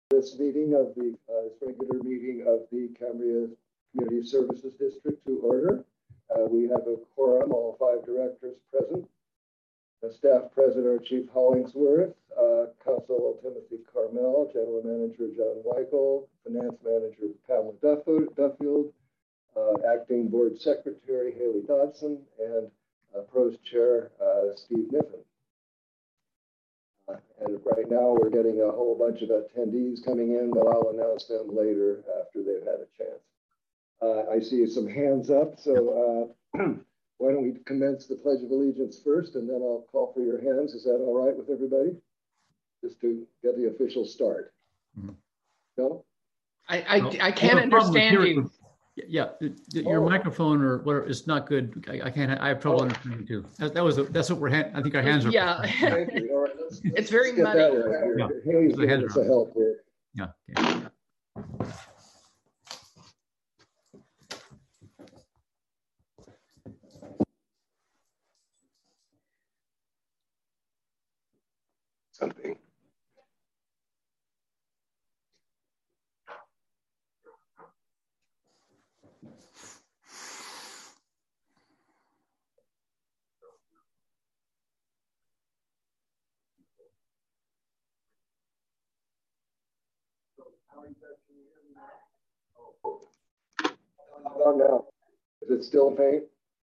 This meeting of this regular meeting of the Cambria Community Services District to order. We have a quorum, all 5 directors present. The staff present are Chief Hollingsworth, Council Timothy Carmel, General Manager John Weigel, Finance Manager Pamela Duffield, Acting Board Secretary Haley Dodson, and Pros Chair Steve Niffen. And right now we're getting a whole bunch of attendees coming in, but I'll announce them later after they've had a chance. I see some hands up, so why don't we commence the Pledge of Allegiance first, and then I'll call for your hands. Is that all right with everybody? Just to get the official start. Mm-hmm. No? I can't understand you. Yeah, your microphone or whatever is not good. I can't. I have trouble understanding too. That's what we're. I think our hands are. Yeah, right, it's very muddy. Right. Yeah. Haley's giving us a help here. Yeah. Okay. Something. How about now? Is it still faint?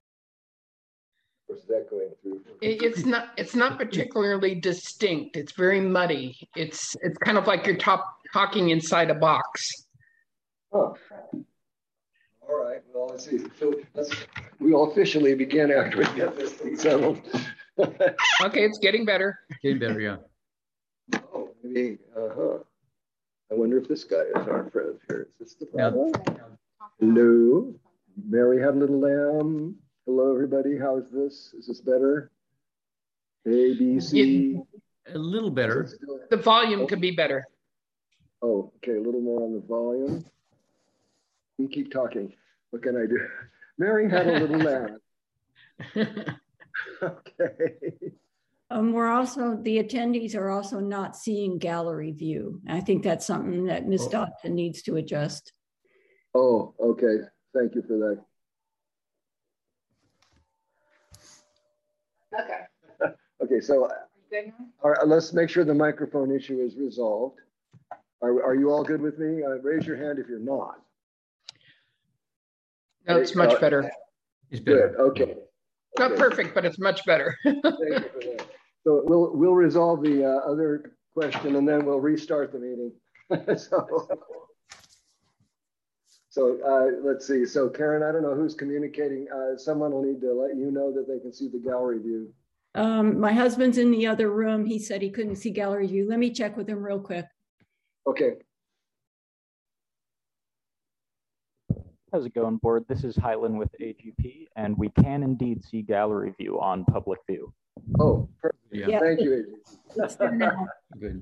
Or is that going through? It's not particularly distinct. It's very muddy. It's kind of like you're talking inside a box. Huh. All right. Well, let's see. So we'll officially begin after we get this thing settled. Okay, it's getting better. Getting better, yeah. Oh, maybe. I wonder if this guy is our friend here. Is this the problem? Yeah. Hello, Mary had a little lamb. Hello, everybody. How's this? Is this better? A, B, C. A little better. The volume could be better. Oh, okay. A little more on the volume. You keep talking. What can I do? Mary had a little lamb. Okay. The attendees are also not seeing gallery view. I think that's something that Ms. Dodson needs to adjust. Oh, okay. Thank you for that. Okay. Okay, so let's make sure the microphone issue is resolved. Are you all good with me? Raise your hand if you're not. No, it's much better. It's better. Good. Okay. Not perfect, but it's much better. Thank you for that. So we'll resolve the other question, and then we'll restart the meeting. So let's see. So Karen, I don't know who's communicating. Someone will need to let you know that they can see the gallery view. My husband's in the other room. He said he couldn't see gallery view. Let me check with him real quick. Okay. How's it going, board? This is Hyland with AGP, and we can indeed see gallery view on public view. Oh, perfect. Yeah. Thank you, AGP. Good.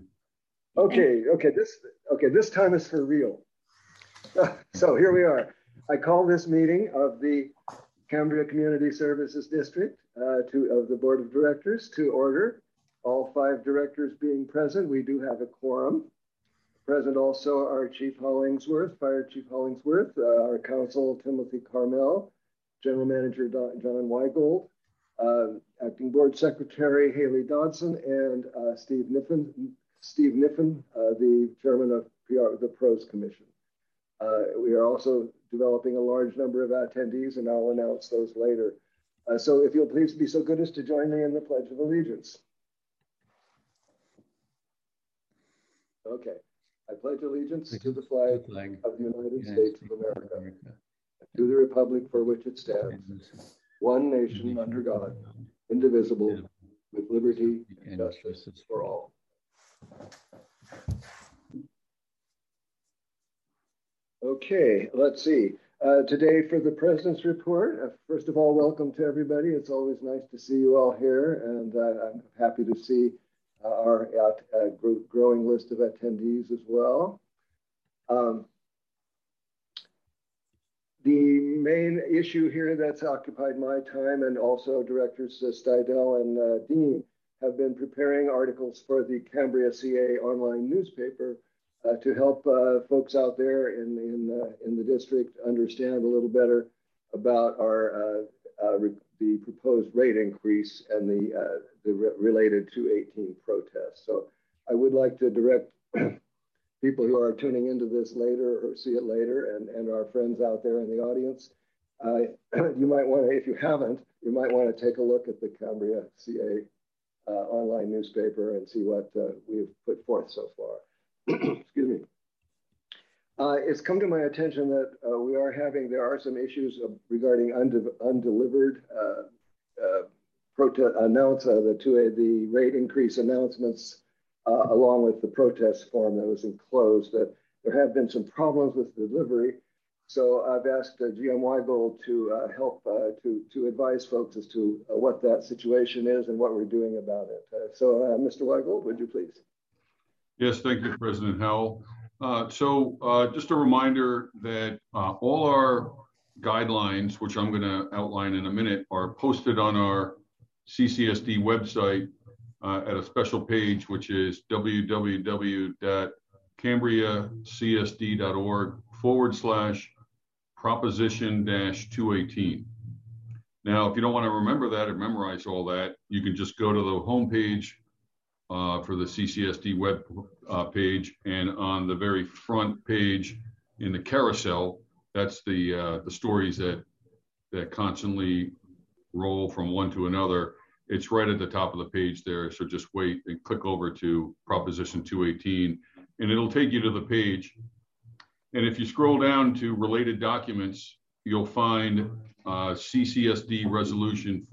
Okay. This time is for real. So here we are. I call this meeting of the Cambria Community Services District of the Board of Directors to order. All 5 directors being present, we do have a quorum. Present also are Chief Hollingsworth, Fire Chief Hollingsworth, our Council Timothy Carmel, General Manager John Weigel, Acting Board Secretary Haley Dodson, and Steve Niffen, the Chairman of the Pros Commission. We are also developing a large number of attendees, and I'll announce those later. So if you'll please be so good as to join me in the Pledge of Allegiance. Okay. I pledge allegiance to the flag of the United States of America, and to the republic for which it stands, one nation under God, indivisible, with liberty and justice for all. Okay, let's see. Today for the President's Report, first of all, welcome to everybody. It's always nice to see you all here, and I'm happy to see our growing list of attendees as well. The main issue here that's occupied my time, and also Directors Steidel and Dean have been preparing articles for the Cambria CA online newspaper to help folks out there in the district understand a little better about our the proposed rate increase and the related 218 protests. So I would like to direct people who are tuning into this later or see it later, and our friends out there in the audience, you might want to, if you haven't, you might want to take a look at the Cambria CA online newspaper and see what we've put forth so far. Excuse me. It's come to my attention that there are some issues regarding undelivered the rate increase announcements along with the protest form that was enclosed, that there have been some problems with delivery. So I've asked GM Weigel to help to advise folks as to what that situation is and what we're doing about it. Mr. Weigel, would you please? Yes, thank you, President Howell. Just a reminder that all our guidelines, which I'm going to outline in a minute, are posted on our CCSD website at a special page, which is www.cambriacsd.org/proposition-218. Now, if you don't want to remember that or memorize all that, you can just go to the homepage for the CCSD web page, and on the very front page in the carousel, that's the stories that constantly roll from one to another. It's right at the top of the page there, so just wait and click over to Proposition 218, and it'll take you to the page. And if you scroll down to related documents, you'll find CCSD Resolution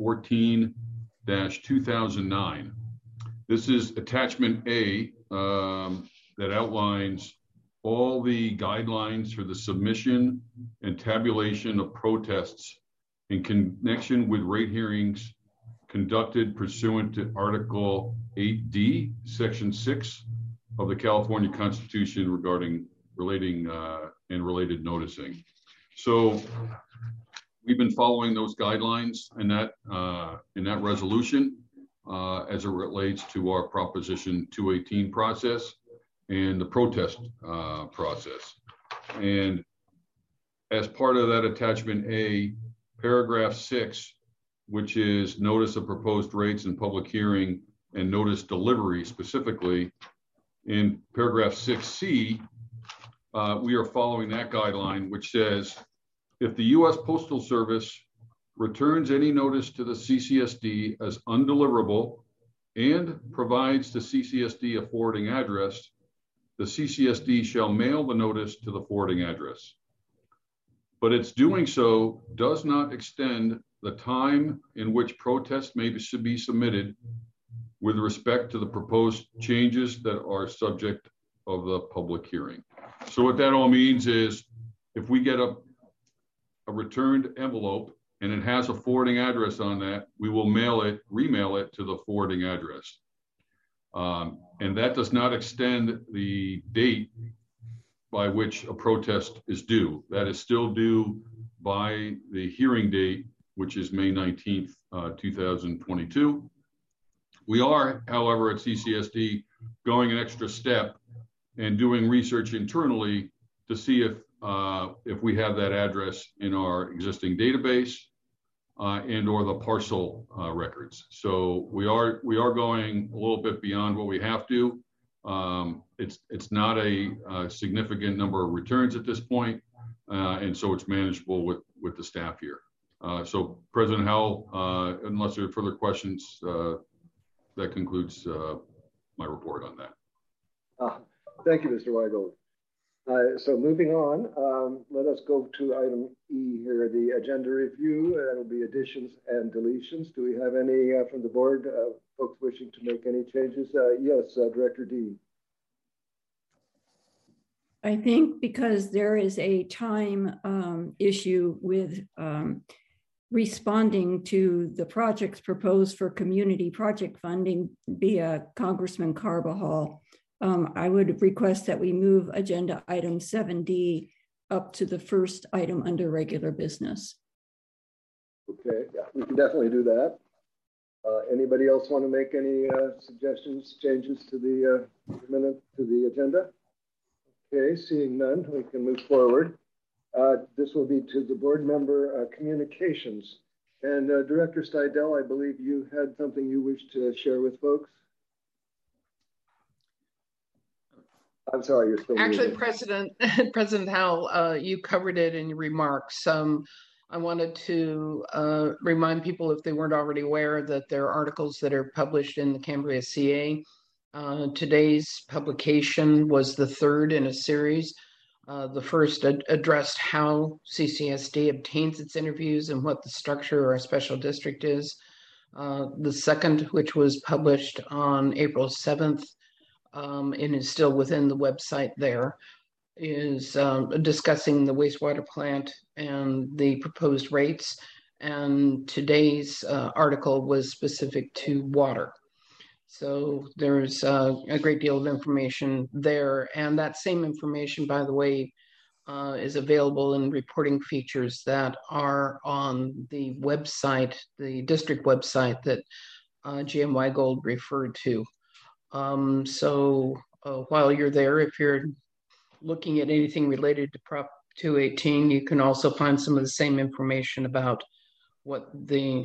14-2009. This is attachment A that outlines all the guidelines for the submission and tabulation of protests in connection with rate hearings conducted pursuant to Article 8D, Section 6 of the California Constitution regarding related noticing. So we've been following those guidelines in that resolution as it relates to our Proposition 218 process and the protest process. And as part of that attachment A, paragraph 6, which is notice of proposed rates in public hearing and notice delivery specifically, in paragraph 6C, we are following that guideline, which says, if the U.S. Postal Service returns any notice to the CCSD as undeliverable and provides the CCSD a forwarding address, the CCSD shall mail the notice to the forwarding address. But its doing so does not extend the time in which protests should be submitted with respect to the proposed changes that are subject of the public hearing. So what that all means is, if we get a returned envelope and it has a forwarding address on that, we will remail it to the forwarding address. And that does not extend the date by which a protest is due. That is still due by the hearing date, which is May 19th, 2022. We are, however, at CCSD going an extra step and doing research internally to see if we have that address in our existing database and or the parcel records. So we are going a little bit beyond what we have to. It's not a significant number of returns at this point, and so it's manageable with the staff here. So President Howell, unless there are further questions, that concludes my report on that. Thank you, Mr. Weigel. So moving on, let us go to item E here, the agenda review. That'll be additions and deletions. Do we have any from the board, folks wishing to make any changes? Yes, Director D. I think because there is a time issue with responding to the projects proposed for community project funding via Congressman Carbajal, I would request that we move agenda item 7D up to the first item under regular business. Okay, yeah, we can definitely do that. Anybody else want to make any suggestions, changes to the agenda? Okay, seeing none, we can move forward. This will be to the board member communications. And Director Steidel, I believe you had something you wish to share with folks. I'm sorry, you're still Actually, muted. President Howell, you covered it in your remarks. I wanted to remind people, if they weren't already aware, that there are articles that are published in the Cambria CA. Today's publication was the third in a series. The first addressed how CCSD obtains its interviews and what the structure or a special district is. The second, which was published on April 7th, and is still within the website there, is discussing the wastewater plant and the proposed rates. And today's article was specific to water. So there's a great deal of information there. And that same information, by the way, is available in reporting features that are on the website, the district website that GM Weigold referred to. So while you're there, if you're looking at anything related to Prop 218, you can also find some of the same information about what the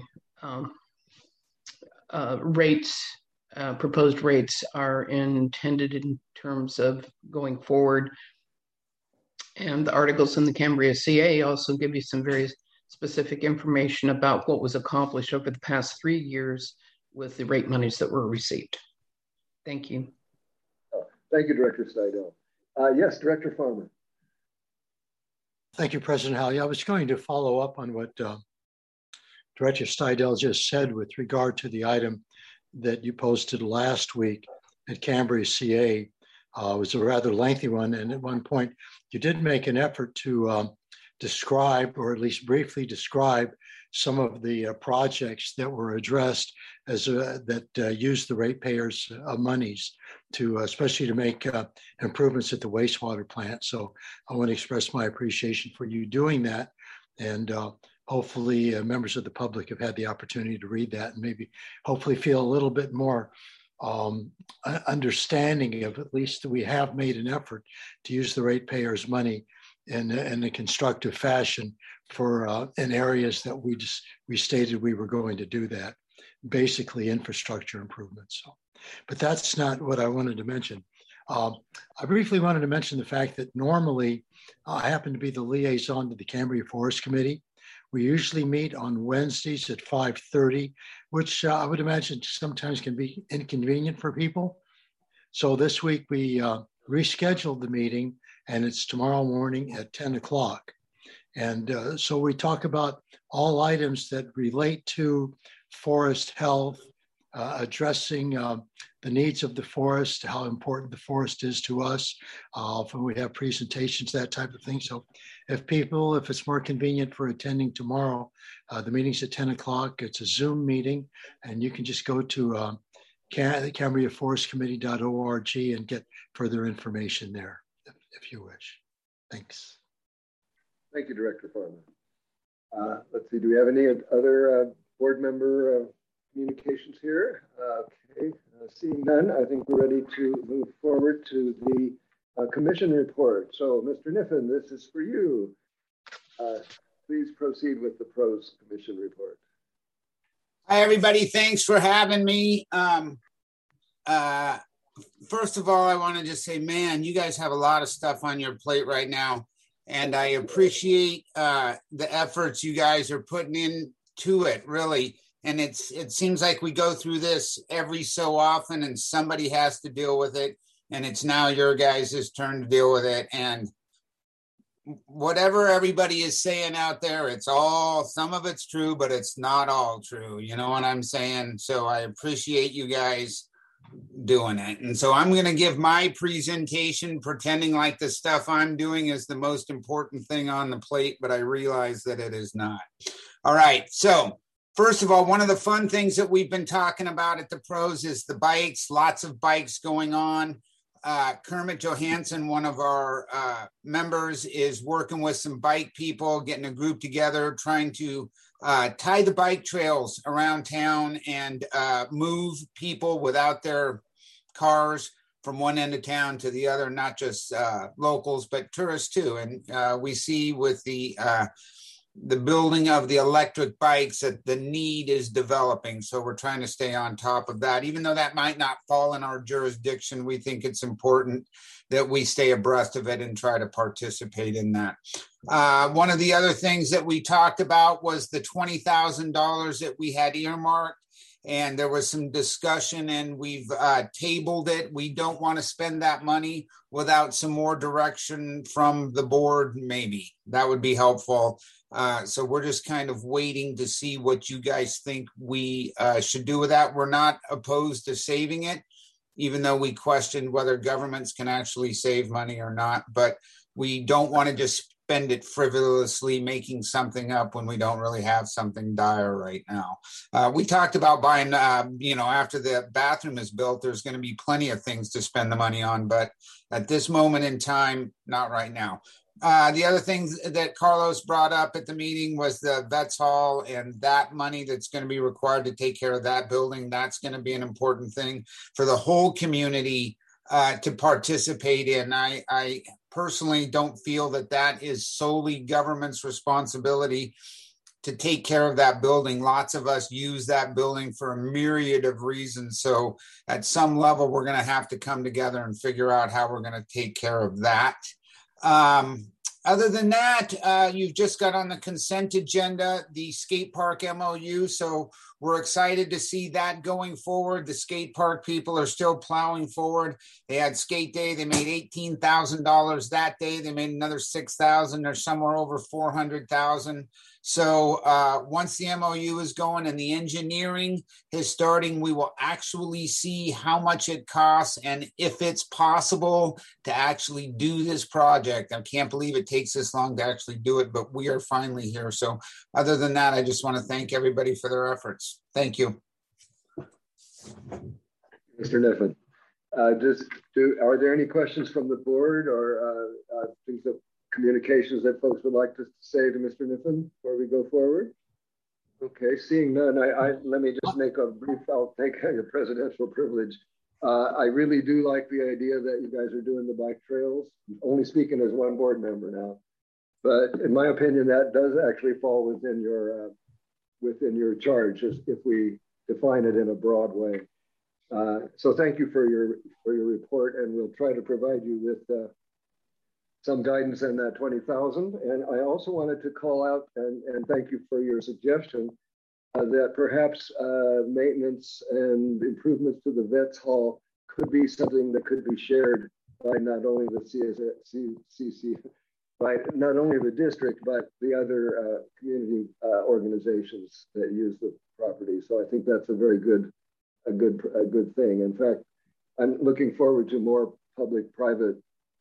proposed rates are intended in terms of going forward. And the articles in the Cambria CA also give you some very specific information about what was accomplished over the past 3 years with the rate monies that were received. Thank you. Thank you, Director Steidel. Yes, Director Farmer. Thank you, President Howell. I was going to follow up on what Director Steidel just said with regard to the item that you posted last week at Cambria CA. It was a rather lengthy one, and at one point you did make an effort to describe, or at least briefly describe, some of the projects that were addressed as that used the ratepayers' monies to, especially to make improvements at the wastewater plant. So I want to express my appreciation for you doing that, and hopefully members of the public have had the opportunity to read that and maybe hopefully feel a little bit more understanding of, at least we have made an effort to use the ratepayers' money in a constructive fashion for in areas that we stated we were going to do that, basically infrastructure improvements. So, but that's not what I wanted to mention. I briefly wanted to mention the fact that normally I happen to be the liaison to the Cambria Forest Committee. We usually meet on Wednesdays at 5:30, which I would imagine sometimes can be inconvenient for people. So this week we rescheduled the meeting, and it's tomorrow morning at 10 o'clock. And so we talk about all items that relate to forest health, addressing the needs of the forest, how important the forest is to us. We have presentations, that type of thing. So if it's more convenient for attending tomorrow, the meeting's at 10 o'clock. It's a Zoom meeting, and you can just go to CambriaForestCommittee.org and get further information there if you wish. Thanks. Thank you, Director Farmer. Let's see, do we have any other board member communications here? Okay, seeing none, I think we're ready to move forward to the commission report. So, Mr. Kniffen, this is for you. Please proceed with the PROS commission report. Hi, everybody. Thanks for having me. First of all, I want to just say, man, you guys have a lot of stuff on your plate right now. And I appreciate the efforts you guys are putting into it, really. And it seems like we go through this every so often and somebody has to deal with it. And it's now your guys' turn to deal with it. And whatever everybody is saying out there, some of it's true, but it's not all true. You know what I'm saying? So I appreciate you guys doing it. And so I'm going to give my presentation pretending like the stuff I'm doing is the most important thing on the plate, but I realize that it is not. All right. So first of all, one of the fun things that we've been talking about at the PROS is the bikes, lots of bikes going on. Kermit Johansson, one of our members, is working with some bike people, getting a group together, trying to tie the bike trails around town and move people without their cars from one end of town to the other, not just locals, but tourists too. And we see with the building of the electric bikes that the need is developing. So we're trying to stay on top of that. Even though that might not fall in our jurisdiction, we think it's important that we stay abreast of it and try to participate in that. One of the other things that we talked about was the $20,000 that we had earmarked. And there was some discussion and we've tabled it. We don't want to spend that money without some more direction from the board, maybe. That would be helpful. So we're just kind of waiting to see what you guys think we should do with that. We're not opposed to saving it, even though we questioned whether governments can actually save money or not. But we don't want to just spend it frivolously making something up when we don't really have something dire right now. We talked about buying, after the bathroom is built, there's going to be plenty of things to spend the money on, but at this moment in time, not right now. The other things that Carlos brought up at the meeting was the Vets Hall and that money that's going to be required to take care of that building. That's going to be an important thing for the whole community to participate in. I personally don't feel that that is solely government's responsibility to take care of that building. Lots of us use that building for a myriad of reasons. So at some level, we're going to have to come together and figure out how we're going to take care of that. Other than that, you've just got on the consent agenda, the skate park MOU. So we're excited to see that going forward. The skate park people are still plowing forward. They had skate day. They made $18,000 that day. They made another $6,000. They're somewhere over $400,000. So once the MOU is going and the engineering is starting, we will actually see how much it costs and if it's possible to actually do this project. I can't believe it takes this long to actually do it, but we are finally here. So other than that, I just want to thank everybody for their efforts. Thank you. Mr. Kniffen, are there any questions from the board or things that communications that folks would like to say to Mr. Kniffen before we go forward? Okay, seeing none, let me just make a brief, I'll take your presidential privilege. I really do like the idea that you guys are doing the bike trails. I'm only speaking as one board member now, but in my opinion, that does actually fall within your charge if we define it in a broad way. So thank you for your report, and we'll try to provide you with some guidance in that 20,000. And I also wanted to call out and thank you for your suggestion that perhaps maintenance and improvements to the Vets Hall could be something that could be shared by not only the CC, by not only the district, but the other community organizations that use the property. So I think that's a very good thing. In fact, I'm looking forward to more public-private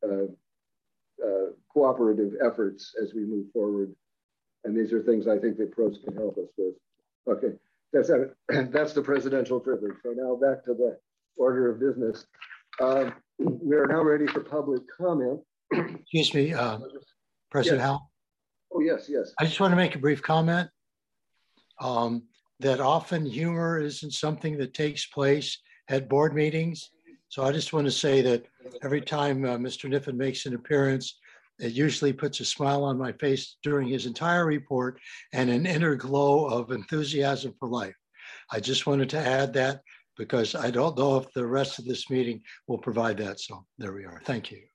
cooperative efforts as we move forward. And these are things I think the pros can help us with. Okay, that's the presidential privilege. So now back to the order of business. We are now ready for public comment. Excuse me, President yes. Howell. Oh, yes. I just want to make a brief comment that often humor isn't something that takes place at board meetings. So I just want to say that every time Mr. Kniffen makes an appearance, it usually puts a smile on my face during his entire report and an inner glow of enthusiasm for life. I just wanted to add that because I don't know if the rest of this meeting will provide that. So there we are. Thank you.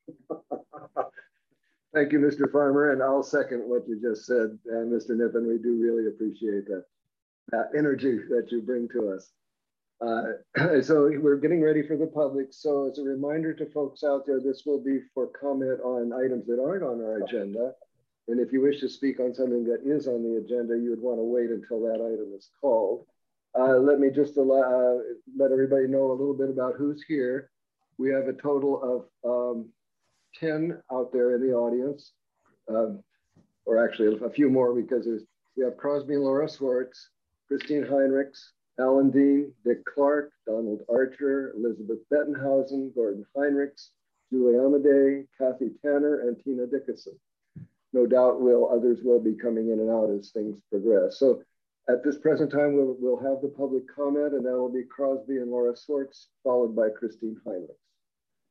Thank you, Mr. Farmer. And I'll second what you just said, Mr. Kniffen. We do really appreciate that energy that you bring to us. So we're getting ready for the public. So as a reminder to folks out there, this will be for comment on items that aren't on our agenda. And if you wish to speak on something that is on the agenda, you would want to wait until that item is called. Let me just let everybody know a little bit about who's here. We have a total of 10 out there in the audience, or actually a few more because we have Crosby and Laura Swartz, Christine Heinrichs, Alan Dean, Dick Clark, Donald Archer, Elizabeth Bettenhausen, Gordon Heinrichs, Julie Amadei, Kathy Tanner, and Tina Dickinson. No doubt others will be coming in and out as things progress. So at this present time, we'll have the public comment, and that will be Crosby and Laura Swartz, followed by Christine Heinrichs.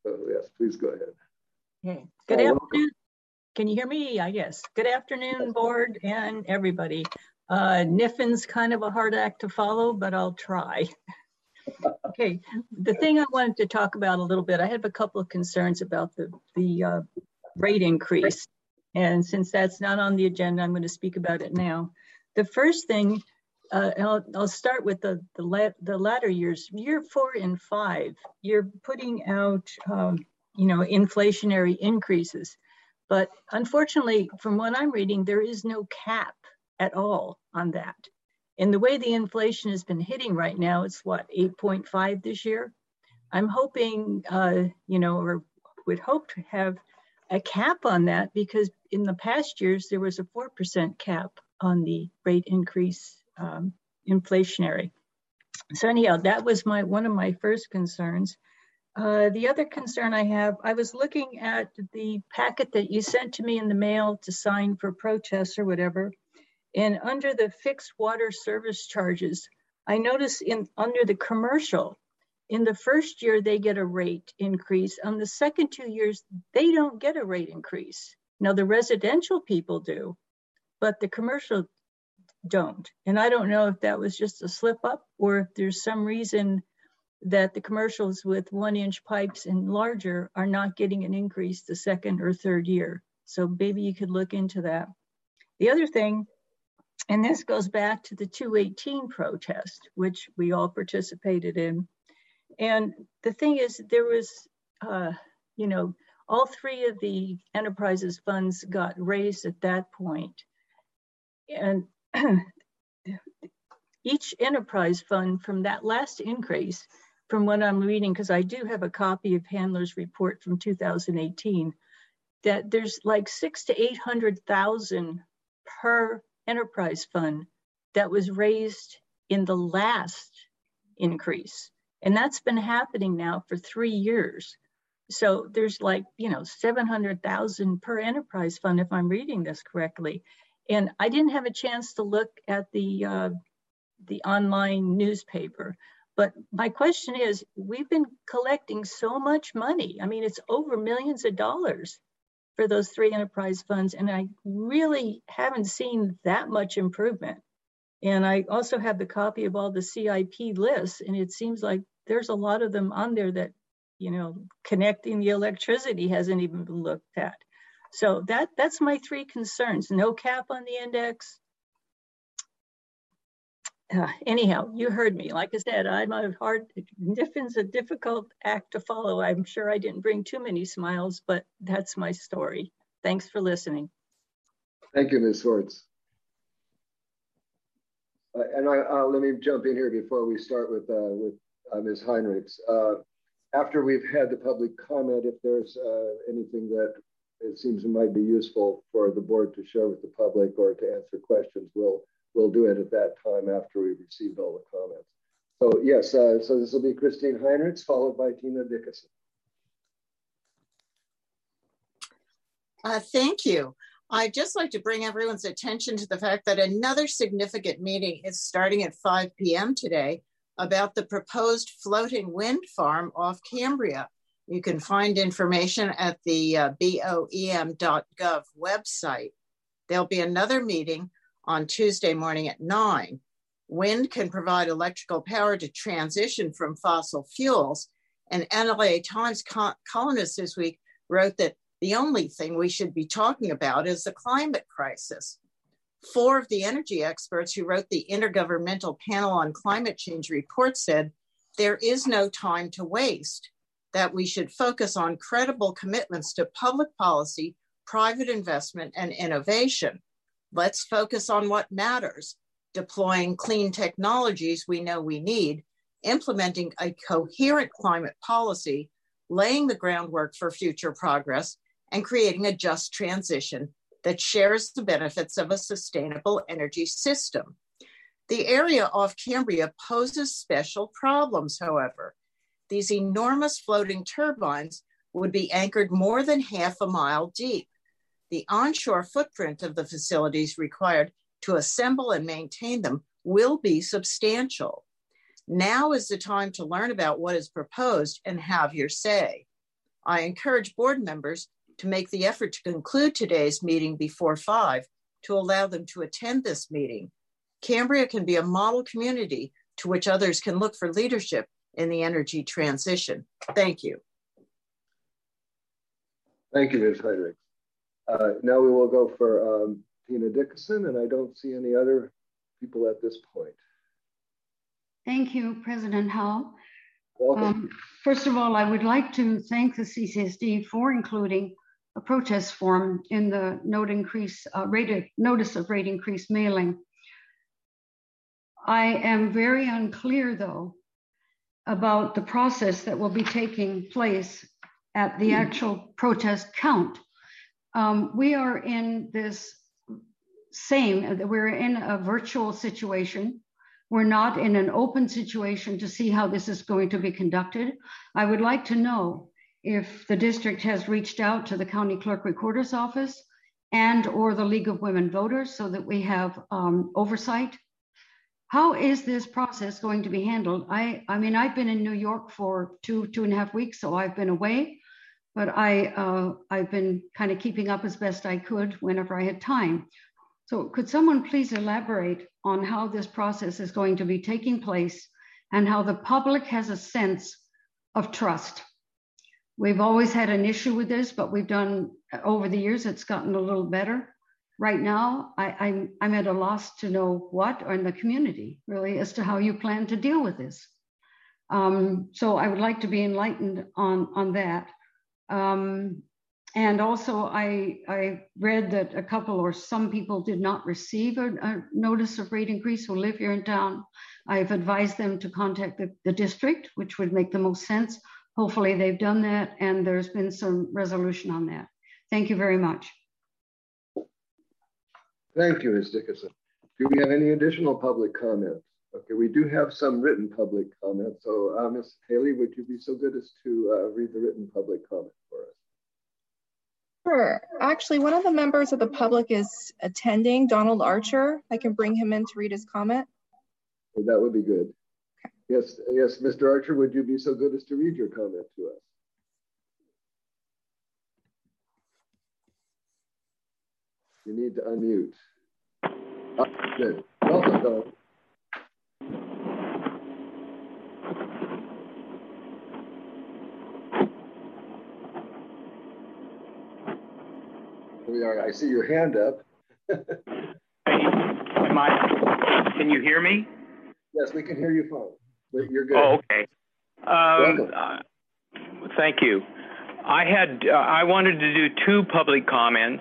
So yes, please go ahead. Okay. Good welcome. afternoon. Can you hear me? I guess. Good afternoon, board and everybody. NIFIN's kind of a hard act to follow, but I'll try. Okay, the thing I wanted to talk about a little bit, I have a couple of concerns about the rate increase. And since that's not on the agenda, I'm going to speak about it now. The first thing, I'll start with the latter years, year 4 and 5, you're putting out, inflationary increases. But unfortunately, from what I'm reading, there is no cap at all on that. And the way the inflation has been hitting right now, it's what, 8.5 this year? I'm hoping, or would hope to have a cap on that, because in the past years, there was a 4% cap on the rate increase inflationary. So anyhow, that was one of my first concerns. The other concern I have, I was looking at the packet that you sent to me in the mail to sign for protests or whatever. And under the fixed water service charges, I noticed under the commercial, in the first year, they get a rate increase. On the second 2 years, they don't get a rate increase. Now, the residential people do, but the commercial don't. And I don't know if that was just a slip up or if there's some reason that the commercials with 1-inch pipes and larger are not getting an increase the second or third year. So maybe you could look into that. The other thing, and this goes back to the 218 protest, which we all participated in. And the thing is, there was, all 3 of the enterprises funds got raised at that point. And each enterprise fund from that last increase, from what I'm reading, because I do have a copy of Handler's report from 2018, that there's like 600,000 to 800,000 per enterprise fund that was raised in the last increase. And that's been happening now for 3 years. So there's 700,000 per enterprise fund, if I'm reading this correctly. And I didn't have a chance to look at the online newspaper. But my question is, we've been collecting so much money. I mean, it's over millions of dollars for those 3 enterprise funds. And I really haven't seen that much improvement. And I also have the copy of all the CIP lists. And it seems like there's a lot of them on there that, connecting the electricity hasn't even been looked at. So that's my 3 concerns. No cap on the index. Anyhow, you heard me. Like I said, NIFIN's a difficult act to follow. I'm sure I didn't bring too many smiles, but that's my story. Thanks for listening. Thank you, Ms. Swartz. And let me jump in here before we start with Ms. Heinrichs. After we've had the public comment, if there's anything that it seems might be useful for the board to share with the public or to answer questions, we'll do it at that time after we've received all the comments. So yes, so this will be Christine Heinrichs, followed by Tina Dickinson. Thank you. I'd just like to bring everyone's attention to the fact that another significant meeting is starting at 5 p.m. today about the proposed floating wind farm off Cambria. You can find information at the BOEM.gov website. There'll be another meeting on Tuesday morning at 9. Wind can provide electrical power to transition from fossil fuels. And LA Times columnist this week wrote that the only thing we should be talking about is the climate crisis. 4 of the energy experts who wrote the Intergovernmental Panel on Climate Change report said there is no time to waste, that we should focus on credible commitments to public policy, private investment, and innovation. Let's focus on what matters, deploying clean technologies we know we need, implementing a coherent climate policy, laying the groundwork for future progress, and creating a just transition that shares the benefits of a sustainable energy system. The area off Cambria poses special problems, however. These enormous floating turbines would be anchored more than half a mile deep. The onshore footprint of the facilities required to assemble and maintain them will be substantial. Now is the time to learn about what is proposed and have your say. I encourage board members to make the effort to conclude today's meeting before 5 to allow them to attend this meeting. Cambria can be a model community to which others can look for leadership in the energy transition. Thank you. Thank you, Ms. Heydrich. Now we will go for Tina Dickinson, and I don't see any other people at this point. Thank you, President Howell. Welcome. First of all, I would like to thank the CCSD for including a protest form in the notice of rate increase mailing. I am very unclear, though, about the process that will be taking place at the actual protest count. We are in we're in a virtual situation. We're not in an open situation to see how this is going to be conducted. I would like to know if the district has reached out to the County Clerk Recorder's Office and or the League of Women Voters so that we have oversight. How is this process going to be handled? I mean, I've been in New York for two and a half weeks, so I've been away, but I've been kind of keeping up as best I could whenever I had time. So could someone please elaborate on how this process is going to be taking place and how the public has a sense of trust? We've always had an issue with this, but we've done, over the years, it's gotten a little better. Right now, I'm at a loss to know what, or in the community, really, as to how you plan to deal with this. So I would like to be enlightened on that. And also, I read that a couple or some people did not receive a notice of rate increase who live here in town. I've advised them to contact the district, which would make the most sense. Hopefully they've done that, and there's been some resolution on that. Thank you very much. Thank you, Ms. Dickinson. Do we have any additional public comments? Okay, we do have some written public comments. So Ms. Haley, would you be so good as to read the written public comment for us? Sure. Actually, one of the members of the public is attending, Donald Archer. I can bring him in to read his comment. Well, that would be good. Okay. Yes, Mr. Archer, would you be so good as to read your comment to us? You need to unmute. Good. Welcome, Donald. Here we are. I see your hand up. Can you hear me? Yes, we can hear you fine. You're good. Oh, okay. Thank you. I wanted to do 2 public comments.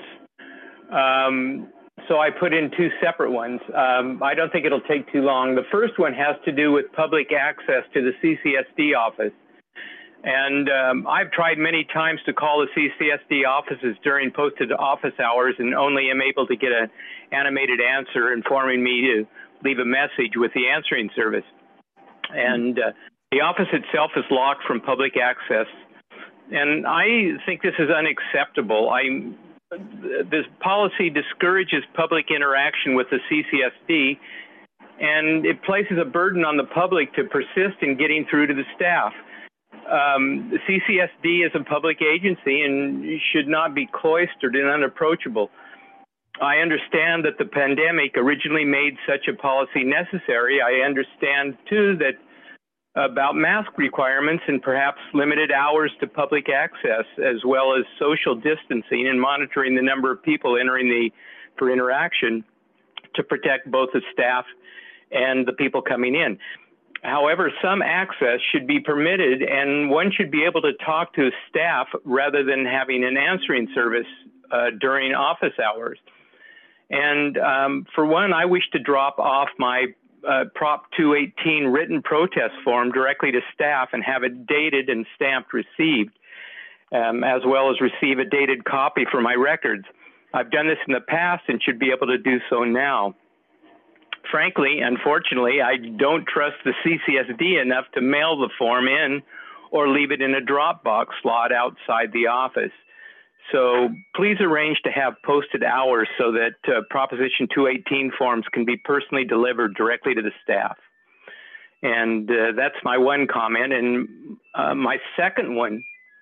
So I put in 2 separate ones. I don't think it'll take too long. The first one has to do with public access to the CCSD office. And I've tried many times to call the CCSD offices during posted office hours and only am able to get an animated answer informing me to leave a message with the answering service. And the office itself is locked from public access. And I think this is unacceptable. This policy discourages public interaction with the CCSD, and it places a burden on the public to persist in getting through to the staff. The CCSD is a public agency and should not be cloistered and unapproachable. I understand that the pandemic originally made such a policy necessary. I understand, too, that about mask requirements and perhaps limited hours to public access, as well as social distancing and monitoring the number of people entering for interaction to protect both the staff and the people coming in. However, some access should be permitted, and one should be able to talk to staff rather than having an answering service during office hours. And for one, I wish to drop off my Prop 218 written protest form directly to staff and have it dated and stamped received, as well as receive a dated copy for my records. I've done this in the past and should be able to do so now. Frankly, unfortunately, I don't trust the CCSD enough to mail the form in or leave it in a Dropbox slot outside the office. So please arrange to have posted hours so that Proposition 218 forms can be personally delivered directly to the staff. And that's my one comment. And my second one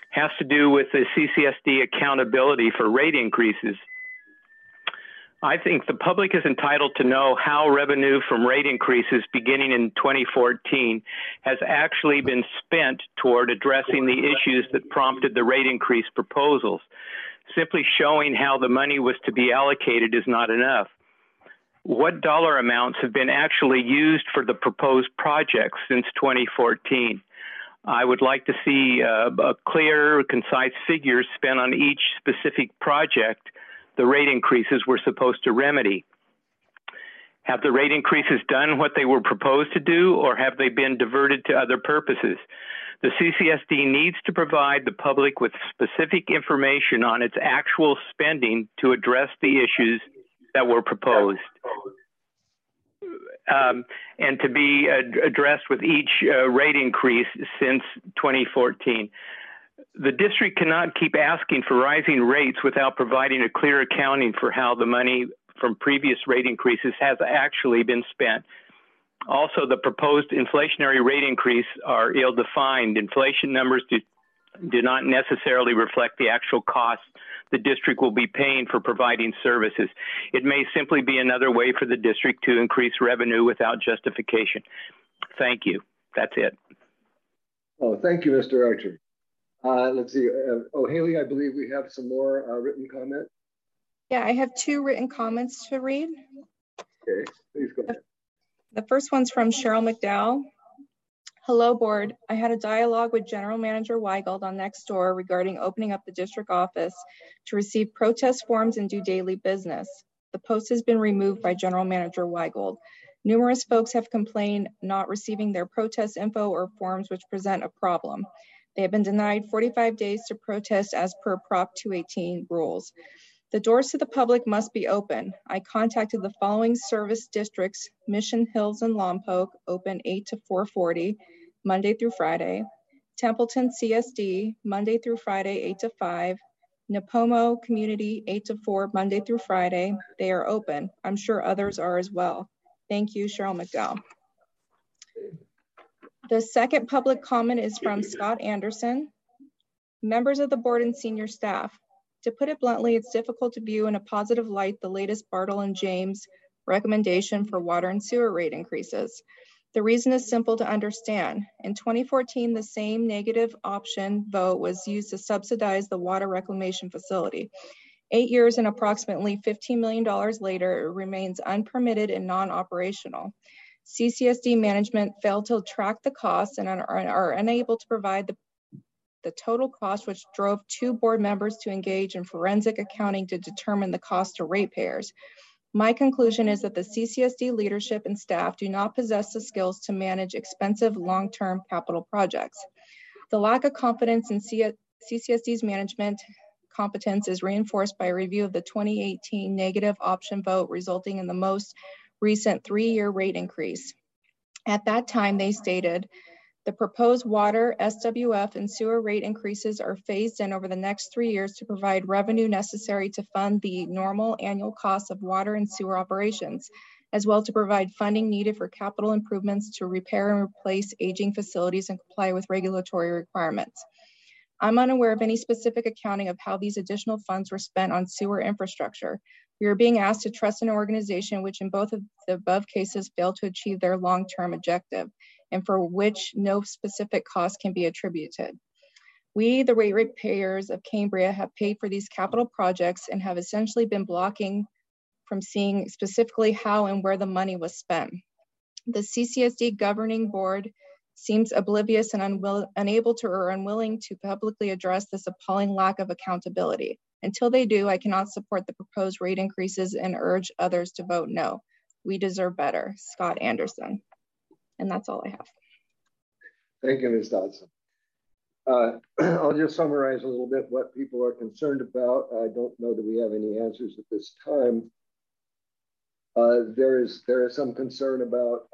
has to do with the CCSD accountability for rate increases. I think the public is entitled to know how revenue from rate increases beginning in 2014 has actually been spent toward addressing the issues that prompted the rate increase proposals. Simply showing how the money was to be allocated is not enough. What dollar amounts have been actually used for the proposed projects since 2014? I would like to see a clear, concise figures spent on each specific project the rate increases were supposed to remedy. Have the rate increases done what they were proposed to do, or have they been diverted to other purposes? The CCSD needs to provide the public with specific information on its actual spending to address the issues that were proposed. And to be addressed with each rate increase since 2014. The district cannot keep asking for rising rates without providing a clear accounting for how the money from previous rate increases has actually been spent. Also, the proposed inflationary rate increase are ill-defined. Inflation numbers do not necessarily reflect the actual costs the district will be paying for providing services. It may simply be another way for the district to increase revenue without justification. Thank you. That's it. Oh, thank you, Mr. Archer. Let's see. Haley, I believe we have some more written comment. Yeah, I have 2 written comments to read. Okay, please go ahead. The first one's from Cheryl McDowell. Hello, board. I had a dialogue with General Manager Weigeld on Nextdoor regarding opening up the district office to receive protest forms and do daily business. The post has been removed by General Manager Weigeld. Numerous folks have complained not receiving their protest info or forms, which present a problem. They have been denied 45 days to protest as per Prop 218 rules. The doors to the public must be open. I contacted the following service districts: Mission Hills and Lompoc, open 8 to 4:40, Monday through Friday. Templeton CSD, Monday through Friday, 8 to 5. Napomo Community, 8 to 4, Monday through Friday. They are open. I'm sure others are as well. Thank you, Cheryl McDowell. The second public comment is from Scott Anderson. Members of the board and senior staff. To put it bluntly, it's difficult to view in a positive light the latest Bartle and James recommendation for water and sewer rate increases. The reason is simple to understand. In 2014, the same negative option vote was used to subsidize the water reclamation facility. 8 years and approximately $15 million later, it remains unpermitted and non-operational. CCSD management failed to track the costs and are unable to provide the total cost, which drove 2 board members to engage in forensic accounting to determine the cost to ratepayers. My conclusion is that the CCSD leadership and staff do not possess the skills to manage expensive long-term capital projects. The lack of confidence in CCSD's management competence is reinforced by a review of the 2018 negative option vote, resulting in the most recent 3-year rate increase. At that time, they stated, the proposed water, SWF, and sewer rate increases are phased in over the next 3 years to provide revenue necessary to fund the normal annual costs of water and sewer operations, as well to provide funding needed for capital improvements to repair and replace aging facilities and comply with regulatory requirements. I'm unaware of any specific accounting of how these additional funds were spent on sewer infrastructure. We are being asked to trust an organization which in both of the above cases failed to achieve their long-term objective, and for which no specific cost can be attributed. We, the ratepayers of Cambria, have paid for these capital projects and have essentially been blocking from seeing specifically how and where the money was spent. The CCSD governing board seems oblivious and unable to or unwilling to publicly address this appalling lack of accountability. Until they do, I cannot support the proposed rate increases and urge others to vote no. We deserve better. Scott Anderson. And that's all I have. Thank you, Ms. Dodson. I'll just summarize a little bit what people are concerned about. I don't know that we have any answers at this time. There is some concern about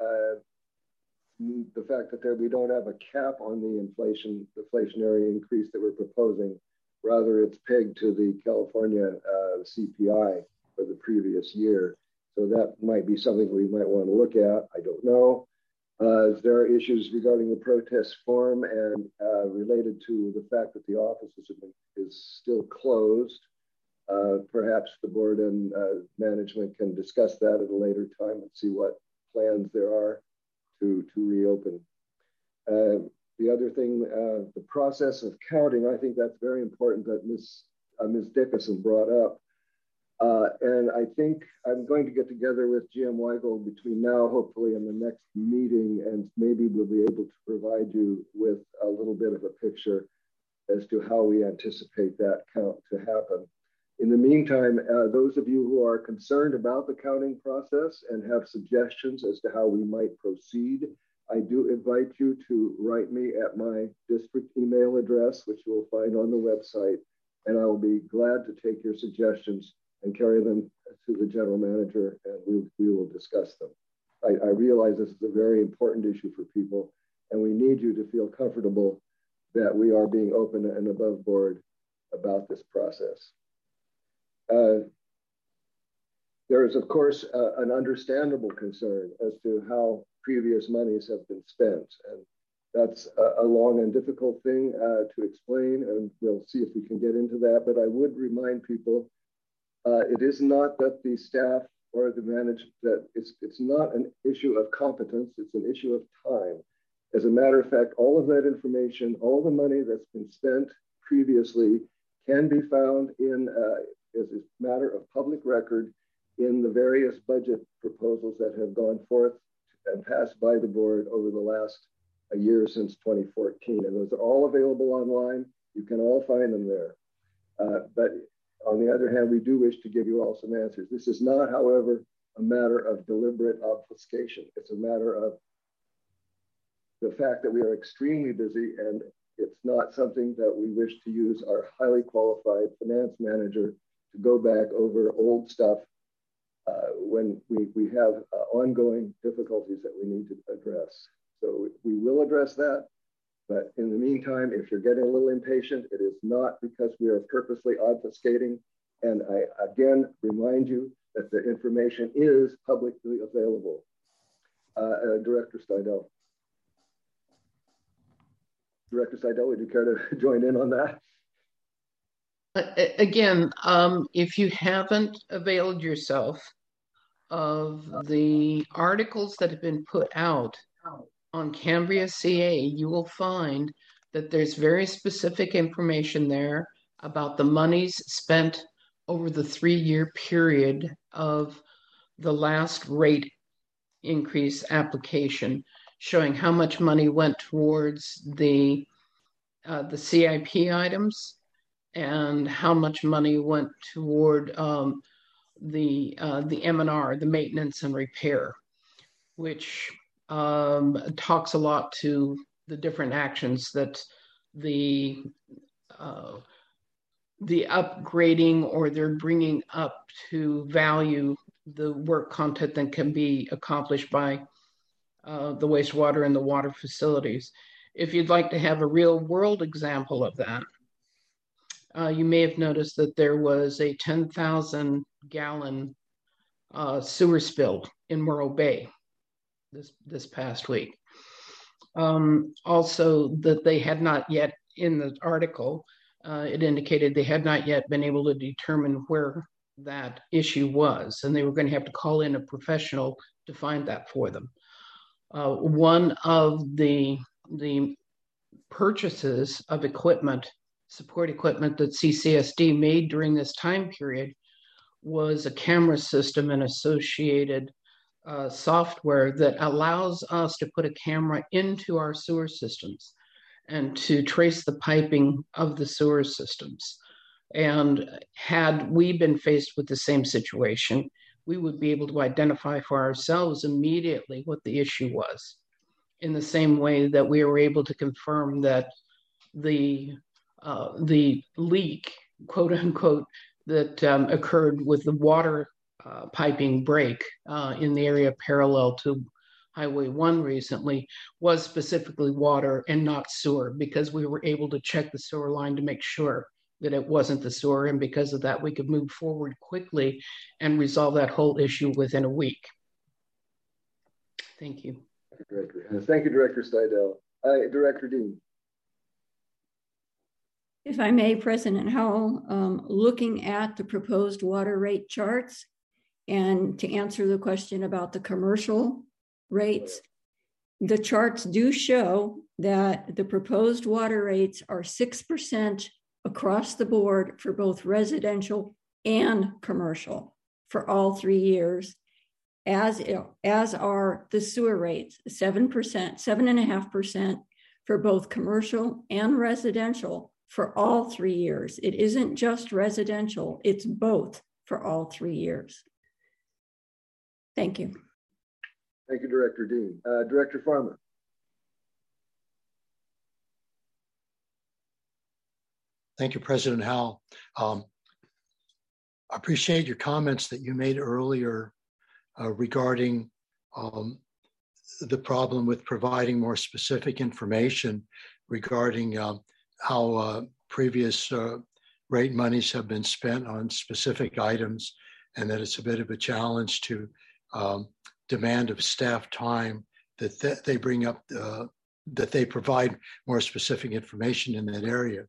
the fact that we don't have a cap on the inflationary increase that we're proposing. Rather, it's pegged to the California CPI for the previous year. So that might be something we might want to look at. I don't know. There are issues regarding the protest form and related to the fact that the office is still closed. Perhaps the board and management can discuss that at a later time and see what plans there are to reopen. The other thing, the process of counting, I think that's very important that Ms. Dickerson brought up. And I think I'm going to get together with GM Weigel between now, hopefully, and the next meeting, and maybe we'll be able to provide you with a little bit of a picture as to how we anticipate that count to happen. In the meantime, those of you who are concerned about the counting process and have suggestions as to how we might proceed, I do invite you to write me at my district email address, which you will find on the website, and I will be glad to take your suggestions and carry them to the general manager, and we will discuss them. I realize this is a very important issue for people, and we need you to feel comfortable that we are being open and above board about this process. There is, of course, an understandable concern as to how previous monies have been spent, and that's a long and difficult thing to explain, and we'll see if we can get into that. But I would remind people, it is not that the staff or the management, that it's not an issue of competence, it's an issue of time. As a matter of fact, all of that information, all the money that's been spent previously can be found in, as a matter of public record, in the various budget proposals that have gone forth and passed by the board over the last year since 2014. And those are all available online. You can all find them there. But on the other hand, we do wish to give you all some answers. This is not, however, a matter of deliberate obfuscation. It's a matter of the fact that we are extremely busy, and it's not something that we wish to use our highly qualified finance manager to go back over old stuff when we have ongoing difficulties that we need to address. So we will address that. But in the meantime, if you're getting a little impatient, it is not because we are purposely obfuscating. And I again remind you that the information is publicly available. Director Steidel. Director Steidel, would you care to join in on that? Again, if you haven't availed yourself of the articles that have been put out on Cambria CA, you will find that there's very specific information there about the monies spent over the 3-year period of the last rate increase application, showing how much money went towards the CIP items and how much money went toward the M&R, the maintenance and repair, which talks a lot to the different actions that the upgrading or they're bringing up to value the work content that can be accomplished by the wastewater and the water facilities. If you'd like to have a real world example of that, you may have noticed that there was a 10,000 gallon sewer spill in Morro Bay this past week. Also, that they had not yet, in the article, it indicated they had not yet been able to determine where that issue was, and they were going to have to call in a professional to find that for them. One of the purchases of equipment, support equipment that CCSD made during this time period was a camera system and associated software that allows us to put a camera into our sewer systems and to trace the piping of the sewer systems. And had we been faced with the same situation, we would be able to identify for ourselves immediately what the issue was, in the same way that we were able to confirm that the leak, quote unquote, that occurred with the water piping break in the area parallel to Highway 1 recently was specifically water and not sewer, because we were able to check the sewer line to make sure that it wasn't the sewer. And because of that, we could move forward quickly and resolve that whole issue within a week. Thank you. Thank you, Director Steidel. Director Dean. If I may, President Howell, looking at the proposed water rate charts and to answer the question about the commercial rates, the charts do show that the proposed water rates are 6% across the board for both residential and commercial for all 3 years, as are the sewer rates, 7%, 7.5% for both commercial and residential for all 3 years. It isn't just residential, it's both for all 3 years. Thank you. Thank you, Director Dean. Director Farmer. Thank you, President Howell. I appreciate your comments that you made earlier regarding the problem with providing more specific information regarding how previous rate monies have been spent on specific items, and that it's a bit of a challenge to demand of staff time that they bring up, that they provide more specific information in that area.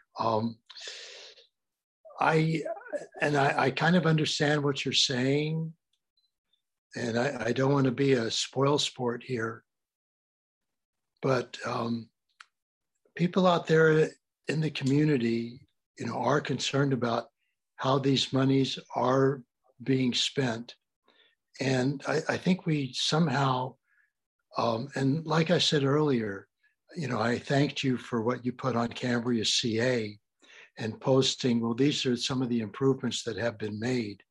I kind of understand what you're saying, and I don't want to be a spoil sport here, but people out there in the community, are concerned about how these monies are being spent. And I think we somehow, and like I said earlier, I thanked you for what you put on Cambria CA and posting, well, these are some of the improvements that have been made.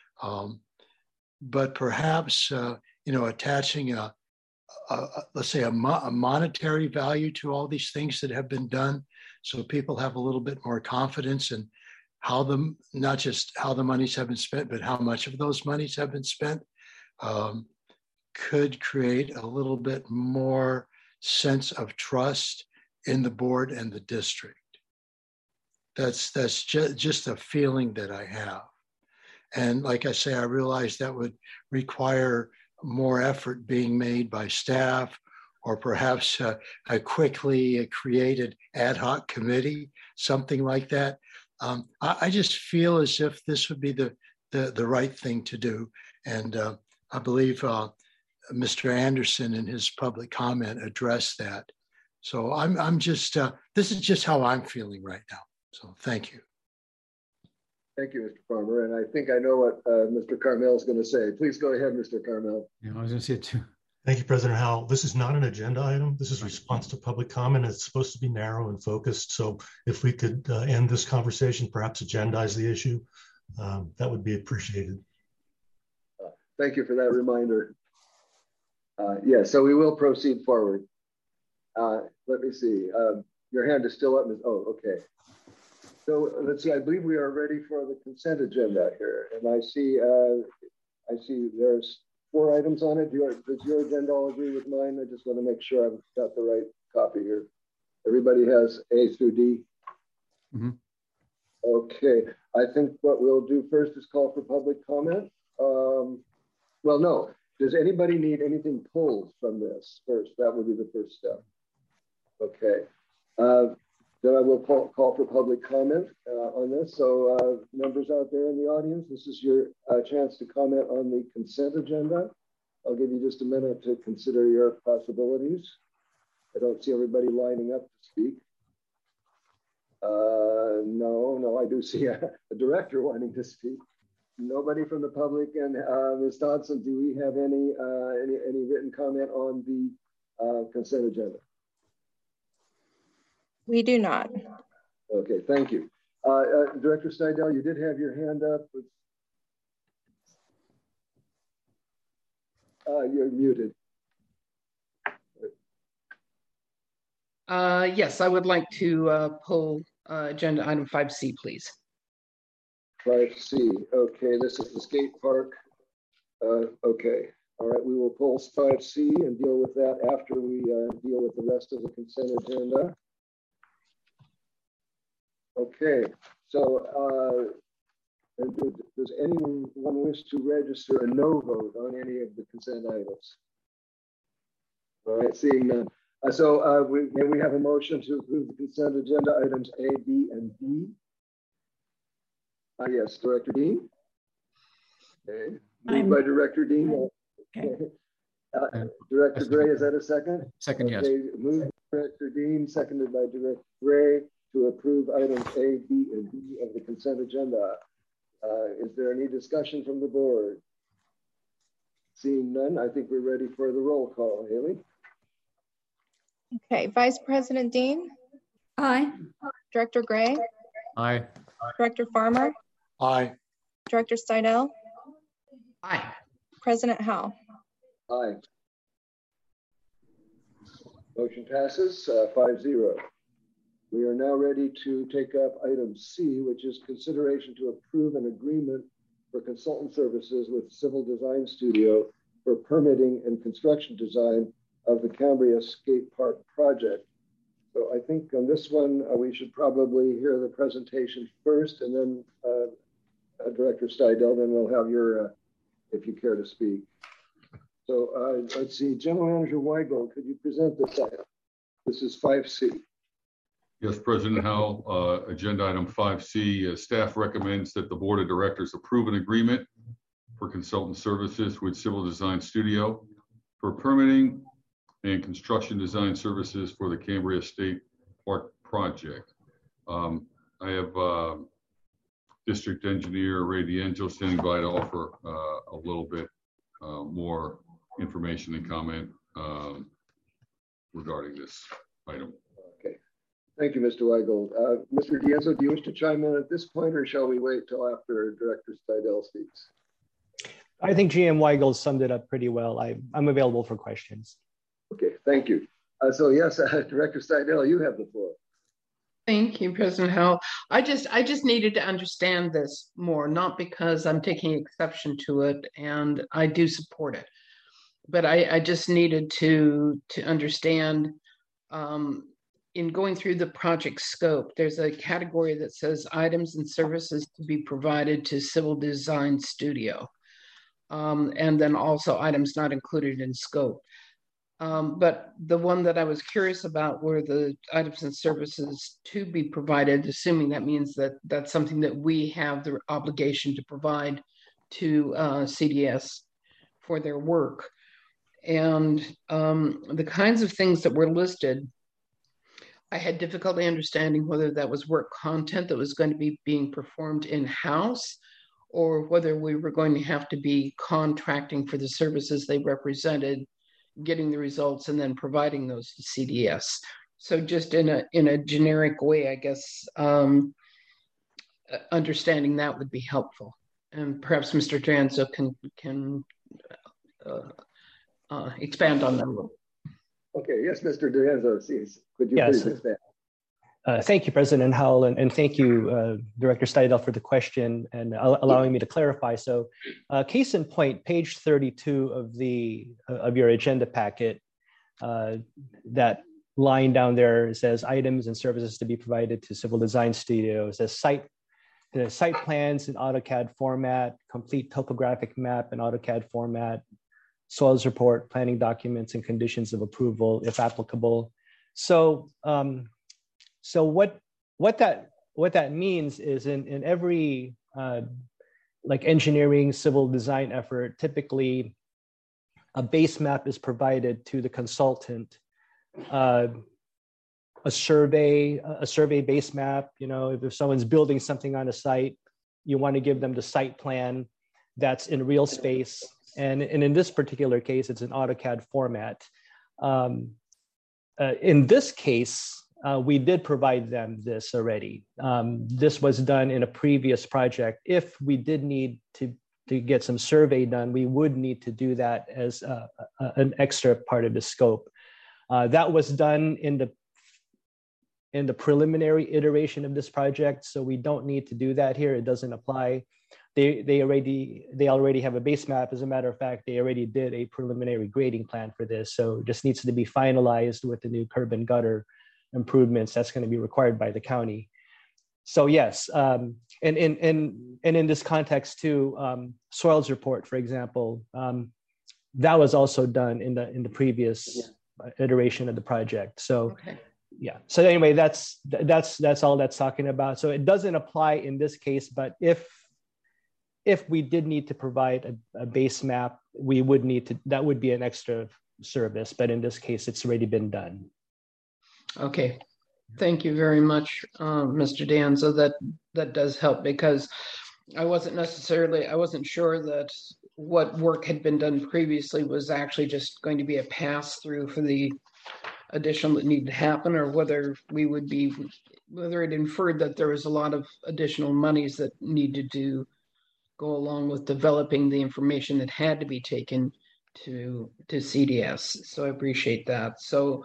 But perhaps, attaching let's say a monetary value to all these things that have been done, so people have a little bit more confidence in not just how the monies have been spent, but how much of those monies have been spent, could create a little bit more sense of trust in the board and the district. That's just a feeling that I have. And like I say, I realize that would require more effort being made by staff, or perhaps a quickly created ad hoc committee, something like that. I just feel as if this would be the right thing to do. And I believe Mr. Anderson in his public comment addressed that. So I'm just, this is just how I'm feeling right now. So thank you. Thank you, Mr. Farmer. And I think I know what Mr. Carmel is going to say. Please go ahead, Mr. Carmel. Yeah, I was going to say it too. Thank you, President Howell. This is not an agenda item. This is response to public comment. It's supposed to be narrow and focused. So if we could end this conversation, perhaps agendize the issue, that would be appreciated. Thank you for that reminder. Yeah, so we will proceed forward. Let me see. Your hand is still up. Oh, okay. So let's see. I believe we are ready for the consent agenda here, and I see there's 4 items on it. Does your agenda all agree with mine? I just want to make sure I've got the right copy here. Everybody has A through D. Mm-hmm. Okay. I think what we'll do first is call for public comment. Well, no. Does anybody need anything pulled from this first? That would be the first step. Okay. Then I will call for public comment on this. So members out there in the audience, this is your chance to comment on the consent agenda. I'll give you just a minute to consider your possibilities. I don't see everybody lining up to speak. No, I do see a director wanting to speak. Nobody from the public. And Ms. Dodson, do we have any written comment on the consent agenda? We do not. Okay, thank you. Director Steidel, you did have your hand up. You're muted. Yes, I would like to pull agenda item 5C, please. 5C, okay, this is the skate park. Okay, all right, we will pull 5C and deal with that after we deal with the rest of the consent agenda. Okay, so does anyone wish to register a no vote on any of the consent items? All right, seeing none. May we have a motion to approve the consent agenda items A, B, and D? Yes, Director Dean. Okay, moved by Director Dean. Okay. Director Gray, is that a second? Second, yes. Okay, moved by Director Dean, seconded by Director Gray to approve items A, B, and D of the consent agenda. Is there any discussion from the board? Seeing none, I think we're ready for the roll call. Haley? Okay, Vice President Dean? Aye. Director Gray? Aye. Director Farmer? Aye. Director Steidel? Aye. President Howell? Aye. Motion passes 5-0. We are now ready to take up item C, which is consideration to approve an agreement for consultant services with Civil Design Studio for permitting and construction design of the Cambria Skate Park project. So I think on this one, we should probably hear the presentation first, and then Director Steidel, then we'll have your, if you care to speak. So let's see, General Manager Weigel, could you present this item? This is 5C. Yes, President Howell, agenda item 5C, staff recommends that the Board of Directors approve an agreement for consultant services with Civil Design Studio for permitting and construction design services for the Cambria State Park project. I have District Engineer Ray D'Angelo standing by to offer a little bit more information and comment regarding this item. Okay, thank you, Mr. Weigel. Mr. D'Angelo, do you wish to chime in at this point, or shall we wait till after Director Steidel speaks? I think GM Weigel summed it up pretty well. I'm available for questions. Okay, thank you. So yes, Director Steidel, you have the floor. Thank you, President Howell. I just needed to understand this more, not because I'm taking exception to it, and I do support it, but I just needed to understand. In going through the project scope, there's a category that says items and services to be provided to Civil Design Studio, and then also items not included in scope. But the one that I was curious about were the items and services to be provided, assuming that means that that's something that we have the obligation to provide to CDS for their work. And the kinds of things that were listed, I had difficulty understanding whether that was work content that was going to be being performed in-house, or whether we were going to have to be contracting for the services they represented, getting the results, and then providing those to CDS. So just in a generic way, I guess, understanding that would be helpful. And perhaps Mr. D'Angelo can expand on that a little. Okay, yes, Mr. D'Angelo, could you please expand? Thank you, President Howell, and thank you, Director Steidel, for the question and allowing me to clarify. So, case in point, page 32 of your agenda packet, that line down there says items and services to be provided to Civil Design Studio. It says site plans in AutoCAD format, complete topographic map in AutoCAD format, soils report, planning documents, and conditions of approval, if applicable. So. So what that means is in every like engineering civil design effort, typically a base map is provided to the consultant, a survey base map. You know, if someone's building something on a site, you want to give them the site plan that's in real space, and in this particular case, it's an AutoCAD format. In this case, we did provide them this already. This was done in a previous project. If we did need to get some survey done, we would need to do that as an extra part of the scope. That was done in the preliminary iteration of this project, so we don't need to do that here. It doesn't apply. They already have a base map. As a matter of fact, they already did a preliminary grading plan for this, so it just needs to be finalized with the new curb and gutter improvements that's going to be required by the county. So yes, and in this context too, soils report, for example, that was also done in the previous iteration of the project. So, okay. Yeah. So anyway, that's all that's talking about. So it doesn't apply in this case, but if we did need to provide a base map, we would need to. That would be an extra service, but in this case, it's already been done. Okay. Thank you very much, Mr. Danza. That does help, because I wasn't sure that what work had been done previously was actually just going to be a pass through for the additional that needed to happen, or whether it inferred that there was a lot of additional monies that needed to go along with developing the information that had to be taken to CDS. So I appreciate that. So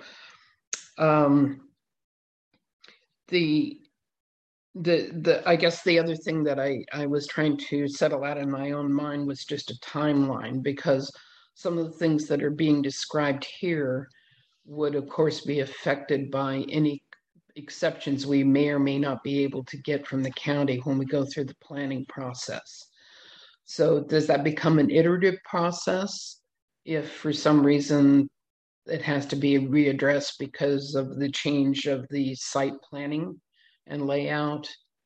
I guess the other thing that I was trying to settle out in my own mind was just a timeline, because some of the things that are being described here would of course be affected by any exceptions we may or may not be able to get from the county when we go through the planning process. So does that become an iterative process if for some reason it has to be readdressed because of the change of the site planning and layout,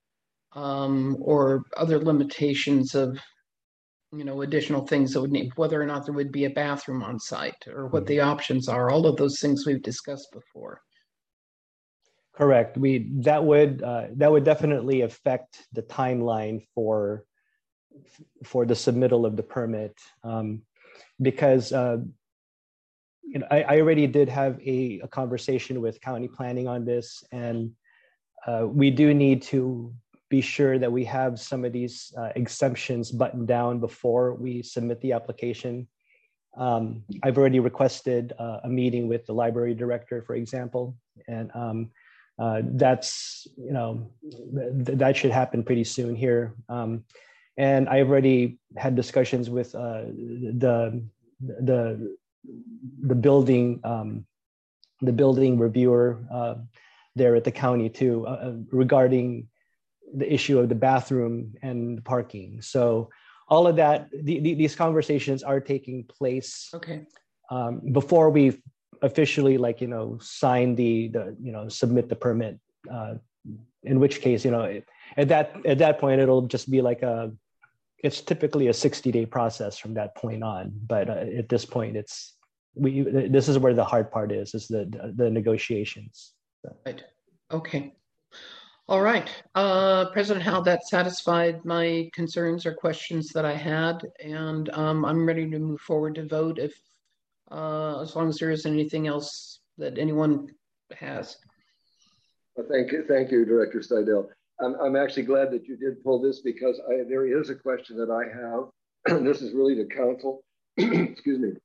or other limitations of additional things that would need, whether or not there would be a bathroom on site, or what the options are, all of those things we've discussed before? Correct. That would definitely affect the timeline for the submittal of the permit, because I already did have a conversation with county planning on this, and we do need to be sure that we have some of these exemptions buttoned down before we submit the application. I've already requested a meeting with the library director, for example, and that's that should happen pretty soon here. And I've already had discussions with the building reviewer there at the county too, regarding the issue of the bathroom and parking. So all of that, these conversations are taking place. Okay. Before we officially sign submit the permit. In which case, at that point, it'll just be it's typically a 60-day process from that point on. But at this point, this is where the hard part is the negotiations. Right. Okay. All right. President Howell, that satisfied my concerns or questions that I had, and I'm ready to move forward to vote if, as long as there isn't anything else that anyone has. Well, thank you, Director Steidel. I'm actually glad that you did pull this, because there is a question that I have. This is really to council. Excuse me.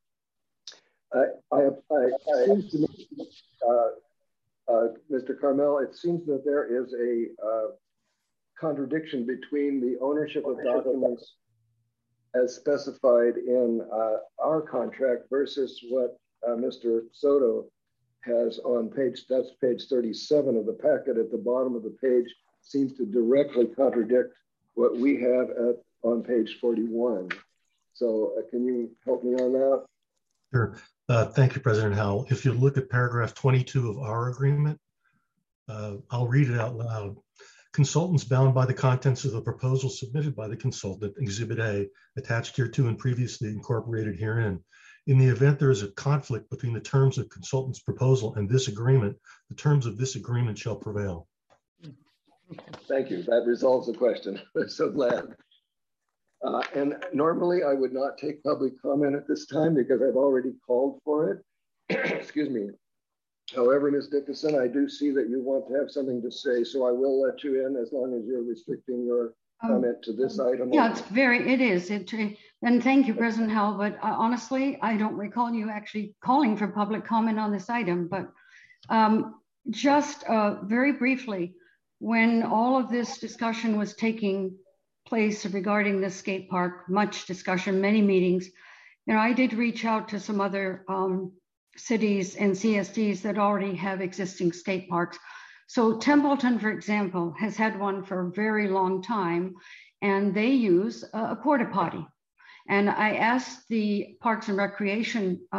Mr. Carmel, it seems that there is a contradiction between the ownership of documents as specified in our contract versus what Mr. Soto has on page 37 of the packet. At the bottom of the page seems to directly contradict what we have on page 41. So can you help me on that? Sure. Thank you, President Howell. If you look at paragraph 22 of our agreement, I'll read it out loud. Consultants bound by the contents of the proposal submitted by the consultant, Exhibit A, attached hereto and previously incorporated herein. In the event there is a conflict between the terms of consultant's proposal and this agreement, the terms of this agreement shall prevail. Thank you. That resolves the question. I'm so glad. And normally I would not take public comment at this time because I've already called for it. Excuse me. However, Ms. Dickinson, I do see that you want to have something to say, so I will let you in as long as you're restricting your comment to this item. Yeah, it is. And thank you, President Howell, but honestly, I don't recall you actually calling for public comment on this item, but just very briefly, when all of this discussion was taking place regarding the skate park, much discussion, many meetings, I did reach out to some other cities and CSDs that already have existing skate parks. So Templeton, for example, has had one for a very long time, and they use a porta potty. And I asked the Parks and Recreation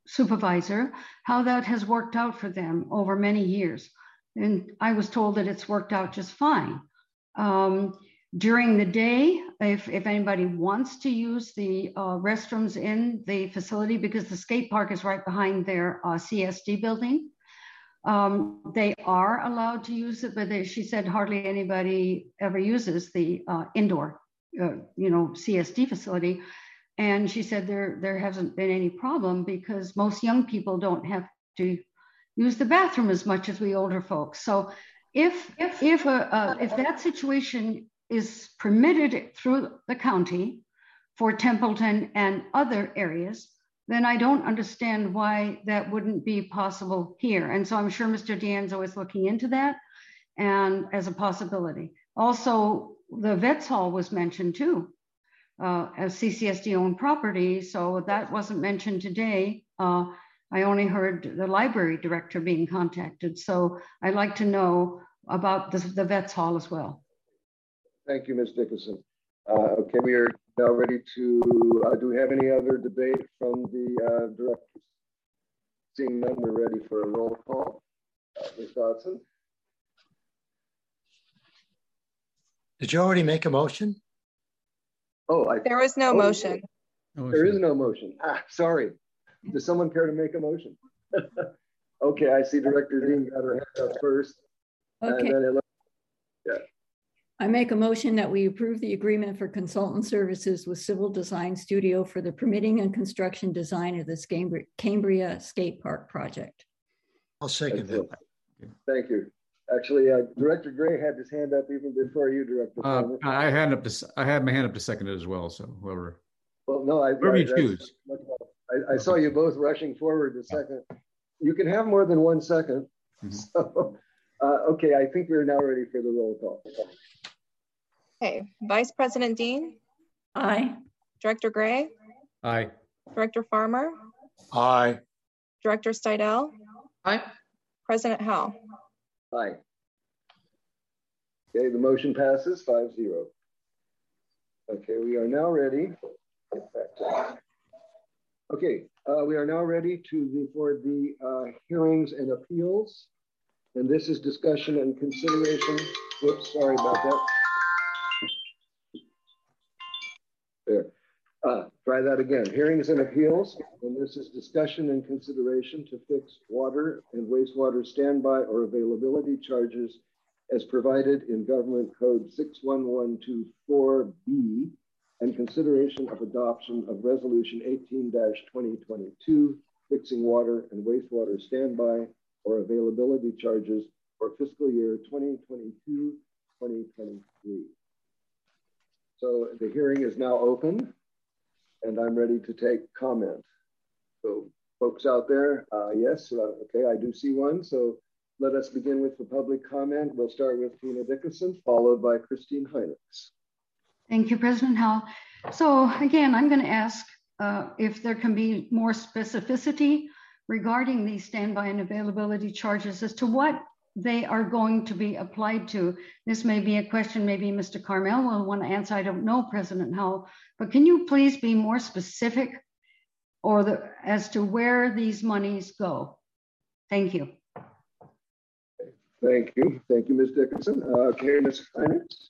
supervisor how that has worked out for them over many years. And I was told that it's worked out just fine. During the day, if anybody wants to use the restrooms in the facility, because the skate park is right behind their CSD building, they are allowed to use it, but she said hardly anybody ever uses the indoor, CSD facility. And she said there hasn't been any problem because most young people don't have to use the bathroom as much as we older folks. So if that situation is permitted through the county for Templeton and other areas, then I don't understand why that wouldn't be possible here. And so I'm sure Mr. D'Anzo is looking into that and as a possibility. Also, the Vets Hall was mentioned too, as CCSD owned property. So that wasn't mentioned today. I only heard the library director being contacted. So I'd like to know about the Vets Hall as well. Thank you, Ms. Dickerson. Okay, we are now ready to, do we have any other debate from the directors? Seeing none, we're ready for a roll call. Ms. Dodson? Did you already make a motion? Oh, there was no motion. There is no motion. Sorry. Does someone care to make a motion? Okay, I see Director Dean got her hand up first. Okay. And then yeah. I make a motion that we approve the agreement for consultant services with Civil Design Studio for the permitting and construction design of this Cambria Skate Park project. I'll second that. Thank you. Actually, Director Gray had his hand up even before you, Director. I had my hand up to second it as well. So whoever. Well, no, whoever you choose. I saw you both rushing forward a second. You can have more than 1 second. Mm-hmm. So, okay, I think we're now ready for the roll call. Okay, Vice President Dean? Aye. Director Gray? Aye. Director Farmer? Aye. Director Steidel? Aye. President Howell? Aye. Okay, the motion passes 5-0. Okay, we are now ready. Okay, we are now ready for the hearings and appeals. And this is discussion and consideration. Whoops, sorry about that. There. Try that again. Hearings and appeals. And this is discussion and consideration to fix water and wastewater standby or availability charges as provided in Government Code 61124B and consideration of adoption of Resolution 18-2022, fixing water and wastewater standby or availability charges for fiscal year 2022-2023. So the hearing is now open and I'm ready to take comment. So folks out there, yes, okay, I do see one. So let us begin with the public comment. We'll start with Tina Dickerson, followed by Christine Heinrichs. Thank you, President Howell. So again, I'm going to ask if there can be more specificity regarding these standby and availability charges as to what they are going to be applied to. This may be a question maybe Mr. Carmel will want to answer. I don't know, President Howell, but can you please be more specific as to where these monies go? Thank you. Thank you. Thank you, Ms. Dickerson. Okay, Ms. Heinrichs.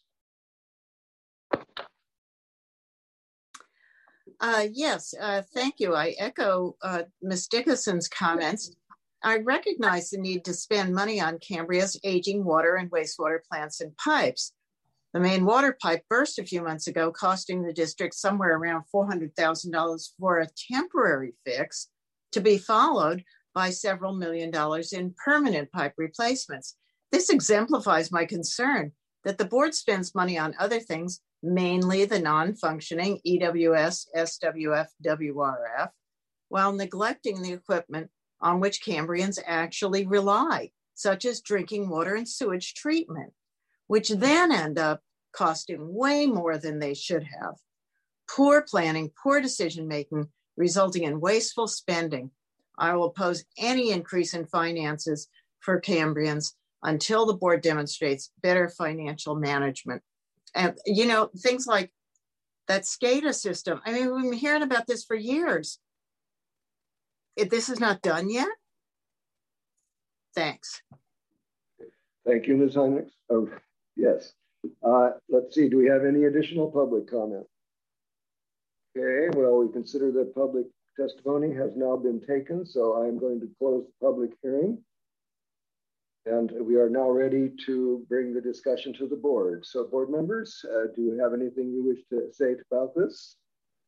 Yes, thank you. I echo Ms. Dickerson's comments. I recognize the need to spend money on Cambria's aging water and wastewater plants and pipes. The main water pipe burst a few months ago, costing the district somewhere around $400,000 for a temporary fix, to be followed by several $1 million in permanent pipe replacements. This exemplifies my concern that the board spends money on other things, mainly the non-functioning EWS, SWF, WRF, while neglecting the equipment on which Cambrians actually rely, such as drinking water and sewage treatment, which then end up costing way more than they should have. Poor planning, poor decision-making, resulting in wasteful spending. I will oppose any increase in finances for Cambrians until the board demonstrates better financial management. And, you know, things like that SCADA system. I mean, we've been hearing about this for years. if this is not done yet? Thanks. Thank you, Ms. Heinrichs. Oh, yes. Let's see, do we have any additional public comment? Okay, well, we consider that public testimony has now been taken, so I'm going to close the public hearing. And we are now ready to bring the discussion to the board. So board members, do you have anything you wish to say about this?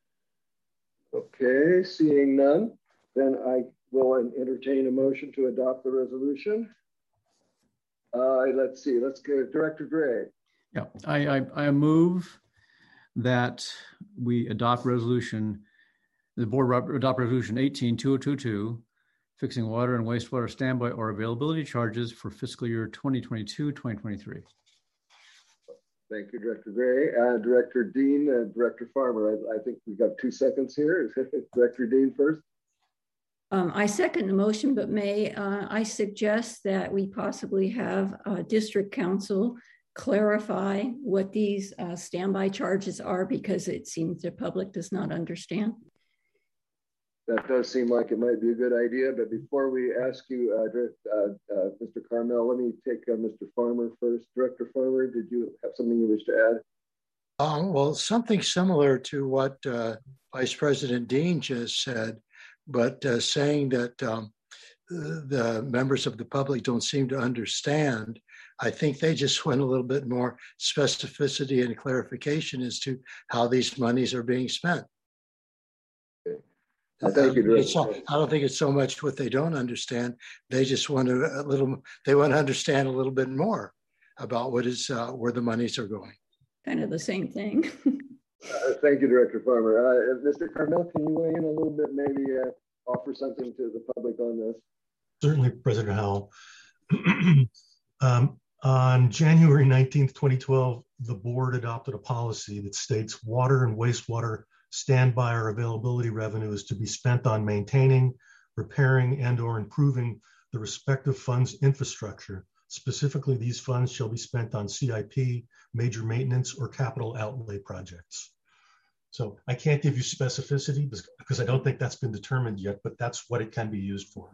Okay, seeing none, then I will entertain a motion to adopt the resolution. Let's see, let's go Director Gray. Yeah, I move that we adopt resolution, the board adopt resolution 18-2022, fixing water and wastewater standby or availability charges for fiscal year 2022-2023. Thank you, Director Gray. Director Dean and Director Farmer, I think we've got 2 seconds here. Director Dean first. I second the motion, but may I suggest that we possibly have district council clarify what these standby charges are, because it seems the public does not understand. That does seem like it might be a good idea, but before we ask you, Mr. Carmel, let me take Mr. Farmer first. Director Farmer, did you have something you wish to add? Well, something similar to what Vice President Dean just said, but saying that the members of the public don't seem to understand. I think they just want a little bit more specificity and clarification as to how these monies are being spent. Thank you, I don't think it's so much what they don't understand. They just want to understand a little bit more about what is where the monies are going. Kind of the same thing. Thank you, Director Farmer. Mr. Carmel, can you weigh in a little bit, maybe offer something to the public on this? Certainly, President Howell. On January 19th, 2012, the board adopted a policy that states water and wastewater standby or availability revenue is to be spent on maintaining, repairing, and or improving the respective fund's infrastructure. Specifically, these funds shall be spent on CIP, major maintenance, or capital outlay projects. So I can't give you specificity because I don't think that's been determined yet, but that's what it can be used for.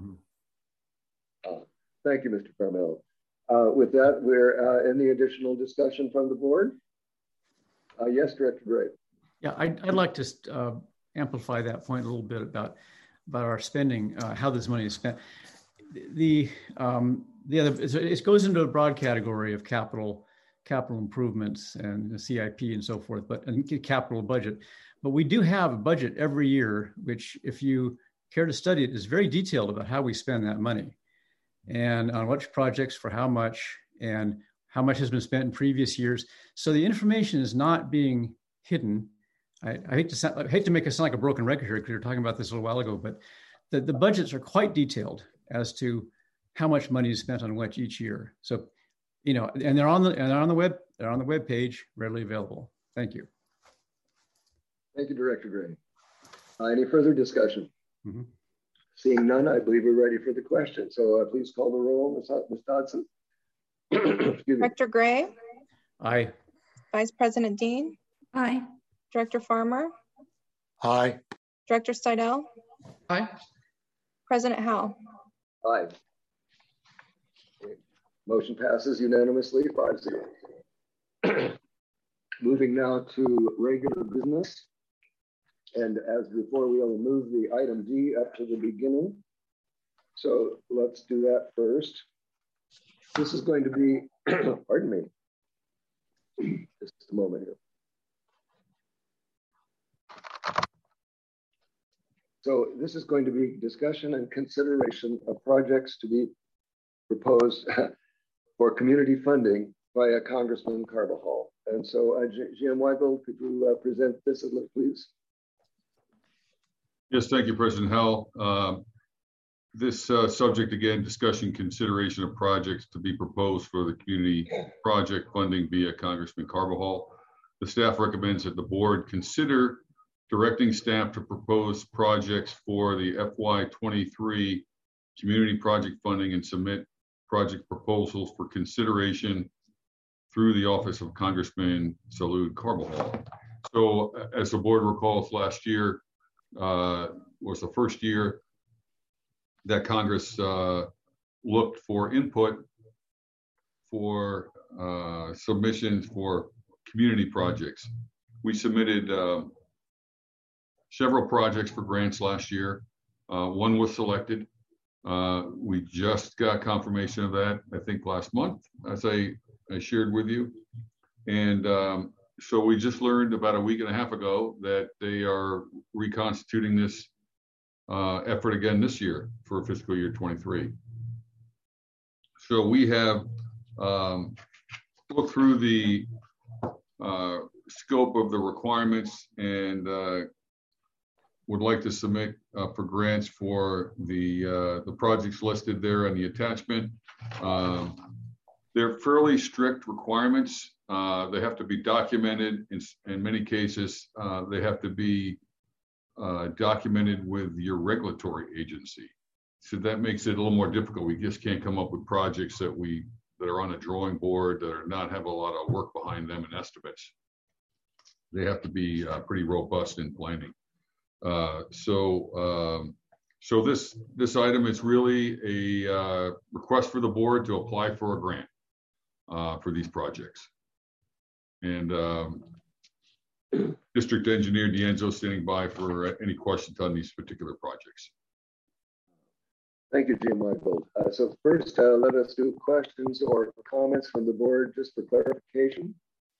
Thank you, Mr. Carmel. With that, we're any additional discussion from the board? Yes, Director Gray. Yeah, I'd like to amplify that point a little bit about our spending, how this money is spent. The other, it goes into a broad category of capital improvements and the CIP and so forth, and capital budget. But we do have a budget every year, which, if you care to study it, is very detailed about how we spend that money and on which projects for how much and how much has been spent in previous years. So the information is not being hidden. I hate to make it sound like a broken record here because we were talking about this a little while ago, but the budgets are quite detailed as to how much money is spent on what each year. So, and they're on the web page, readily available. Thank you. Thank you, Director Gray. Any further discussion? Mm-hmm. Seeing none, I believe we're ready for the question. So please call the roll, Ms. Dodson. Director Gray. Aye. Vice President Dean. Aye. Director Farmer. Aye. Director Steidel. Aye. President Howell. Aye. Okay. Motion passes unanimously, 5-0. Moving now to regular business. And as before, we'll move the item D up to the beginning. So let's do that first. This is going to be, pardon me, just a moment here. So this is going to be discussion and consideration of projects to be proposed for community funding via Congressman Carbajal. And so Jim Weigel, could you present this, please? Yes, thank you, President Howell. This subject, again, discussion consideration of projects to be proposed for the community project funding via Congressman Carbajal. The staff recommends that the board consider directing staff to propose projects for the FY23 community project funding and submit project proposals for consideration through the office of Congressman Salud Carbajal. So as the board recalls, last year was the first year that Congress looked for input for submissions for community projects. We submitted several projects for grants last year. One was selected. We just got confirmation of that, I think last month, as I shared with you. And so we just learned about a week and a half ago that they are reconstituting this effort again this year for fiscal year 23. So we have looked through the scope of the requirements and would like to submit for grants for the projects listed there on the attachment. They're fairly strict requirements. They have to be documented. In many cases, they have to be documented with your regulatory agency. So that makes it a little more difficult. We just can't come up with projects that are on a drawing board that are not have a lot of work behind them and estimates. They have to be pretty robust in planning. So this item is really a request for the board to apply for a grant for these projects. And District Engineer D'Anzo standing by for any questions on these particular projects. Thank you, Jim Michael. So first, let us do questions or comments from the board just for clarification.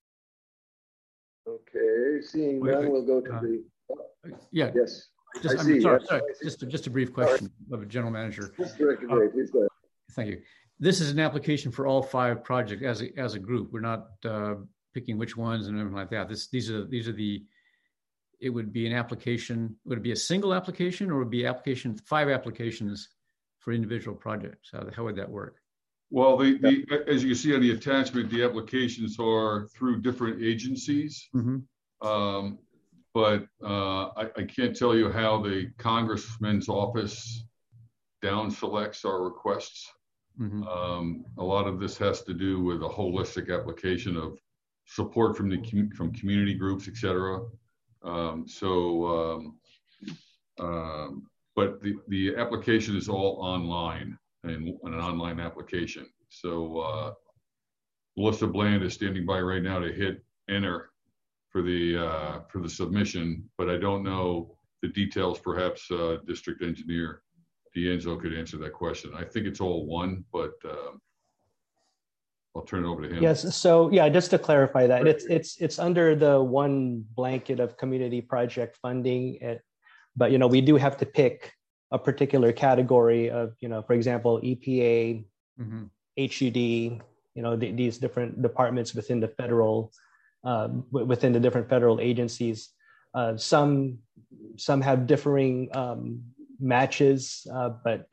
Okay, seeing none, we'll go to the. Yeah. Yes. Just a brief question of a general manager. Please go ahead. Thank you. This is an application for all 5 projects as a group. We're not picking which ones and everything like that. These are the. It would be an application. Would it be a single application, or would it be 5 applications for individual projects? How would that work? Well, as you see on the attachment, the applications are through different agencies. Mm-hmm. But I can't tell you how the Congressman's office down selects our requests. Mm-hmm. A lot of this has to do with a holistic application of support from community groups, et cetera. But the application is all online and an online application. So Melissa Bland is standing by right now to hit enter for the submission, but I don't know the details. Perhaps District Engineer D'Anzo could answer that question. I think it's all one, but I'll turn it over to him. Yes. So yeah, just to clarify that, it's under the one blanket of community project funding. But we do have to pick a particular category of, for example, EPA, mm-hmm. HUD, these different departments within the federal, within the different federal agencies. Some have differing matches, but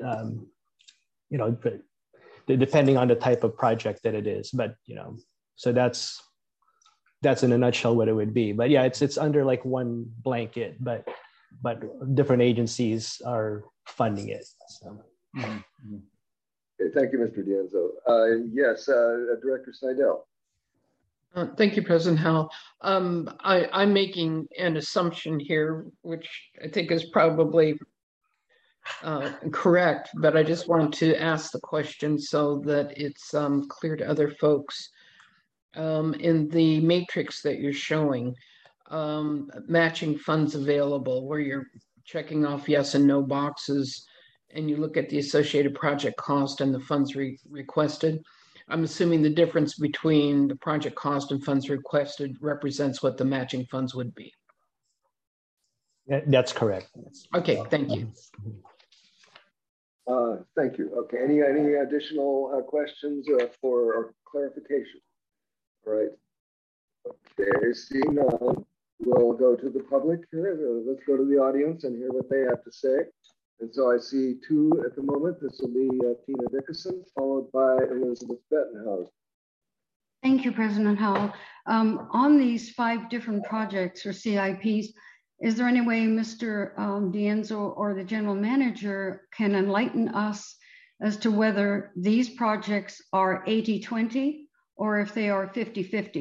depending on the type of project that it is. But so that's in a nutshell what it would be. But yeah, it's under like one blanket, but different agencies are funding it. So. Mm-hmm. Okay, thank you, Mr. D'Anzo. Yes, Director Seidel. Thank you, President Howell. I'm making an assumption here, which I think is probably correct, but I just wanted to ask the question so that it's clear to other folks. In the matrix that you're showing, matching funds available, where you're checking off yes and no boxes, and you look at the associated project cost and the funds requested. I'm assuming the difference between the project cost and funds requested represents what the matching funds would be. That's correct. Okay, thank you. Thank you. Okay, any additional questions for clarification? All right. Okay, seeing none, we'll go to the public here. Let's go to the audience and hear what they have to say. And so I see 2 at the moment. This will be Tina Dickerson, followed by Elizabeth Bettenhausen. Thank you, President Howell. On these 5 different projects or CIPs, is there any way Mr. D'Anzo or the general manager can enlighten us as to whether these projects are 80-20 or if they are 50-50?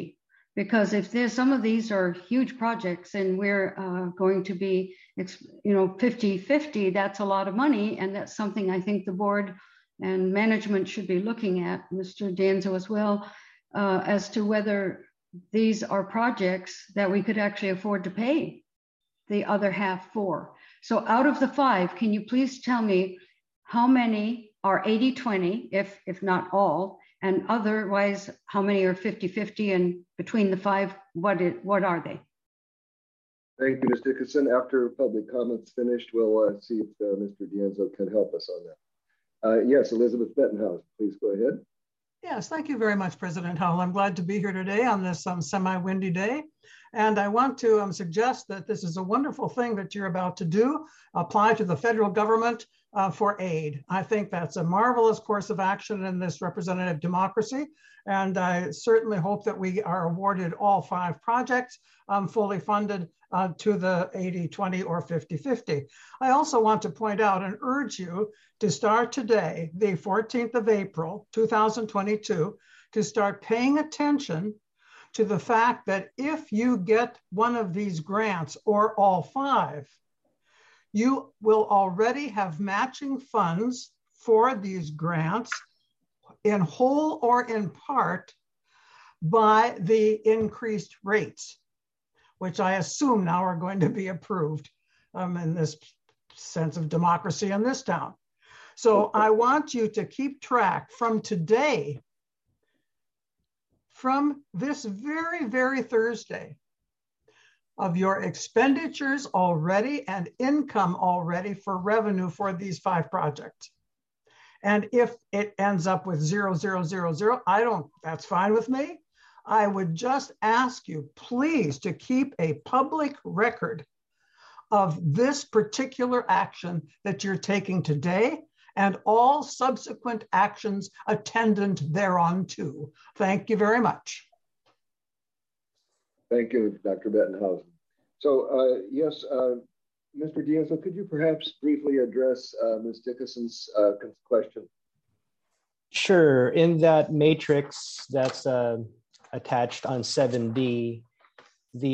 Because if there's some of these are huge projects and we're going to be, 50-50, that's a lot of money. And that's something I think the board and management should be looking at, Mr. Danzo as well, as to whether these are projects that we could actually afford to pay the other half for. So out of the 5, can you please tell me how many are 80-20, if not all, and otherwise how many are 50-50, and between the 5, what are they? Thank you, Ms. Dickinson. After public comments finished, we'll see if Mr. Danzo can help us on that. Yes, Elizabeth Bettenhausen, please go ahead. Yes, thank you very much, President Howell. I'm glad to be here today on this semi-windy day. And I want to suggest that this is a wonderful thing that you're about to do, apply to the federal government for aid. I think that's a marvelous course of action in this representative democracy. And I certainly hope that we are awarded all 5 projects fully funded to the 80-20 or 50-50. I also want to point out and urge you to start today, the 14th of April, 2022, to start paying attention to the fact that if you get one of these grants or all 5, you will already have matching funds for these grants in whole or in part by the increased rates, which I assume now are going to be approved in this sense of democracy in this town. So I want you to keep track from today, from this very, very Thursday, of your expenditures already and income already for revenue for these 5 projects. And if it ends up with 0, 0, 0, 0, that's fine with me. I would just ask you, please, to keep a public record of this particular action that you're taking today and all subsequent actions attendant thereon too. Thank you very much. Thank you, Dr. Bettenhausen. So yes, Mr. Danzo, could you perhaps briefly address Ms. Dickinson's question? Sure. In that matrix that's attached on 7D, the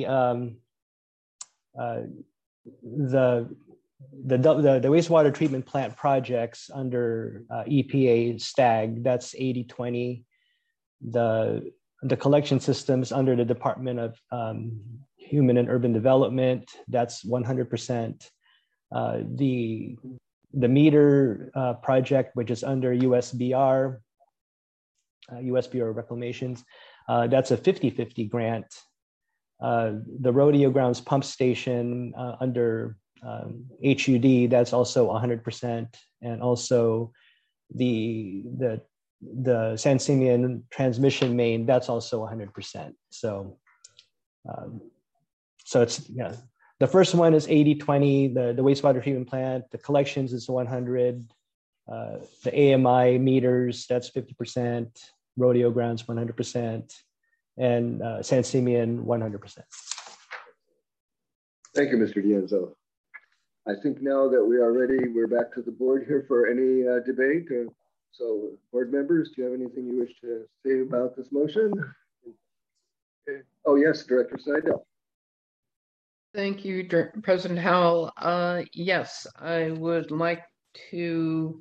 wastewater treatment plant projects under EPA STAG, that's 80-20. The collection systems under the Department of Human and Urban Development, that's 100%. The meter project, which is under USBR Reclamations, that's a 50-50 grant. The Rodeo Grounds pump station under HUD, that's also 100%. And also the San Simeon transmission main, that's also 100%. So it's, the first one is 80-20, the wastewater treatment plant, the collections is 100, the AMI meters, that's 50%, Rodeo Grounds 100%, and San Simeon 100%. Thank you, Mr. Danzo. I think now that we are ready, we're back to the board here for any debate. So board members, do you have anything you wish to say about this motion? Okay. Oh yes, Director Seidel. Thank you, President Howell. Yes, I would like to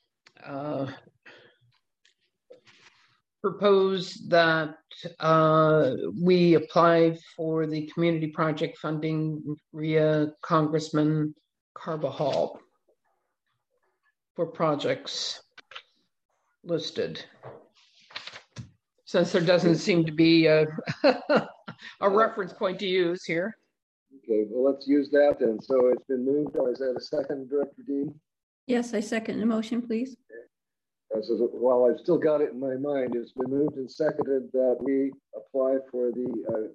propose that we apply for the community project funding via Congressman Carbajal for projects listed. Since there doesn't seem to be a reference point to use here. Okay, well, let's use that then. So it's been moved. Is that a second, Director Dean? Yes, I second the motion, please. Okay. So while I've still got it in my mind, it's been moved and seconded that we apply for the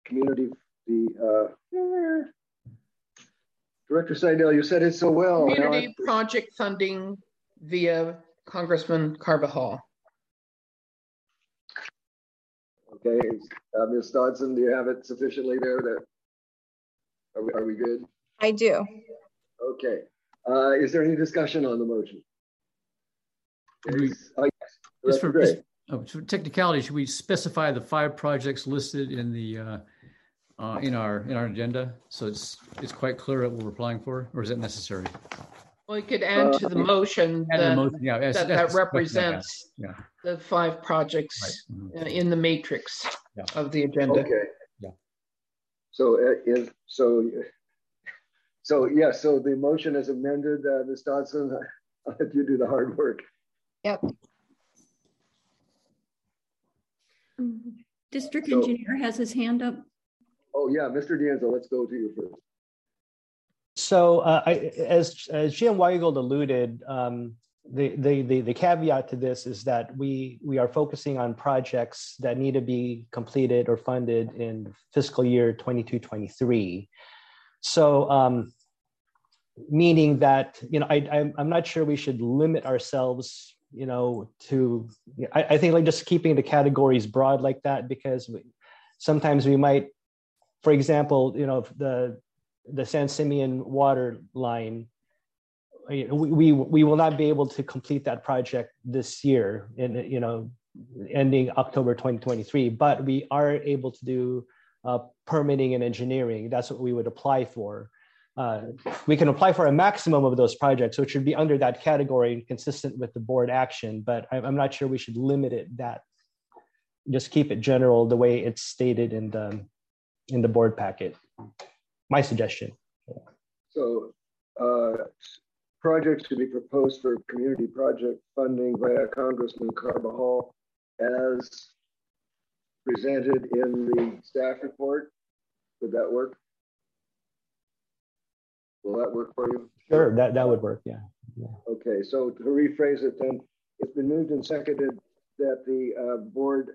Director Seidel, you said it so well. Community project funding via Congressman Carbajal. Okay, Ms. Dodson, do you have it sufficiently there? That are we good? I do. Okay. Is there any discussion on the motion? Yes. Just for technicality, should we specify the 5 projects listed in the in our agenda so it's quite clear what we're applying for, or is it necessary? Well, you could add to the motion that represents yeah. the 5 projects right. In the matrix yeah. of the agenda. Okay. Yeah. So so the motion is amended. Ms. Dodson, I'll let you do the hard work. Yep. District Engineer has his hand up. Oh yeah, Mr. D'Anzo, let's go to you first. So as Jim Weigel alluded, the caveat to this is that we are focusing on projects that need to be completed or funded in fiscal year 22-23. So meaning that, I'm not sure we should limit ourselves, to, I think like just keeping the categories broad like that, because sometimes we might, for example, the San Simeon water line, we will not be able to complete that project this year, ending October 2023. But we are able to do permitting and engineering. That's what we would apply for. We can apply for a maximum of those projects, which should be under that category, consistent with the board action. But I'm not sure we should limit it that. Just keep it general, the way it's stated in the board packet. My suggestion. So projects to be proposed for community project funding via Congressman Carbajal as presented in the staff report. Would that work? Will that work for you? Sure, that would work, yeah. Okay, so to rephrase it then, it's been moved and seconded that the board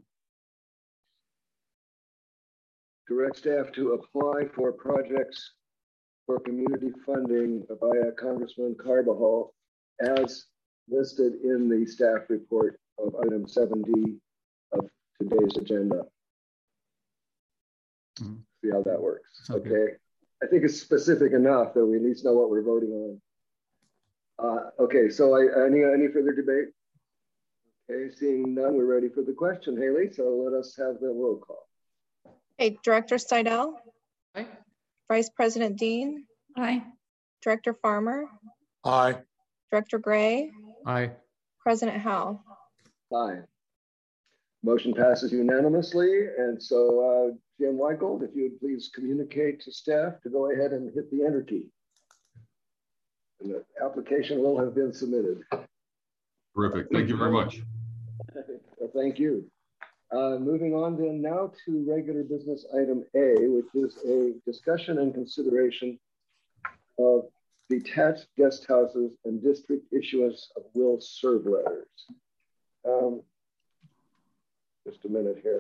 direct staff to apply for projects for community funding via Congressman Carbajal as listed in the staff report of item 7D of today's agenda. Mm-hmm. See how that works. Okay. I think it's specific enough that we at least know what we're voting on. Okay, so any further debate? Okay, seeing none, we're ready for the question, Haley. So let us have the roll call. Hey, Director Steidel. Aye. Vice President Dean. Aye. Director Farmer. Aye. Director Gray. Aye. President Howell. Aye. Motion passes unanimously. And so Jim Weigel, if you would please communicate to staff to go ahead and hit the enter key. And the application will have been submitted. Terrific. Thank you very much. Well, thank you. Moving on then now to regular business item A, which is a discussion and consideration of detached guest houses and district issuance of will serve letters. Just a minute here.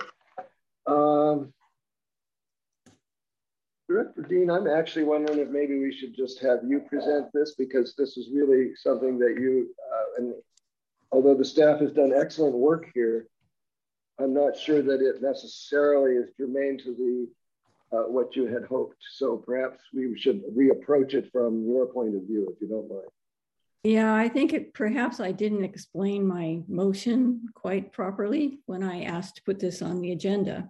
Director Dean, I'm actually wondering if maybe we should just have you present this, because this is really something that you, and although the staff has done excellent work here, I'm not sure that it necessarily is germane to the what you had hoped. So perhaps we should reapproach it from your point of view, if you don't mind. Yeah, I think perhaps I didn't explain my motion quite properly when I asked to put this on the agenda.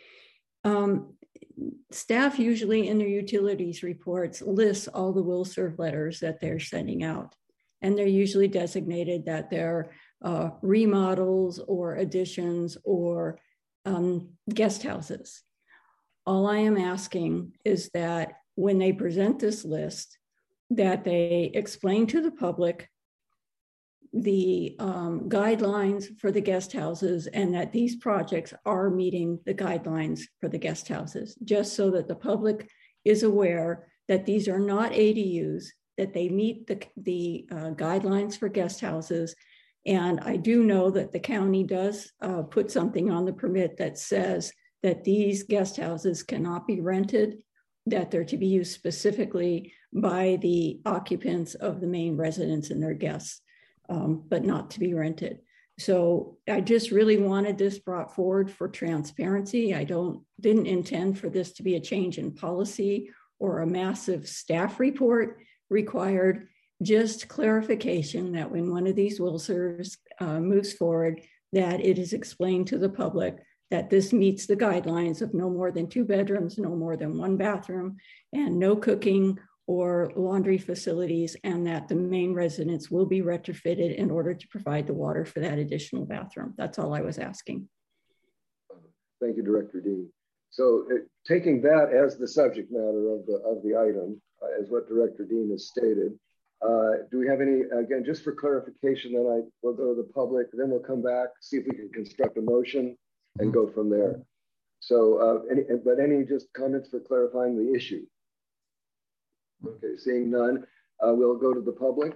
Staff usually in their utilities reports lists all the will serve letters that they're sending out. And they're usually designated that they're remodels or additions or guest houses. All I am asking is that when they present this list, that they explain to the public the guidelines for the guest houses and that these projects are meeting the guidelines for the guest houses, just so that the public is aware that these are not ADUs, that they meet the guidelines for guest houses. And I do know that the county does put something on the permit that says that these guest houses cannot be rented, that they're to be used specifically by the occupants of the main residence and their guests, but not to be rented. So I just really wanted this brought forward for transparency. I didn't intend for this to be a change in policy or a massive staff report required, just clarification that when one of these will serves moves forward, that it is explained to the public that this meets the guidelines of no more than 2 bedrooms, no more than 1 bathroom, and no cooking or laundry facilities, and that the main residence will be retrofitted in order to provide the water for that additional bathroom. That's all I was asking. Thank you, Director Dean. So taking that as the subject matter of the item, as what Director Dean has stated, do we have any, again, just for clarification, then I will go to the public, then we'll come back, see if we can construct a motion and go from there. So, any just comments for clarifying the issue? Okay, seeing none, we'll go to the public.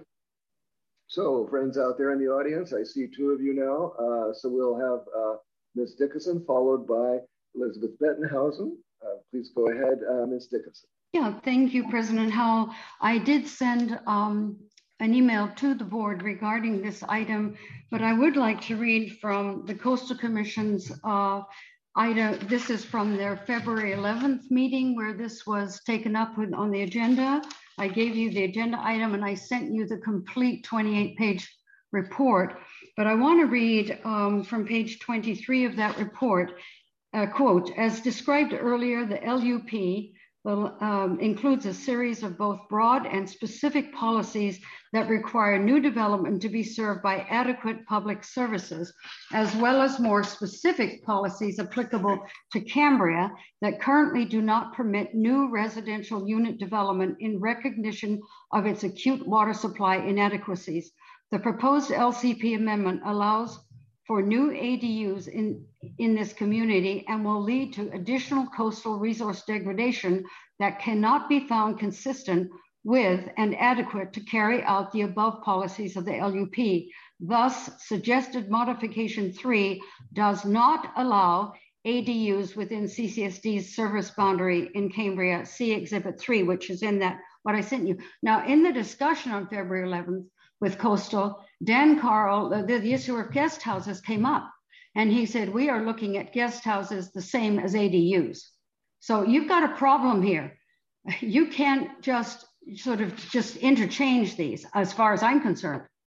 So friends out there in the audience, I see 2 of you now. So we'll have Ms. Dickinson followed by Elizabeth Bettenhausen. Please go ahead, Ms. Dickinson. Yeah, thank you, President Howell. I did send an email to the board regarding this item, but I would like to read from the Coastal Commission's item. This is from their February 11th meeting where this was taken up on the agenda. I gave you the agenda item and I sent you the complete 28-page report, but I want to read from page 23 of that report, quote, as described earlier, the LUP includes a series of both broad and specific policies that require new development to be served by adequate public services, as well as more specific policies applicable to Cambria that currently do not permit new residential unit development in recognition of its acute water supply inadequacies. The proposed LCP amendment allows for new ADUs in this community and will lead to additional coastal resource degradation that cannot be found consistent with and adequate to carry out the above policies of the LUP. Thus, suggested modification 3 does not allow ADUs within CCSD's service boundary in Cambria. See Exhibit 3, which is in that, what I sent you. Now, in the discussion on February 11th with Coastal, Dan Carl, the issue of guest houses came up, and he said, we are looking at guest houses the same as ADUs. So you've got a problem here. You can't just sort of just interchange these as far as I'm concerned.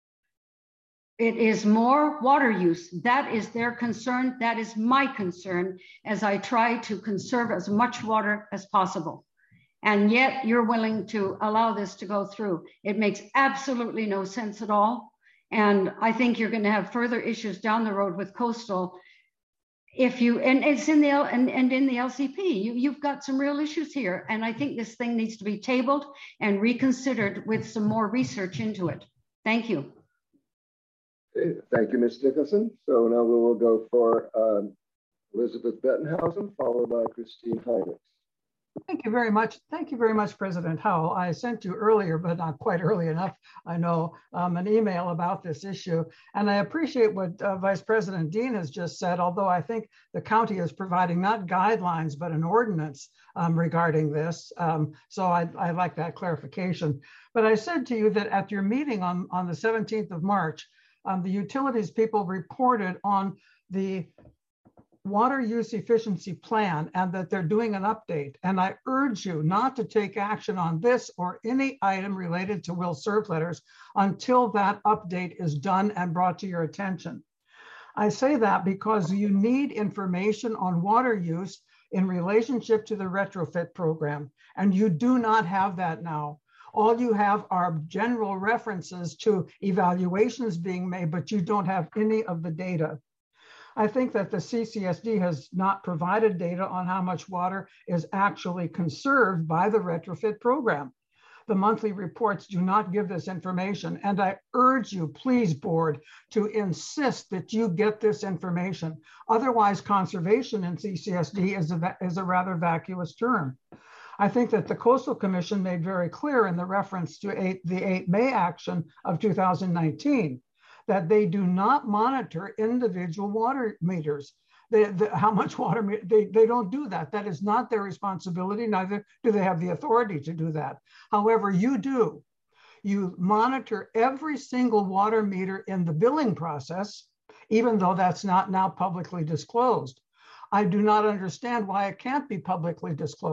It is more water use. That is their concern. That is my concern as I try to conserve as much water as possible. And yet you're willing to allow this to go through. It makes absolutely no sense at all. And I think you're going to have further issues down the road with Coastal. If you, and it's in the, and in the LCP, you've got some real issues here. And I think this thing needs to be tabled and reconsidered with some more research into it. Thank you. Okay, thank you, Ms. Dickinson. So now we will go for Elizabeth Bettenhausen, followed by Christine Heinrichs. Thank you very much. Thank you very much, President Howell. I sent you earlier, but not quite early enough, I know, an email about this issue. And I appreciate what Vice President Dean has just said, although I think the county is providing not guidelines, but an ordinance regarding this. So I like that clarification. But I said to you that at your meeting on the 17th of March, the utilities people reported on the water use efficiency plan and that they're doing an update. And I urge you not to take action on this or any item related to will serve letters until that update is done and brought to your attention. I say that because you need information on water use in relationship to the retrofit program, and you do not have that now. All you have are general references to evaluations being made, but you don't have any of the data. I think that the CCSD has not provided data on how much water is actually conserved by the retrofit program. The monthly reports do not give this information, and I urge you, please, board, to insist that you get this information. Otherwise, conservation in CCSD is a rather vacuous term. I think that the Coastal Commission made very clear in the reference to the 8 May action of 2019 that they do not monitor individual water meters. How much water, they don't do that. That is not their responsibility, neither do they have the authority to do that. However, you do. You monitor every single water meter in the billing process, even though that's not now publicly disclosed. I do not understand why it can't be publicly disclosed.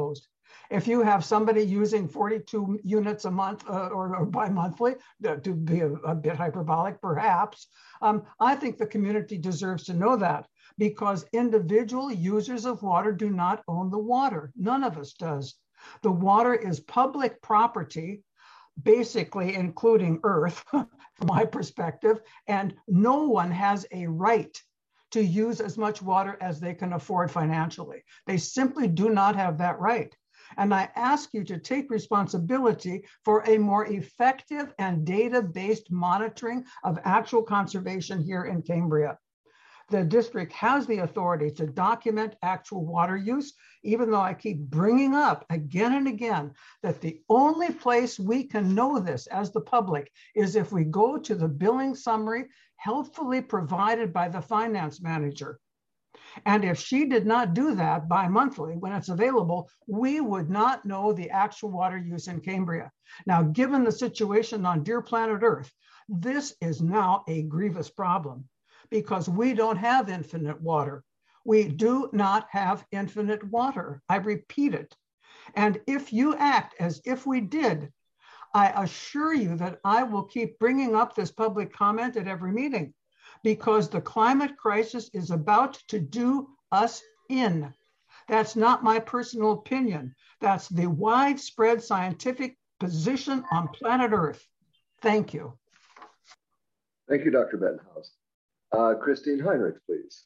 If you have somebody using 42 units a month or bi-monthly, to be a bit hyperbolic perhaps, I think the community deserves to know that, because individual users of water do not own the water. None of us does. The water is public property, basically including Earth, from my perspective, and no one has a right to use as much water as they can afford financially. They simply do not have that right. And I ask you to take responsibility for a more effective and data-based monitoring of actual conservation here in Cambria. The district has the authority to document actual water use, even though I keep bringing up again and again that the only place we can know this as the public is if we go to the billing summary helpfully provided by the finance manager. And if she did not do that bi-monthly when it's available, we would not know the actual water use in Cambria. Now, given the situation on dear planet Earth, this is now a grievous problem because we don't have infinite water. We do not have infinite water. I repeat it. And if you act as if we did, I assure you that I will keep bringing up this public comment at every meeting, because the climate crisis is about to do us in. That's not my personal opinion. That's the widespread scientific position on planet Earth. Thank you. Thank you, Dr. Bettenhaus. Christine Heinrich, please.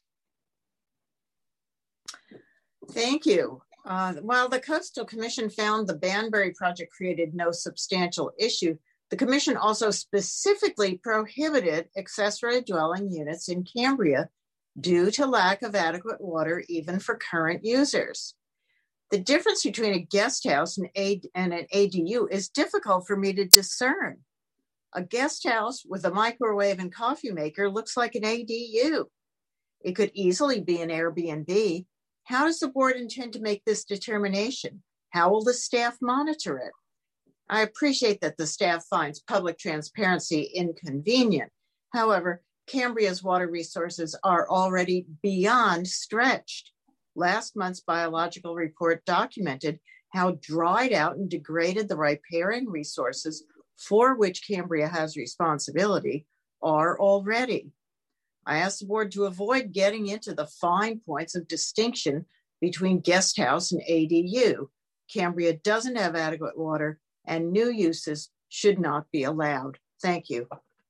Thank you. While the Coastal Commission found the Banbury project created no substantial issue, the Commission also specifically prohibited accessory dwelling units in Cambria due to lack of adequate water, even for current users. The difference between a guest house and an ADU is difficult for me to discern. A guest house with a microwave and coffee maker looks like an ADU. It could easily be an Airbnb. How does the board intend to make this determination? How will the staff monitor it? I appreciate that the staff finds public transparency inconvenient. However, Cambria's water resources are already beyond stretched. Last month's biological report documented how dried out and degraded the riparian resources for which Cambria has responsibility are already. I asked the board to avoid getting into the fine points of distinction between guest house and ADU. Cambria doesn't have adequate water, and new uses should not be allowed. Thank you.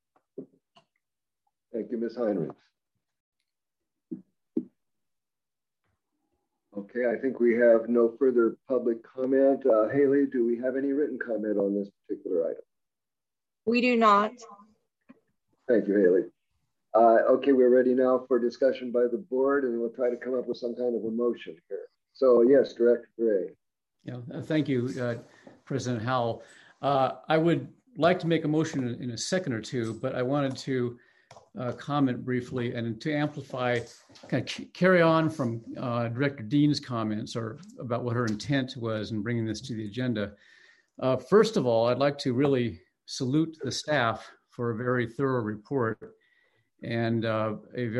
Thank you, Ms. Heinrich. Okay, I think we have no further public comment. Haley, do we have any written comment on this particular item? We do not. Thank you, Haley. Okay, we're ready now for discussion by the board, and we'll try to come up with some kind of a motion here. So yes, Director Gray. Yeah, thank you, President Howell. I would like to make a motion in a second or two, but I wanted to comment briefly and to amplify, kind of carry on from Director Dean's comments or about what her intent was in bringing this to the agenda. First of all, I'd like to really salute the staff for a very thorough report and a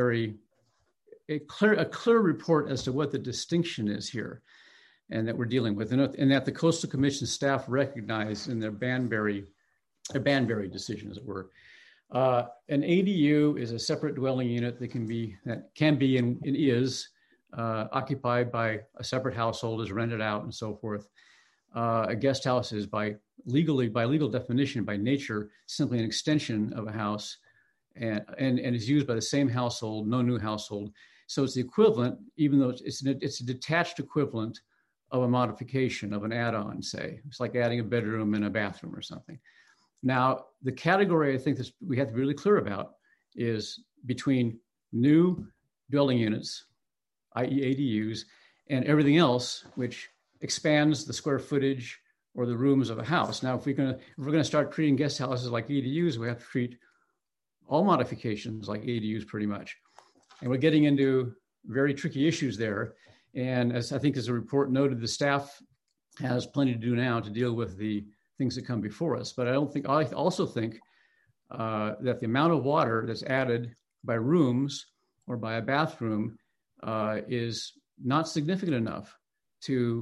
clear report as to what the distinction is here and that we're dealing with, and that the Coastal Commission staff recognized in their Banbury decision, as it were. An ADU is a separate dwelling unit that can be and is occupied by a separate household, is rented out, and so forth. A guest house is by legal definition, by nature, simply an extension of a house, and is used by the same household, no new household. So it's the equivalent, even though it's a detached equivalent of a modification, of an add-on, say. It's like adding a bedroom and a bathroom or something. Now, the category I think we have to be really clear about is between new dwelling units, i.e. ADUs, and everything else which expands the square footage or the rooms of a house. Now, if we're going to start treating guest houses like ADUs, we have to treat all modifications like ADUs pretty much. And we're getting into very tricky issues there. And as I think as the report noted, the staff has plenty to do now to deal with the things that come before us. But I also think that the amount of water that's added by rooms or by a bathroom is not significant enough to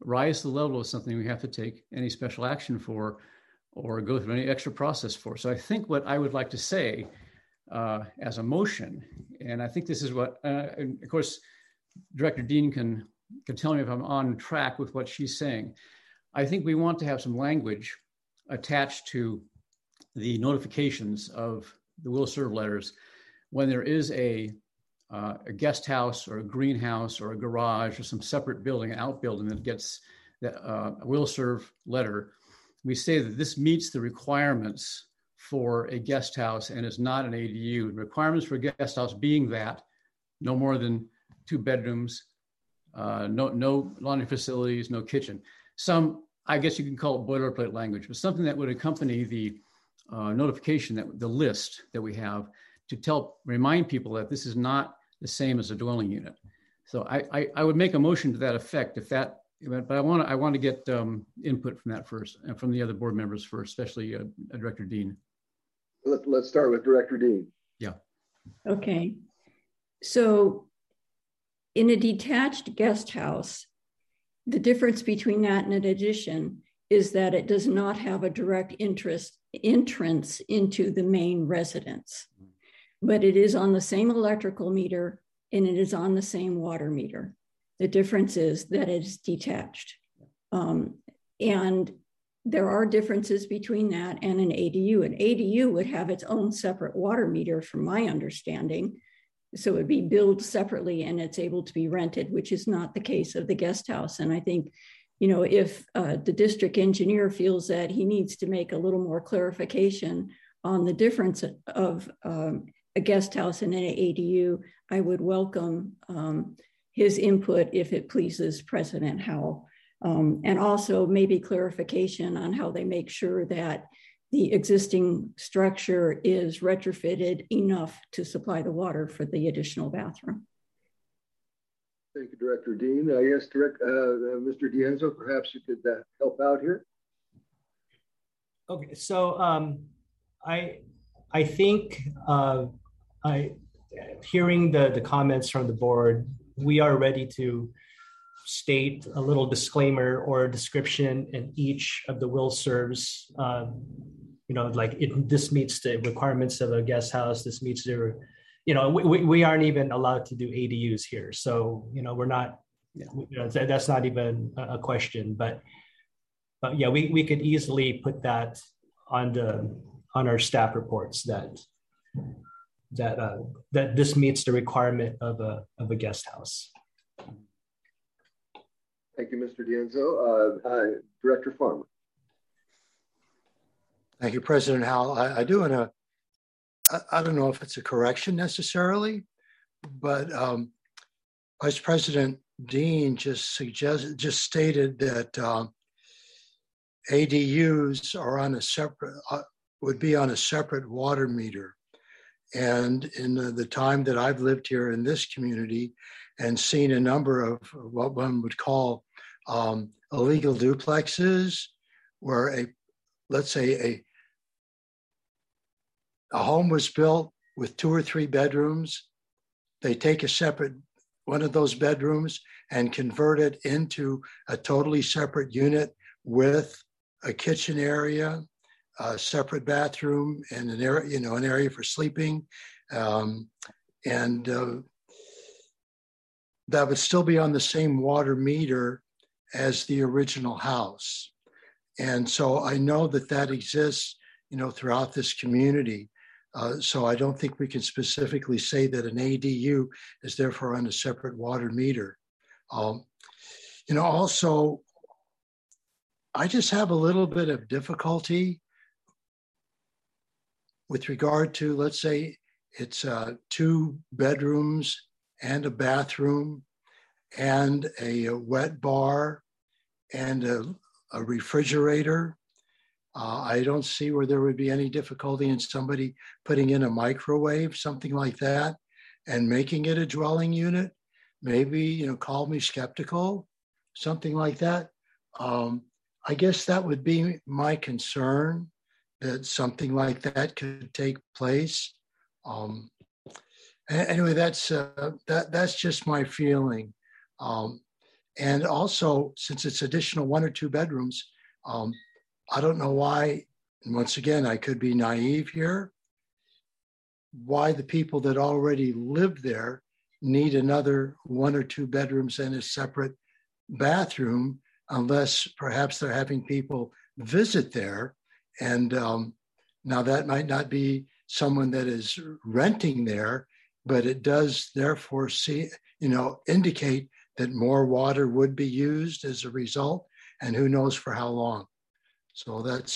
rise to the level of something we have to take any special action for or go through any extra process for. So I think what I would like to say as a motion, and I think this is what, and of course, Director Dean can tell me if I'm on track with what she's saying. I think we want to have some language attached to the notifications of the will serve letters when there is a guest house or a greenhouse or a garage or some separate building, an outbuilding that gets a will serve letter. We say that this meets the requirements for a guest house and is not an ADU. The requirements for a guest house being that no more than 2 bedrooms, no laundry facilities, no kitchen. Some, I guess you can call it boilerplate language, but something that would accompany the notification, that the list that we have to remind people that this is not the same as a dwelling unit. So I would make a motion to that effect but I want to get input from that first and from the other board members first, especially Director Dean. Let's start with Director Dean. Yeah. Okay. So in a detached guest house, the difference between that and an addition is that it does not have a direct entrance into the main residence, but it is on the same electrical meter and it is on the same water meter. The difference is that it's detached. And there are differences between that and an ADU. An ADU would have its own separate water meter, from my understanding. So it would be billed separately and it's able to be rented, which is not the case of the guest house. And I think, if the district engineer feels that he needs to make a little more clarification on the difference of a guest house and an ADU, I would welcome his input if it pleases President Howell. And also maybe clarification on how they make sure that the existing structure is retrofitted enough to supply the water for the additional bathroom. Thank you, Director Dean. Yes, Mr. D'Enzo, perhaps you could help out here. Okay, so I think hearing the comments from the board, we are ready to state a little disclaimer or a description in each of the will serves. This meets the requirements of a guest house. This meets their, we aren't even allowed to do ADUs here. So, we're not, that's not even a question, but yeah, we could easily put that on our staff reports that this meets the requirement of a guest house. Thank you, Mr. D'Enzo. Director Farmer. Thank you, President Howell. I do want to, I don't know if it's a correction necessarily, but Vice President Dean just stated that ADUs are on a separate, would be on a separate water meter. And in the time that I've lived here in this community and seen a number of what one would call illegal duplexes, where let's say a home was built with 2 or 3 bedrooms. They take a separate one of those bedrooms and convert it into a totally separate unit with a kitchen area, a separate bathroom, and an area for sleeping, and that would still be on the same water meter as the original house. And so I know that exists, throughout this community. So I don't think we can specifically say that an ADU is therefore on a separate water meter. Also, I just have a little bit of difficulty with regard to, let's say it's 2 bedrooms and a bathroom and a wet bar and a refrigerator. I don't see where there would be any difficulty in somebody putting in a microwave, something like that, and making it a dwelling unit. Maybe, call me skeptical, something like that. I guess that would be my concern, that something like that could take place. Anyway, that's just my feeling. And also, since it's additional 1 or 2 bedrooms, I don't know why, and once again, I could be naive here, why the people that already live there need another 1 or 2 bedrooms and a separate bathroom, unless perhaps they're having people visit there. And now that might not be someone that is renting there, but it does therefore indicate that more water would be used as a result, and who knows for how long. So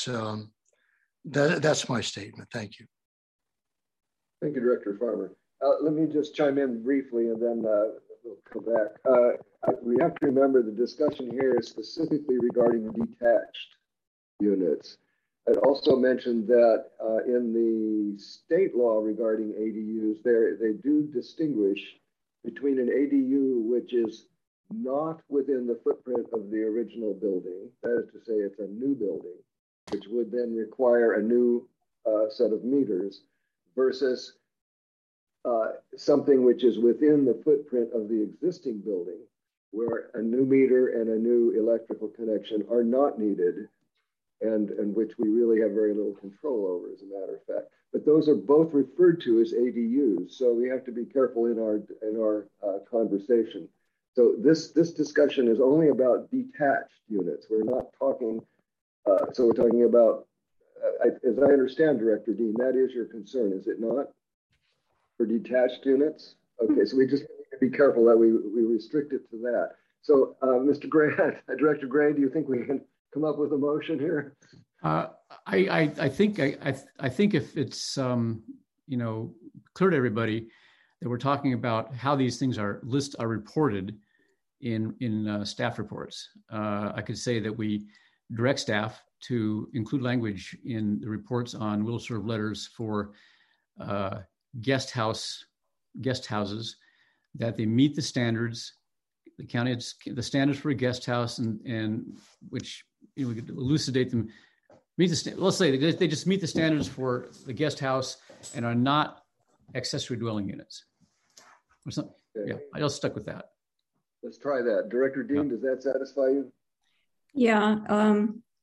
that's my statement. Thank you. Thank you, Director Farmer. Let me just chime in briefly, and then we'll come back. We have to remember the discussion here is specifically regarding detached units. I'd also mentioned that in the state law regarding ADUs, they do distinguish between an ADU which is not within the footprint of the original building, that is to say it's a new building, which would then require a new set of meters, versus something which is within the footprint of the existing building, where a new meter and a new electrical connection are not needed, and which we really have very little control over, as a matter of fact. But those are both referred to as ADUs, so we have to be careful in our conversation. So this discussion is only about detached units. We're not talking. So we're talking about, as I understand, Director Dean, that is your concern, is it not? For detached units? Okay, so we just need to be careful that we restrict it to that. So Mr. Gray, Director Gray, do you think we can come up with a motion here? I think if it's clear to everybody that we're talking about how these things are reported in staff reports, I could say that we direct staff to include language in the reports on will serve letters for guest houses, that they meet the standards, the standards for a guest house, and which we could elucidate them. Let's say they just meet the standards for the guest house and are not accessory dwelling units. Or something. Yeah, I just stuck with that. Let's try that. Director Dean, does that satisfy you? Yeah.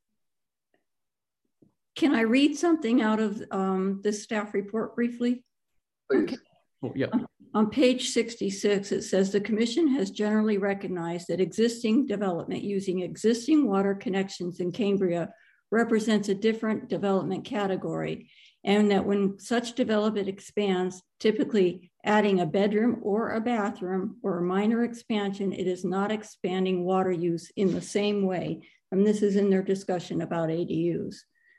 Can I read something out of this staff report briefly? Please. Okay. Oh, yeah. On page 66, it says the commission has generally recognized that existing development using existing water connections in Cambria represents a different development category, and that when such development expands, typically adding a bedroom or a bathroom or a minor expansion, it is not expanding water use in the same way. And this is in their discussion about ADUs.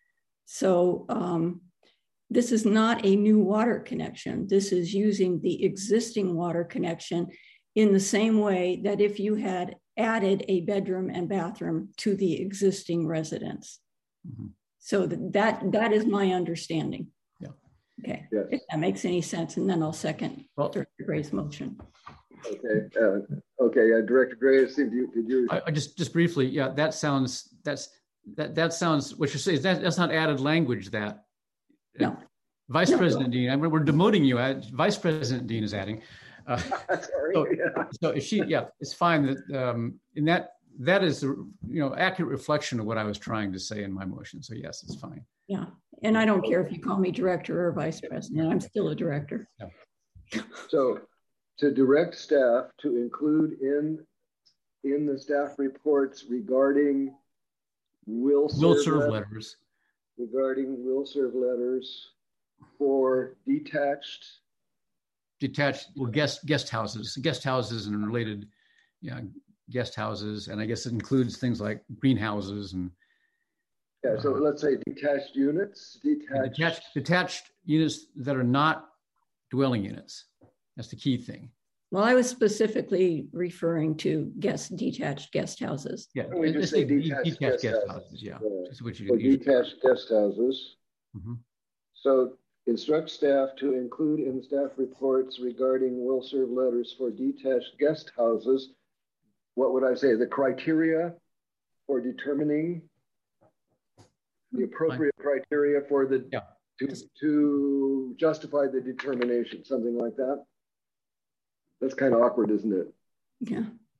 So this is not a new water connection. This is using the existing water connection in the same way that if you had added a bedroom and bathroom to the existing residence. Mm-hmm. So that is my understanding. Yeah. Okay. Yes. If that makes any sense, and then I'll second Director Gray's motion. Okay. Director Gray, did you? I just briefly, yeah. That sounds what you're saying. That's not added language. That. No. Vice President Dean, we're demoting you. Vice President Dean is adding. Sorry. So if she, it's fine that in that is accurate reflection of what I was trying to say in my motion. So yes, it's fine. Yeah, and I don't care if you call me director or vice president. I'm still a director. Yeah. So to direct staff to include in the staff reports regarding will serve letters. Regarding will serve letters for detached well, guest houses and related guest houses, and I guess it includes things like greenhouses and so let's say detached units, detached units that are not dwelling units. That's the key thing. Well, I was specifically referring to detached guest houses. Yeah, we just say detached guest houses. Yeah, detached guest houses. Mm-hmm. So instruct staff to include in staff reports regarding will serve letters for detached guest houses. What would I say? The criteria for determining the appropriate criteria for the to justify the determination, something like that. That's kind of awkward, isn't it? Yeah.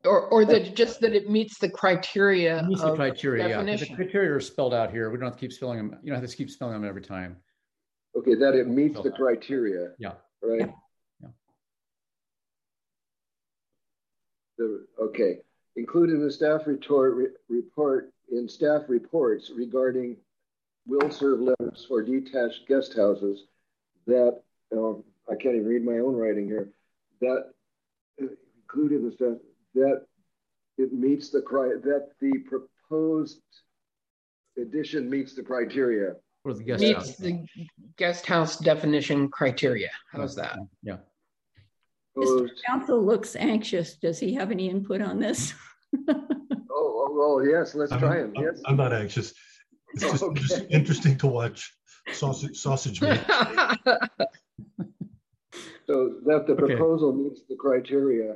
Or that just that it meets the criteria. It meets the criteria, definition. Yeah. The criteria are spelled out here. We don't have to keep spelling them. You don't have to keep spelling them every time. Okay, that it meets the criteria. Yeah. Right. Yeah. Okay. Included in the staff report in staff reports regarding will serve letters for detached guest houses that I can't even read my own writing here. That included in the staff that it meets the that the proposed addition meets the criteria. For the guest meets house. The guest house definition criteria. How's that? Yeah. Mr. Council looks anxious. Does he have any input on this? Oh, yes. Let's try him. Yes. I'm not anxious. It's just interesting to watch sausage meat. So that the proposal meets the criteria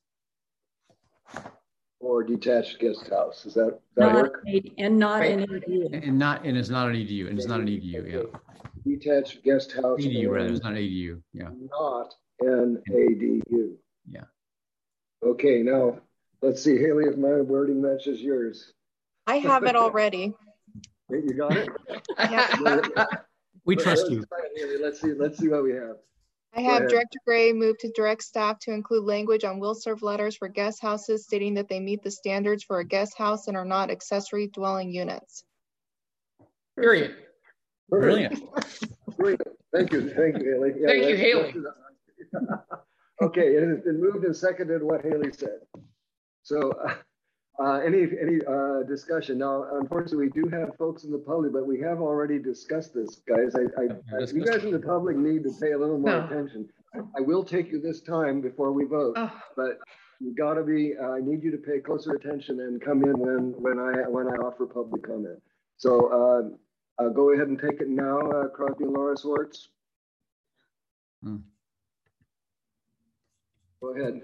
for detached guest house. Does that work? And not an EDU. And it's not an EDU. And it's not an EDU. Yeah. Detached guest house. EDU rather. It's not an ADU. Yeah. Not an ADU. Yeah. Okay. Now let's see, Haley, if my wording matches yours. I have it already. You got it? We trust you. Let's see what we have. I have Director Gray move to direct staff to include language on will serve letters for guest houses stating that they meet the standards for a guest house and are not accessory dwelling units. Period. Brilliant. Thank you, Haley. Yeah, Thank you, Haley. Okay, it has been moved and seconded what Haley said. So any discussion? Now, unfortunately, we do have folks in the public, but we have already discussed this, guys. You guys in the public need to pay a little more attention. I will take you this time before we vote, but you gotta be, I need you to pay closer attention and come in when I offer public comment. So go ahead and take it now, Crosby and Laura Swartz. Go ahead.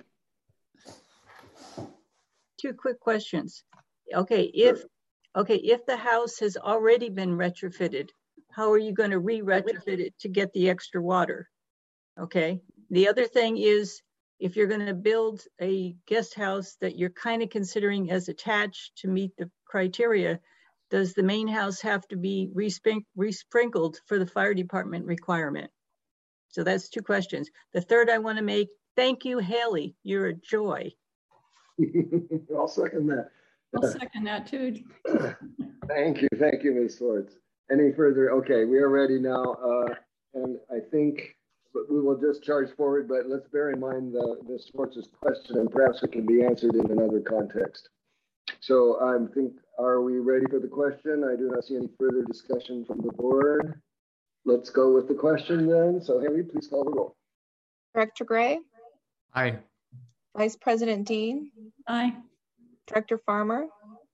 Two quick questions. Okay, if the house has already been retrofitted, how are you going to re-retrofit it to get the extra water? Okay. The other thing is, if you're going to build a guest house that you're kind of considering as attached to meet the criteria, does the main house have to be resprinkled for the fire department requirement? So that's two questions. The third I want to make, thank you, Haley. You're a joy. I'll second that. I'll second that too. Thank you, Ms. Swartz. Any further? Okay, we are ready now, and I think we will just charge forward. But let's bear in mind Ms. Swartz's question, and perhaps it can be answered in another context. So I think, are we ready for the question? I do not see any further discussion from the board. Let's go with the question then. So Haley, please call the roll. Director Gray. Aye. Vice President Dean. Aye. Director Farmer.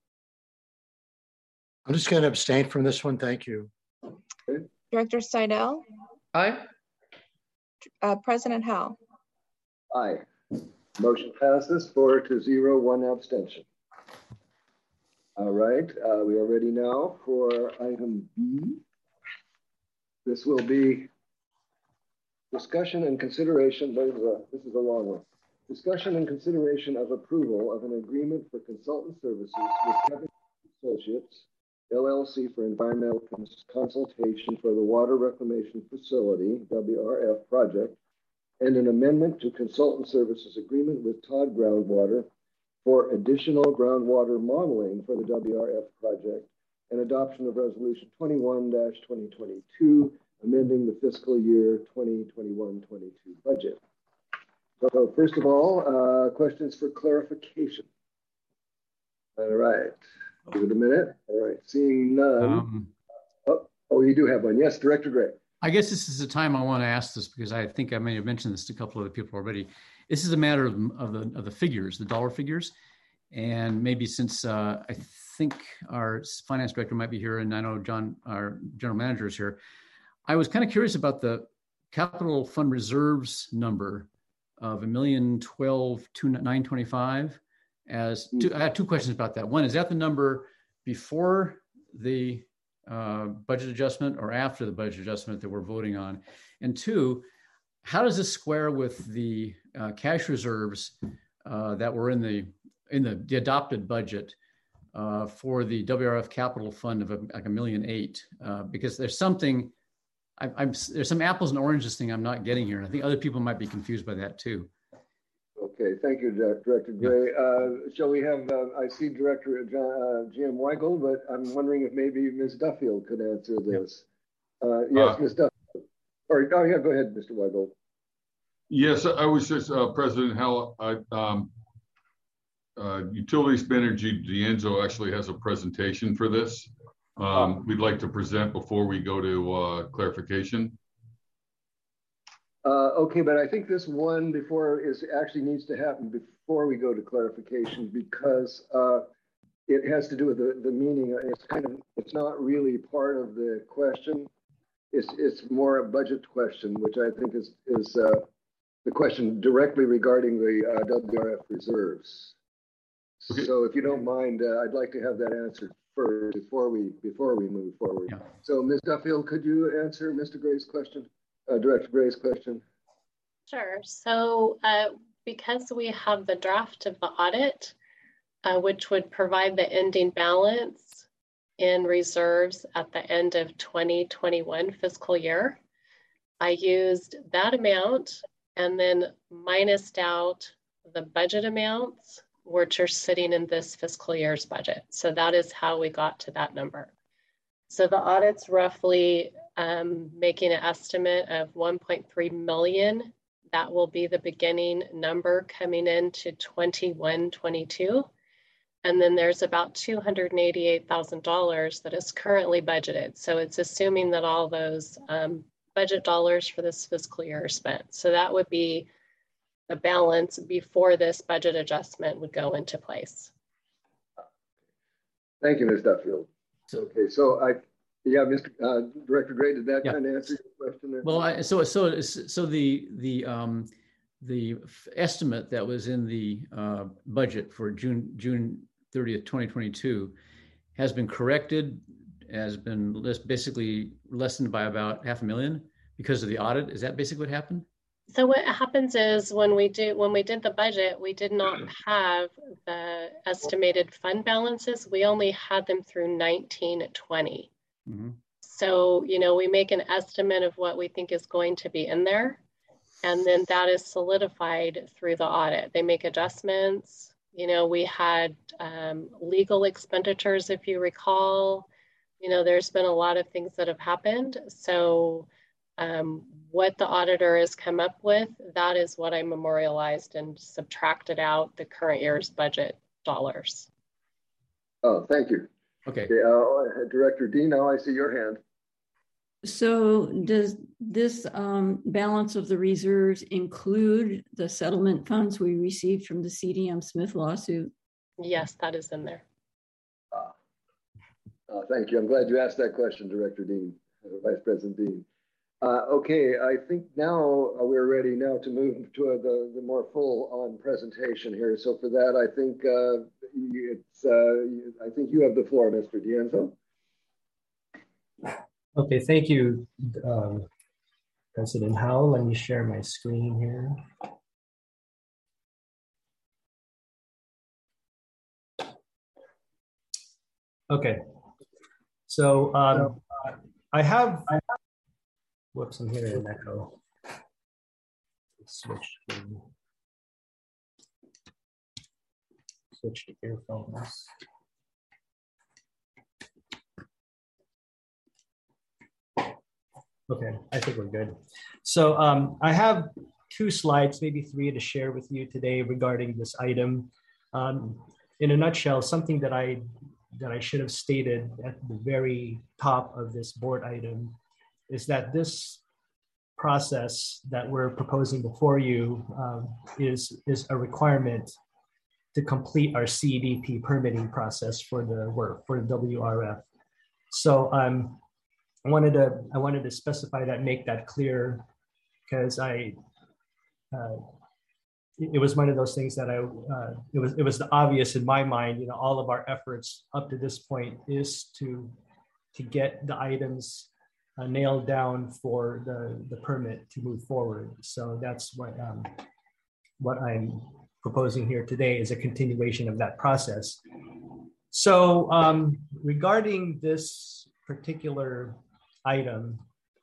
I'm just going to abstain from this one. Thank you. Okay. Director Steidel. Aye. President Howell. Aye. Motion passes 4-0, 1 abstention. All right, we are ready now for item B. This will be discussion and consideration. This is a long one. Discussion and consideration of approval of an agreement for consultant services with Kevin Associates, LLC, for environmental consultation for the Water Reclamation Facility, WRF project, and an amendment to consultant services agreement with Todd Groundwater for additional groundwater modeling for the WRF project, and adoption of resolution 21-2022, amending the fiscal year 2021-22 budget. So first of all, questions for clarification. All right, give it a minute. All right, seeing none. Oh, you do have one. Yes, Director Gray. I guess this is the time I want to ask this, because I think I may have mentioned this to a couple of other people already. This is a matter of the figures, the dollar figures. And maybe since I think our finance director might be here, and I know John, our general manager, is here, I was kind of curious about the capital fund reserves number of $1,012,925. I have two questions about that. One, is that the number before the budget adjustment or after the budget adjustment that we're voting on? And two, how does this square with the cash reserves that were in the in the adopted budget for the WRF capital fund of like $1.8 million, because there's something, there's some apples and oranges thing I'm not getting here. And I think other people might be confused by that too. Okay, thank you, Director Gray. Shall we have, I see Director Jim Weigel, but I'm wondering if maybe Ms. Duffield could answer this. Yes, Ms. Duffield. Or, oh yeah, go ahead, Mr. Weigel. Yes, I was just, President Howell, Utilities Manager D'Anzo actually has a presentation for this. We'd like to present before we go to clarification. Okay, but I think this one actually needs to happen before we go to clarification, because it has to do with the meaning. It's not really part of the question. It's more a budget question, which I think is the question directly regarding the WRF reserves. Okay. So if you don't mind, I'd like to have that answered first before we move forward. Yeah. So Ms. Duffield, could you answer Mr. Gray's question? Director Gray's question. Sure. So because we have the draft of the audit, which would provide the ending balance in reserves at the end of 2021 fiscal year, I used that amount and then minused out the budget amounts, which are sitting in this fiscal year's budget. So that is how we got to that number. So the audit's roughly making an estimate of 1.3 million. That will be the beginning number coming into 21-22. And then there's about $288,000 that is currently budgeted. So it's assuming that all those budget dollars for this fiscal year are spent. So that would be the balance before this budget adjustment would go into place. Thank you, Ms. Duffield. Okay, so Mr. Director Gray, did that kind of answer your question there? Well, so the estimate that was in the budget for June 30th, 2022 has been corrected, has been basically lessened by about $500,000 because of the audit. Is that basically what happened? So what happens is when we did the budget, we did not have the estimated fund balances. We only had them through 19-20. Mm-hmm. So, we make an estimate of what we think is going to be in there. And then that is solidified through the audit. They make adjustments. We had legal expenditures, if you recall. There's been a lot of things that have happened. So what the auditor has come up with, that is what I memorialized and subtracted out the current year's budget dollars. Oh, thank you. Okay. Director D, now I see your hand. So does this balance of the reserves include the settlement funds we received from the CDM Smith lawsuit? Yes, that is in there. Thank you. I'm glad you asked that question, Director Dean, Vice President Dean. Okay, I think now we're ready now to move to the more full-on presentation here. So for that, I think I think you have the floor, Mr. D'Anzo. Okay, thank you, President Howell. Let me share my screen here. Okay, so I have, whoops, I'm hearing an echo. Switch to earphones. Okay, I think we're good. So I have 2 slides, maybe 3 to share with you today regarding this item. In a nutshell, something that I should have stated at the very top of this board item is that this process that we're proposing before you is a requirement to complete our CDP permitting process for the work for the WRF. So I wanted to specify that, make that clear, because it was one of those things that it was obvious in my mind. All of our efforts up to this point is to get the items nailed down for the permit to move forward. So that's what I'm proposing here today is a continuation of that process. So regarding this particular item,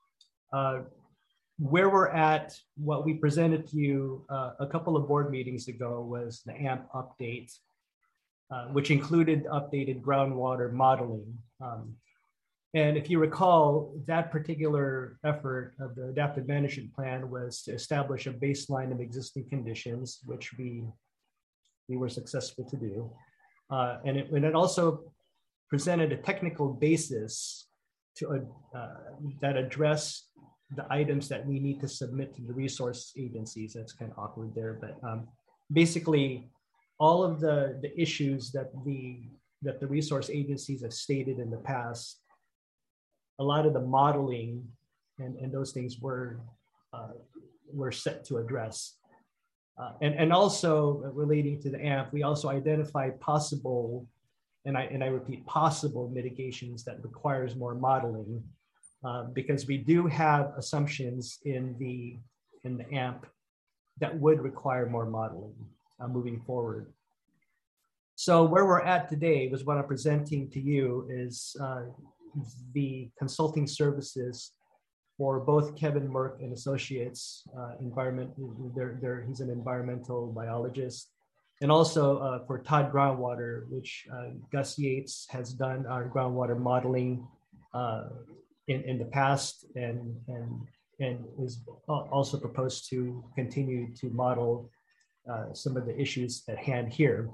where we're at, what we presented to you a couple of board meetings ago was the AMP update, which included updated groundwater modeling. And if you recall, that particular effort of the adaptive management plan was to establish a baseline of existing conditions, which we were successful to do. And it also presented a technical basis to that address the items that we need to submit to the resource agencies. That's kind of awkward there, but basically all of the issues that the resource agencies have stated in the past, a lot of the modeling and those things were set to address. And also relating to the AMP, we also identified possible, and I repeat, possible mitigations that requires more modeling, because we do have assumptions in the AMP that would require more modeling moving forward. So where we're at today was what I'm presenting to you is the consulting services for both Kevin Merck and Associates, he's an environmental biologist, and also for Todd Groundwater, which Gus Yates has done our groundwater modeling in the past and is also proposed to continue to model some of the issues at hand here.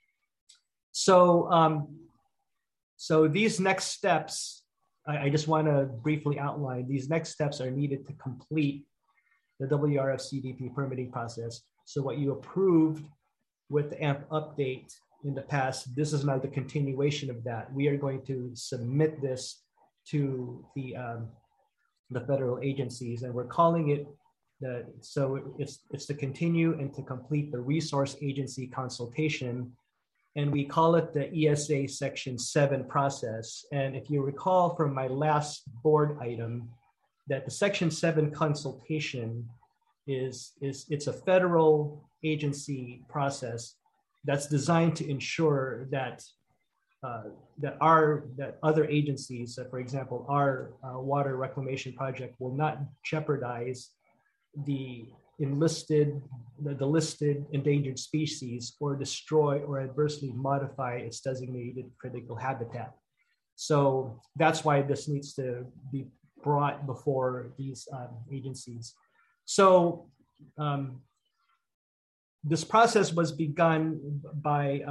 So, so these next steps, I just want to briefly outline, these next steps are needed to complete the WRF-CDP permitting process. So what you approved with the AMP update in the past, this is now the continuation of that. We are going to submit this to the federal agencies, and we're calling it it's to continue and to complete the resource agency consultation. And we call it the ESA Section 7 process. And if you recall from my last board item, that the Section 7 consultation it's a federal agency process that's designed to ensure that that other agencies, for example, our water reclamation project, will not jeopardize the listed endangered species or destroy or adversely modify its designated critical habitat. So that's why this needs to be brought before these agencies. So this process was begun by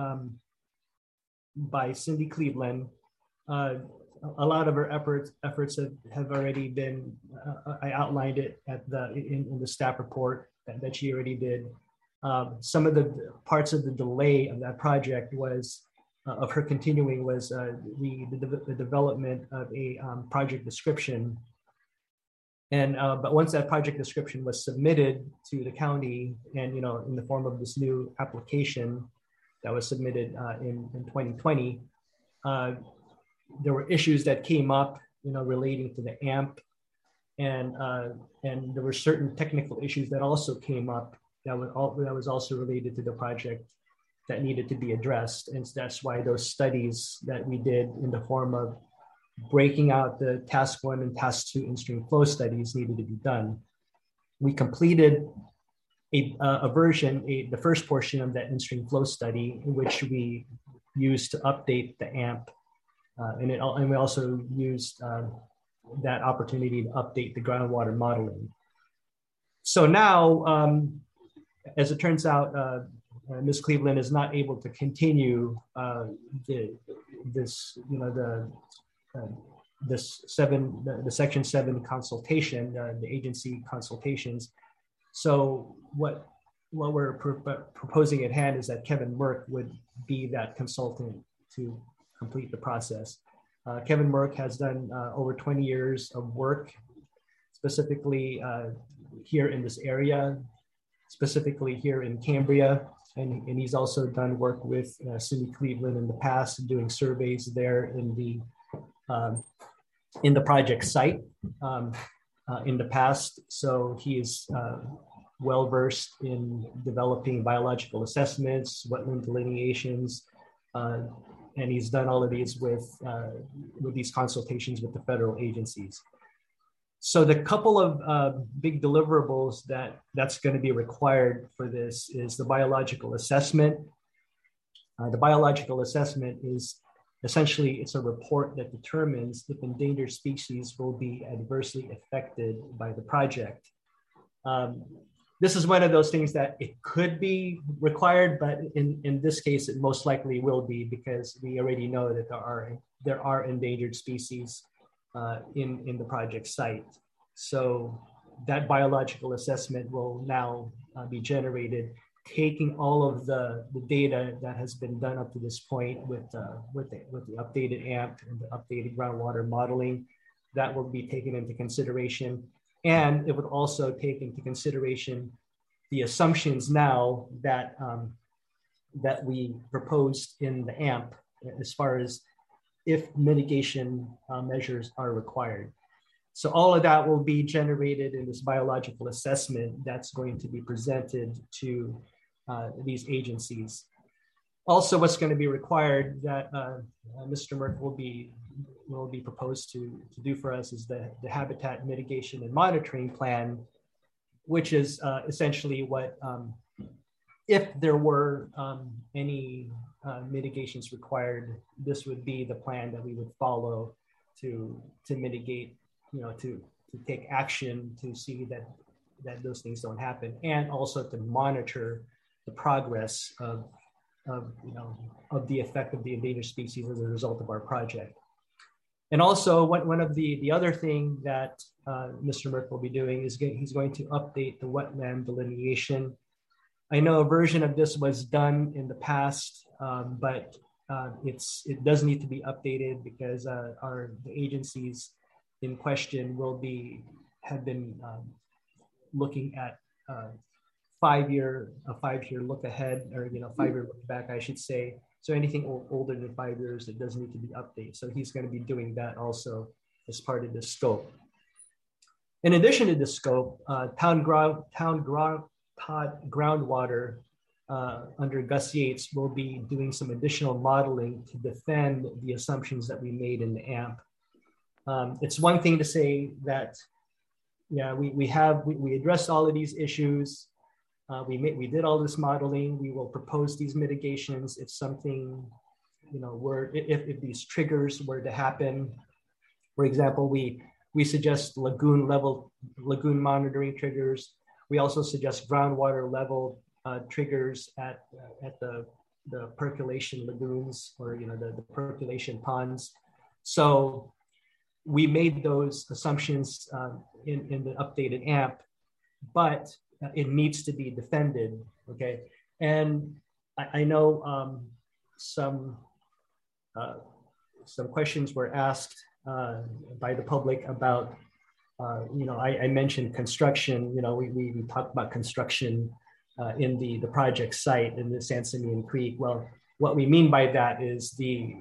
Cindy Cleveland. A lot of her efforts have already been, I outlined it in the staff report that she already did. Some of the parts of the delay of that project of her continuing was the development of a project description. And but once that project description was submitted to the county, and in the form of this new application that was submitted in 2020, there were issues that came up, relating to the AMP, and there were certain technical issues that also came up that was also related to the project that needed to be addressed. And so that's why those studies that we did in the form of breaking out the task 1 and task 2 in-stream flow studies needed to be done. We completed the first portion of that in-stream flow study, in which we used to update the AMP. And we also used that opportunity to update the groundwater modeling. So now, as it turns out, Ms. Cleveland is not able to continue the Section 7 consultation, the agency consultations. So what we're proposing at hand is that Kevin Merck would be that consultant to complete the process. Kevin Merck has done over 20 years of work, specifically here in this area, specifically here in Cambria. And he's also done work with Cindy Cleveland in the past, doing surveys there in the project site in the past. So he is well-versed in developing biological assessments, wetland delineations, and he's done all of these with these consultations with the federal agencies. So the couple of big deliverables that's going to be required for this is the biological assessment. The biological assessment is essentially, it's a report that determines if endangered species will be adversely affected by the project. This is one of those things that it could be required, but in this case, it most likely will be, because we already know that there are endangered species in the project site. So that biological assessment will now be generated, taking all of the data that has been done up to this point with the updated AMP and the updated groundwater modeling. That will be taken into consideration. And it would also take into consideration the assumptions now that, that we proposed in the AMP as far as if mitigation measures are required. So all of that will be generated in this biological assessment that's going to be presented to these agencies. Also, what's going to be required that Mr. Merck will be proposed to do for us is the habitat mitigation and monitoring plan, which is essentially what, if there were any mitigations required, this would be the plan that we would follow to mitigate, to take action to see that those things don't happen, and also to monitor the progress of the effect of the endangered species as a result of our project. And also, one of the other thing that Mr. Merck will be doing is he's going to update the wetland delineation. I know a version of this was done in the past, but it does need to be updated because the agencies in question have been looking at a 5-year look ahead, or 5-year look back, I should say. So anything older than 5 years, it does need to be updated. So he's going to be doing that also as part of the scope. In addition to the scope, town groundwater under Gus Yates will be doing some additional modeling to defend the assumptions that we made in the AMP. It's one thing to say that, we addressed all of these issues. We did all this modeling. We will propose these mitigations if something, if these triggers were to happen. For example, we suggest lagoon monitoring triggers. We also suggest groundwater level triggers at the percolation lagoons, or the percolation ponds. So we made those assumptions in the updated AMP, but it needs to be defended, okay? And I know some questions were asked by the public about, I mentioned construction. We talked about construction in the project site in the San Simeon Creek. Well, what we mean by that is the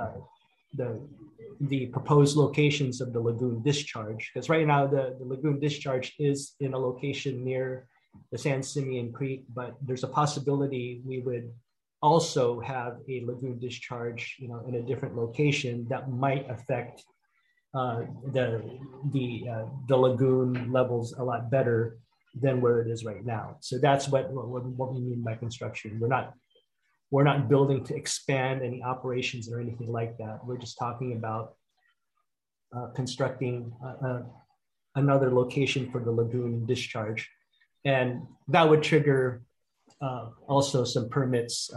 proposed locations of the lagoon discharge, because right now the lagoon discharge is in a location near the San Simeon Creek, but there's a possibility we would also have a lagoon discharge, in a different location that might affect the lagoon levels a lot better than where it is right now. So that's what we mean by construction. We're not building to expand any operations or anything like that. We're just talking about constructing another location for the lagoon discharge. And that would trigger also some permits,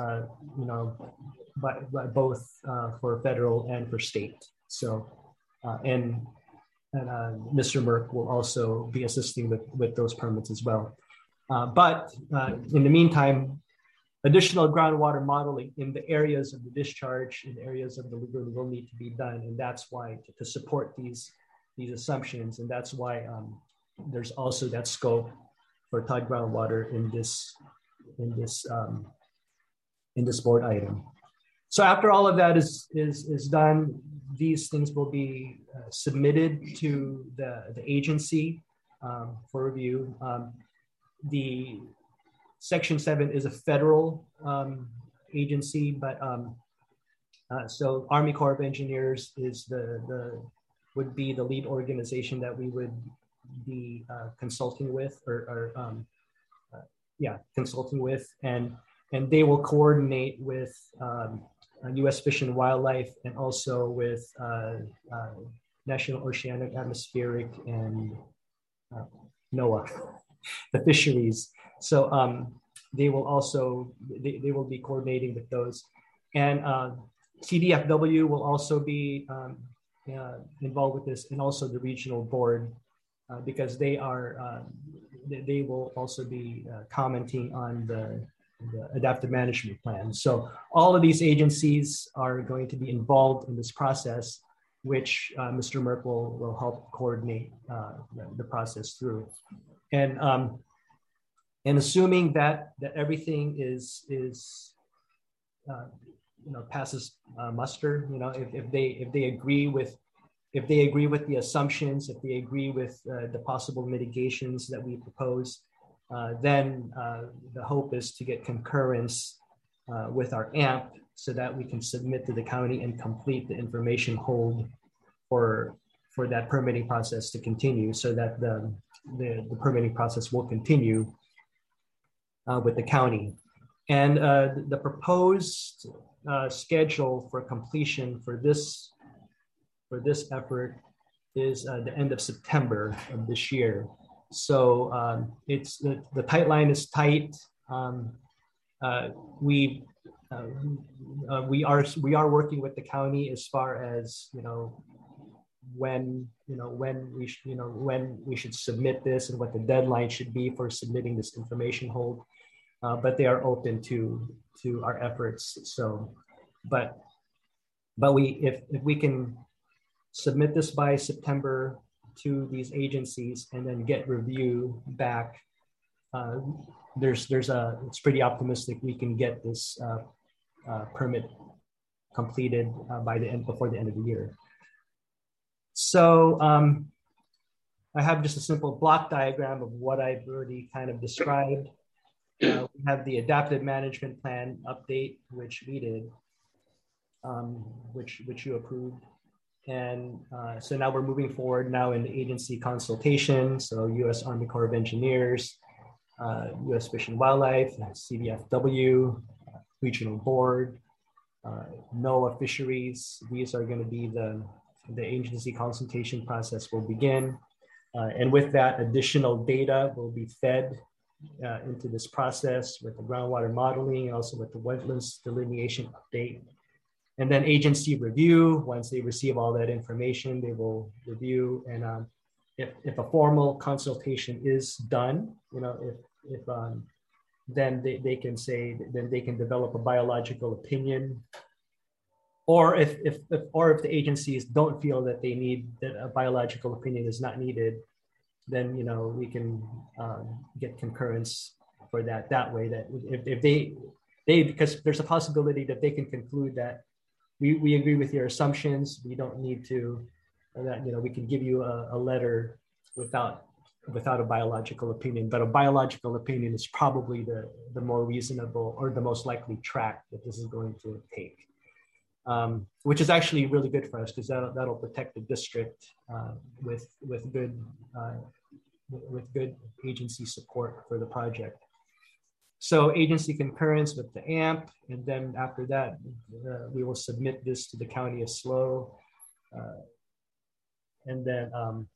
by both for federal and for state. So, and Mr. Merck will also be assisting with those permits as well. But in the meantime, additional groundwater modeling in the areas of the discharge, in the areas of the lagoon, will need to be done, and that's why to support these assumptions, and that's why there's also that scope for Todd groundwater in this board item. So after all of that is done, these things will be submitted to the agency for review. the Section 7 is a federal agency, but so Army Corps of Engineers is would be the lead organization that we would be consulting with, consulting with, and they will coordinate with U.S. Fish and Wildlife and also with National Oceanic Atmospheric and NOAA, the fisheries. So they will also they will be coordinating with those, and CDFW will also be involved with this, and also the regional board because they will also be commenting on the adaptive management plan. So all of these agencies are going to be involved in this process, which Mr. Merkel will help coordinate the process through. And assuming that everything is passes muster, if they agree with the assumptions, if they agree with the possible mitigations that we propose, then the hope is to get concurrence with our AMP so that we can submit to the county and complete the information hold for that permitting process to continue, so that the permitting process will continue with the county. And the proposed schedule for completion for this effort is the end of September of this year. So it's the tightline is tight. We are working with the county as far as when we should submit this and what the deadline should be for submitting this information hold. But they are open to our efforts. So, but if we can submit this by September to these agencies and then get review back, it's pretty optimistic we can get this permit completed before the end of the year. So I have just a simple block diagram of what I've already kind of described. We have the adaptive management plan update, which we did, which you approved. And so now we're moving forward now in the agency consultation. So U.S. Army Corps of Engineers, U.S. Fish and Wildlife, CDFW, Regional Board, NOAA Fisheries. These are going to be the agency consultation process will begin. And with that, additional data will be fed into this process with the groundwater modeling and also with the wetlands delineation update. And then agency review. Once they receive all that information, they will review. And if a formal consultation is done, then they can develop a biological opinion. Or if the agencies don't feel that that a biological opinion is not needed, then we can get concurrence for that way. That if they because there's a possibility that they can conclude that we agree with your assumptions, we don't need to, that we can give you a letter without a biological opinion. But a biological opinion is probably the more reasonable or the most likely track that this is going to take. Which is actually really good for us because that'll protect the district with good agency support for the project. So agency concurrence with the AMP, and then after that, we will submit this to the County of SLO, and then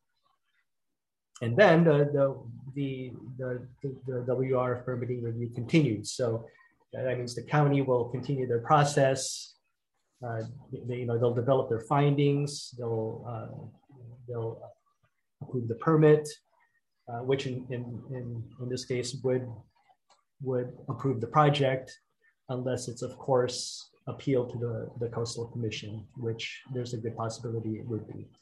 the WR permitting review continues. So that means the county will continue their process. They'll develop their findings. They'll approve the permit, which in this case would approve the project, unless it's of course appealed to the Coastal Commission, which there's a good possibility it would be.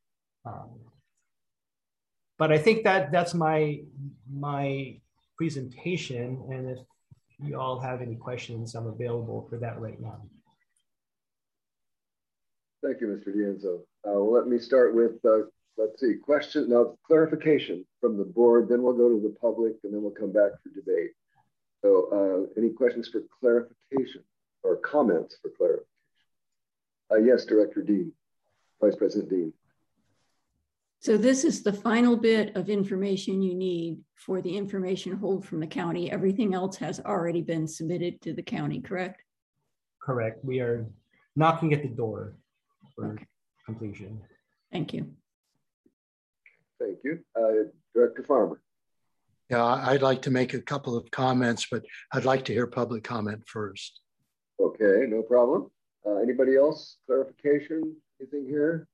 But I think that's my presentation, and if you all have any questions, I'm available for that right now. Thank you, Mr. D'Enzo. Let me start with, let's let's see, question, now clarification from the board, then we'll go to the public, and then we'll come back for debate. So any questions for clarification or comments for clarification? Yes, Director Dean, Vice President Dean. So this is the final bit of information you need for the information hold from the county. Everything else has already been submitted to the county, correct? Correct. We are knocking at the door for completion. Thank you. Thank you. Director Farmer. Yeah, I'd like to make a couple of comments, but I'd like to hear public comment first. Okay, no problem. Anybody else? Clarification? Anything here?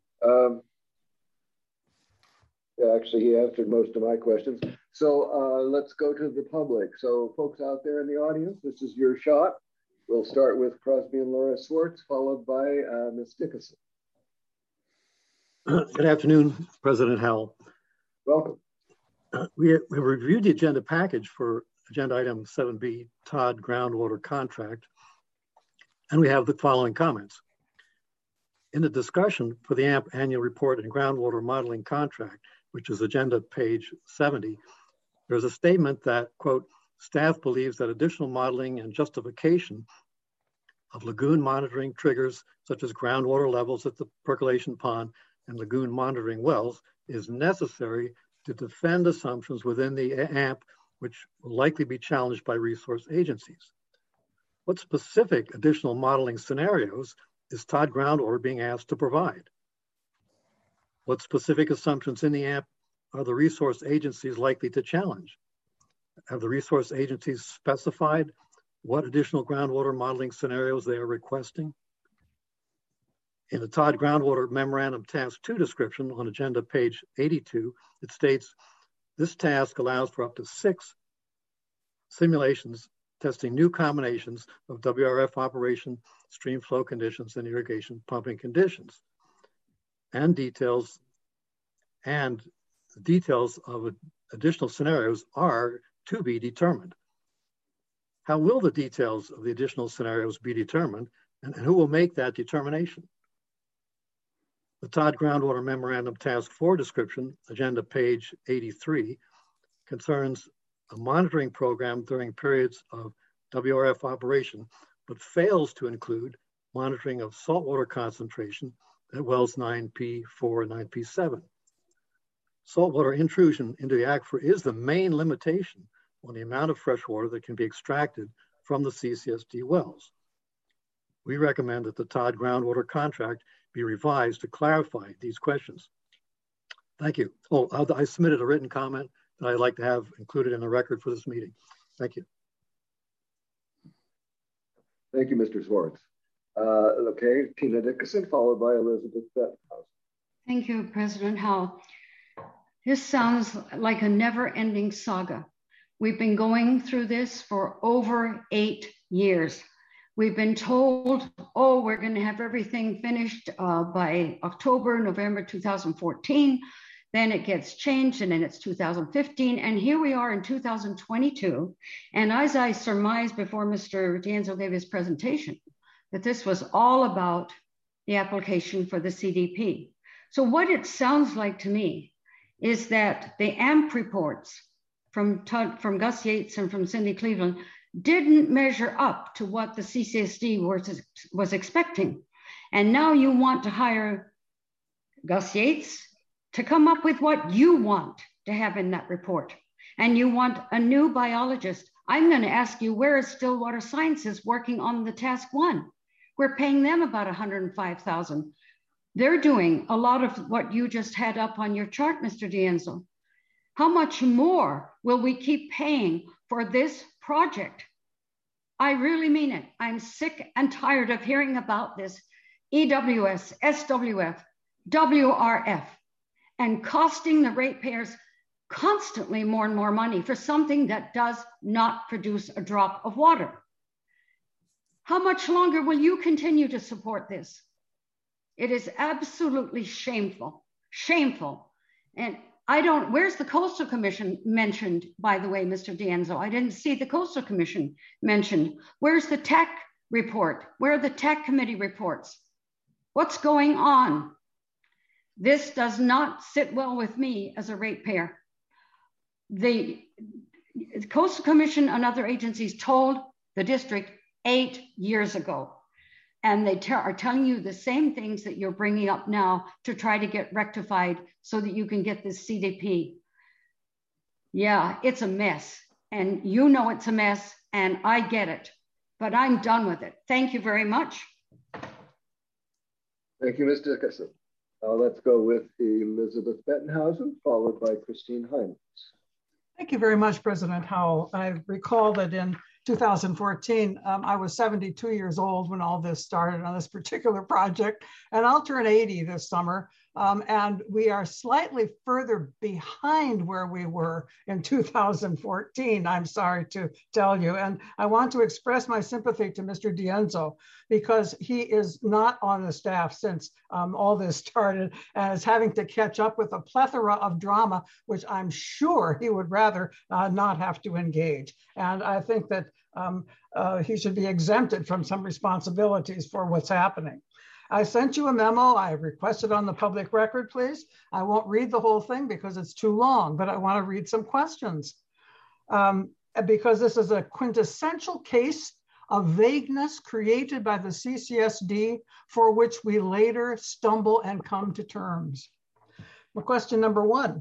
Yeah, actually, he answered most of my questions. So let's go to the public. So folks out there in the audience, this is your shot. We'll start with Crosby and Laura Swartz, followed by Ms. Dickinson. Good afternoon, President Howell. Welcome. We reviewed the agenda package for agenda item 7B, Todd groundwater contract, and we have the following comments. In the discussion for the AMP annual report and groundwater modeling contract, which is agenda page 70, there's a statement that, quote, staff believes that additional modeling and justification of lagoon monitoring triggers such as groundwater levels at the percolation pond and lagoon monitoring wells is necessary to defend assumptions within the AMP, which will likely be challenged by resource agencies. What specific additional modeling scenarios is Todd groundwater being asked to provide? What specific assumptions in the AMP are the resource agencies likely to challenge? Have the resource agencies specified what additional groundwater modeling scenarios they are requesting? In the Todd groundwater memorandum task 2 description on agenda page 82, it states, this task allows for up to 6 simulations testing new combinations of WRF operation, stream flow conditions, and irrigation pumping conditions, and details of additional scenarios are to be determined. How will the details of the additional scenarios be determined, and who will make that determination? The Todd groundwater memorandum task 4 description, agenda page 83, concerns a monitoring program during periods of WRF operation, but fails to include monitoring of saltwater concentration at wells 9P4 and 9P7. Saltwater intrusion into the aquifer is the main limitation on the amount of fresh water that can be extracted from the CCSD wells. We recommend that the Todd groundwater contract be revised to clarify these questions. Thank you. Oh, I submitted a written comment that I'd like to have included in the record for this meeting. Thank you. Thank you, Mr. Swartz. Okay, Tina Dickinson, followed by Elizabeth Bettenhausen. Thank you, President Howell. This sounds like a never-ending saga. We've been going through this for over 8 years. We've been told, oh, we're going to have everything finished by October, November 2014. Then it gets changed, and then it's 2015. And here we are in 2022. And as I surmised before Mr. D'Anzo gave his presentation, that this was all about the application for the CDP. So what it sounds like to me is that the AMP reports from Gus Yates and from Cindy Cleveland didn't measure up to what the CCSD was expecting. And now you want to hire Gus Yates to come up with what you want to have in that report. And you want a new biologist. I'm going to ask you, where is Stillwater Sciences working on the task 1? We're paying them about $105,000. They're doing a lot of what you just had up on your chart, Mr. D'Anzo. How much more will we keep paying for this project? I really mean it. I'm sick and tired of hearing about this EWS, SWF, WRF, and costing the ratepayers constantly more and more money for something that does not produce a drop of water. How much longer will you continue to support this? It is absolutely shameful, shameful. And where's the Coastal Commission mentioned, by the way, Mr. D'Anzo? I didn't see the Coastal Commission mentioned. Where's the tech report? Where are the tech committee reports? What's going on? This does not sit well with me as a ratepayer. The Coastal Commission and other agencies told the district 8 years ago, and they are telling you the same things that you're bringing up now to try to get rectified so that you can get this CDP. Yeah, it's a mess, and you know it's a mess, and I get it, but I'm done with it. Thank you very much. Thank you, Ms. Dickerson. Let's go with Elizabeth Bettenhausen, followed by Christine Heinrichs. Thank you very much, President Howell. I recall that in 2014, I was 72 years old when all this started on this particular project, and I'll turn 80 this summer. And we are slightly further behind where we were in 2014, I'm sorry to tell you. And I want to express my sympathy to Mr. Dienzo, because he is not on the staff since all this started and is having to catch up with a plethora of drama, which I'm sure he would rather not have to engage. And I think that he should be exempted from some responsibilities for what's happening. I sent you a memo. I requested on the public record, please. I won't read the whole thing because it's too long, but I want to read some questions because this is a quintessential case of vagueness created by the CCSD for which we later stumble and come to terms. Well, question number 1.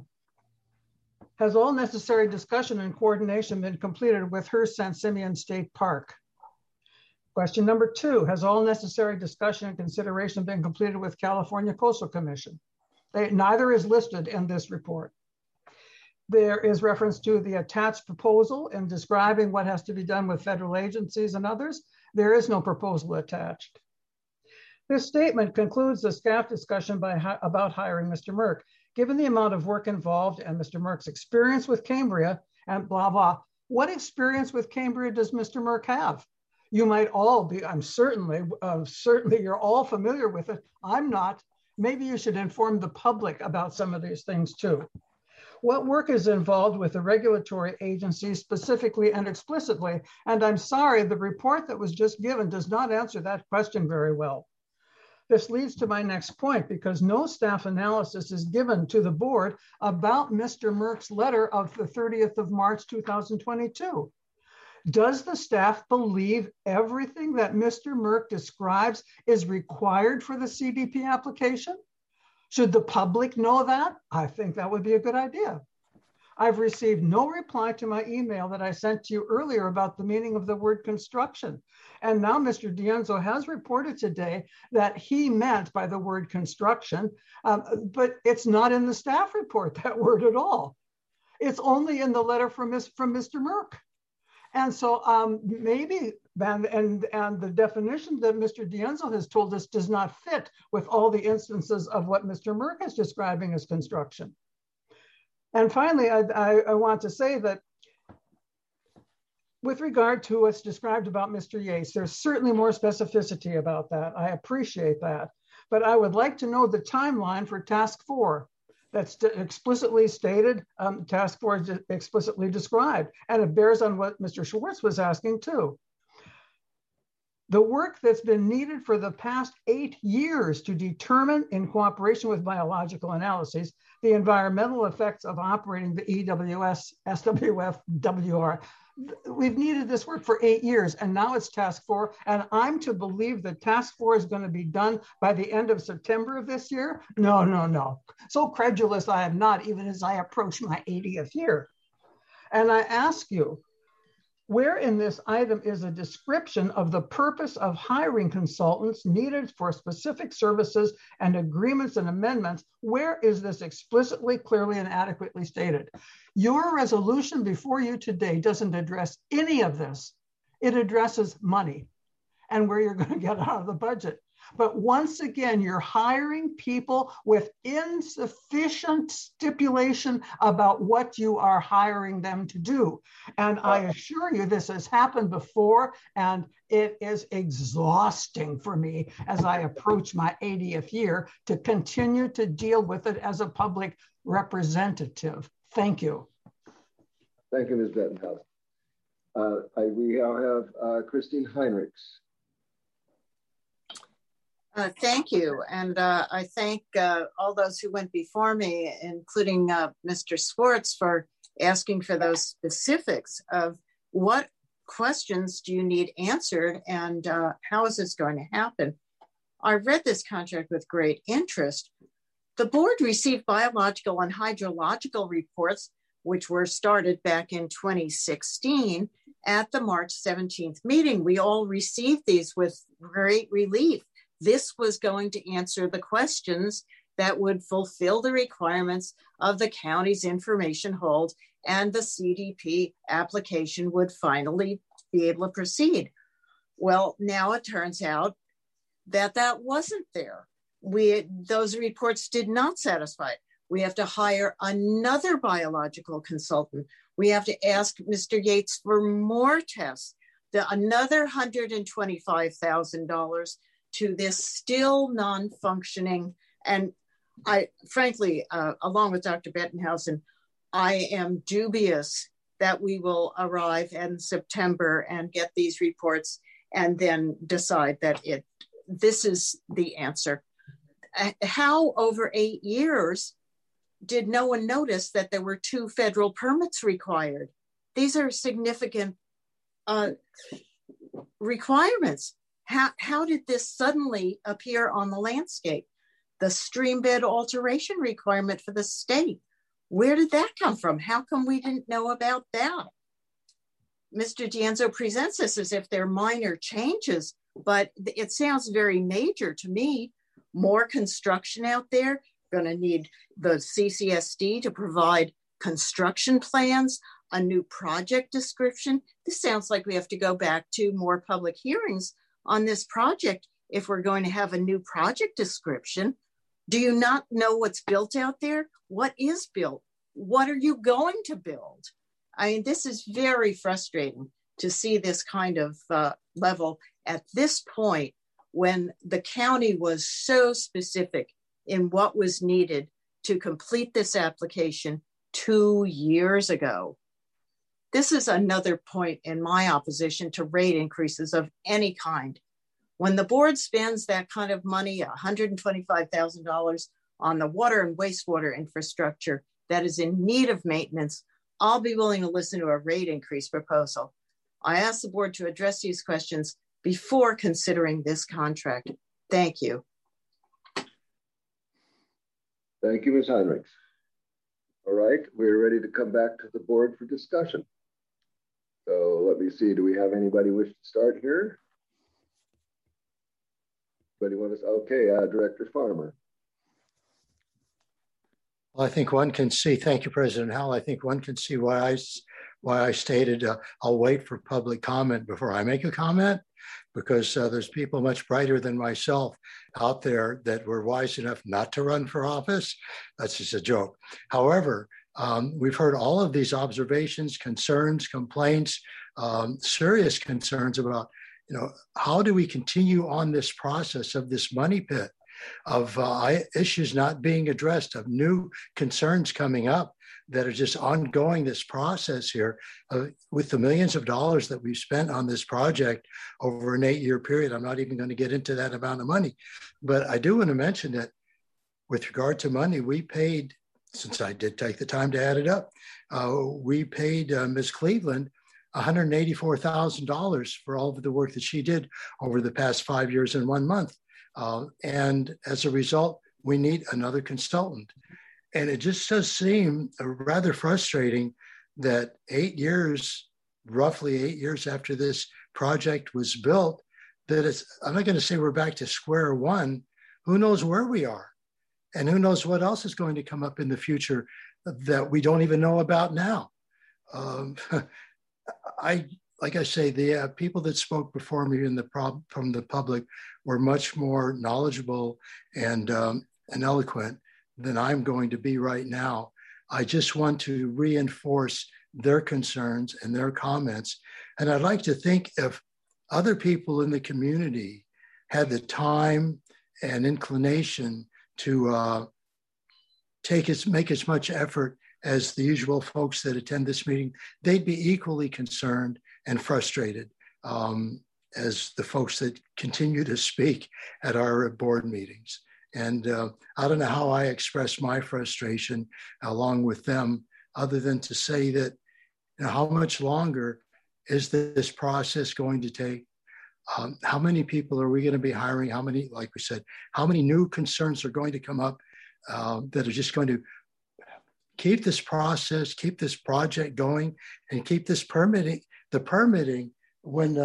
Has all necessary discussion and coordination been completed with Hearst San Simeon State Park? Question number 2, has all necessary discussion and consideration been completed with California Coastal Commission? Neither is listed in this report. There is reference to the attached proposal in describing what has to be done with federal agencies and others. There is no proposal attached. This statement concludes the staff discussion about hiring Mr. Merck. Given the amount of work involved and Mr. Merck's experience with Cambria and blah, blah, what experience with Cambria does Mr. Merck have? You might all be, I'm certainly you're all familiar with it. I'm not. Maybe you should inform the public about some of these things too. What work is involved with the regulatory agencies specifically and explicitly? And I'm sorry, the report that was just given does not answer that question very well. This leads to my next point, because no staff analysis is given to the board about Mr. Merck's letter of the 30th of March, 2022. Does the staff believe everything that Mr. Merck describes is required for the CDP application? Should the public know that? I think that would be a good idea. I've received no reply to my email that I sent to you earlier about the meaning of the word construction. And now Mr. Dienzo has reported today that he meant by the word construction, but it's not in the staff report, that word at all. It's only in the letter from Mr. Merck. And so maybe, and the definition that Mr. Dienzo has told us does not fit with all the instances of what Mr. Merck is describing as construction. And finally, I want to say that with regard to what's described about Mr. Yates, there's certainly more specificity about that. I appreciate that. But I would like to know the timeline for task 4. That's explicitly stated, task 4 is explicitly described, and it bears on what Mr. Schwartz was asking too. The work that's been needed for the past 8 years to determine, in cooperation with biological analyses, the environmental effects of operating the EWS, SWF, WR. We've needed this work for 8 years, and now it's task 4, and I'm to believe that task 4 is going to be done by the end of September of this year? No, no, no. So credulous I am not, even as I approach my 80th year. And I ask you, where in this item is a description of the purpose of hiring consultants needed for specific services and agreements and amendments? Where is this explicitly, clearly, and adequately stated? Your resolution before you today doesn't address any of this. It addresses money and where you're going to get out of the budget. But once again, you're hiring people with insufficient stipulation about what you are hiring them to do. And I assure you this has happened before, and it is exhausting for me as I approach my 80th year to continue to deal with it as a public representative. Thank you. Thank you, Ms. Bettenhausen. We now have Christine Heinrichs. Thank you. And I thank all those who went before me, including Mr. Swartz, for asking for those specifics of what questions do you need answered and how is this going to happen? I read this contract with great interest. The board received biological and hydrological reports, which were started back in 2016 at the March 17th meeting. We all received these with great relief. This was going to answer the questions that would fulfill the requirements of the county's information hold, and the CDP application would finally be able to proceed. Well, now it turns out that that wasn't there. Those reports did not satisfy it. We have to hire another biological consultant. We have to ask Mr. Yates for more tests, another $125,000 to this still non-functioning. And I, frankly, along with Dr. Bettenhausen, I am dubious that we will arrive in September and get these reports and then decide that this is the answer. How over 8 years did no one notice that there were 2 federal permits required? These are significant requirements. How did this suddenly appear on the landscape? The stream bed alteration requirement for the state. Where did that come from? How come we didn't know about that? Mr. D'Anzo presents this as if they're minor changes, but it sounds very major to me. More construction out there, going to need the CCSD to provide construction plans, a new project description. This sounds like we have to go back to more public hearings on this project if we're going to have a new project description. Do you not know what's built out there? What is built? What are you going to build? I mean, this is very frustrating to see this kind of level at this point when the county was so specific in what was needed to complete this application 2 years ago. This is another point in my opposition to rate increases of any kind. When the board spends that kind of money, $125,000 on the water and wastewater infrastructure that is in need of maintenance, I'll be willing to listen to a rate increase proposal. I ask the board to address these questions before considering this contract. Thank you. Thank you, Ms. Heinrichs. All right, we're ready to come back to the board for discussion. So let me see, do we have anybody wish to start here? Anybody want to, okay, Director Farmer. Well, I think one can see, thank you, President Howell. I think one can see why I stated I'll wait for public comment before I make a comment, because there's people much brighter than myself out there that were wise enough not to run for office. That's just a joke. However, we've heard all of these observations, concerns, complaints, serious concerns about, how do we continue on this process of this money pit, of issues not being addressed, of new concerns coming up that are just ongoing, this process here with the millions of dollars that we've spent on this project over an 8-year period. I'm not even going to get into that amount of money, but I do want to mention that with regard to money, we paid, since I did take the time to add it up, we paid Ms. Cleveland $184,000 for all of the work that she did over the past 5 years and 1 month. And as a result, we need another consultant. And it just does seem rather frustrating that 8 years, roughly 8 years after this project was built, that I'm not going to say we're back to square one. Who knows where we are? And who knows what else is going to come up in the future that we don't even know about now. Like I say, the people that spoke before me from the public were much more knowledgeable and eloquent than I'm going to be right now. I just want to reinforce their concerns and their comments. And I'd like to think if other people in the community had the time and inclination to make as much effort as the usual folks that attend this meeting, they'd be equally concerned and frustrated. as the folks that continue to speak at our board meetings. And I don't know how I express my frustration along with them, other than to say that, you know, how much longer is this process going to take? How many people are we going to be hiring? How many, like we said, how many new concerns are going to come up that are just going to keep this process, keep this project going, and keep this permitting, the permitting when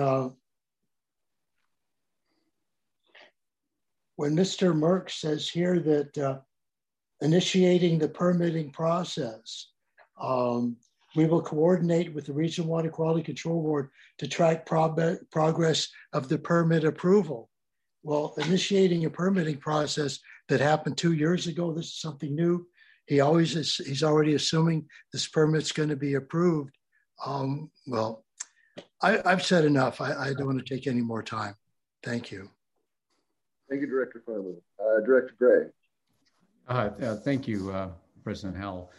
Mr. Merck says here that initiating the permitting process, we will coordinate with the Regional Water Quality Control Board to track progress of the permit approval. Well, initiating a permitting process that happened 2 years ago, this is something new. He's already assuming this permit's going to be approved. Well, I've said enough. I don't want to take any more time. Thank you. Thank you, Director Farley. Director Gray. Thank you, President Howell.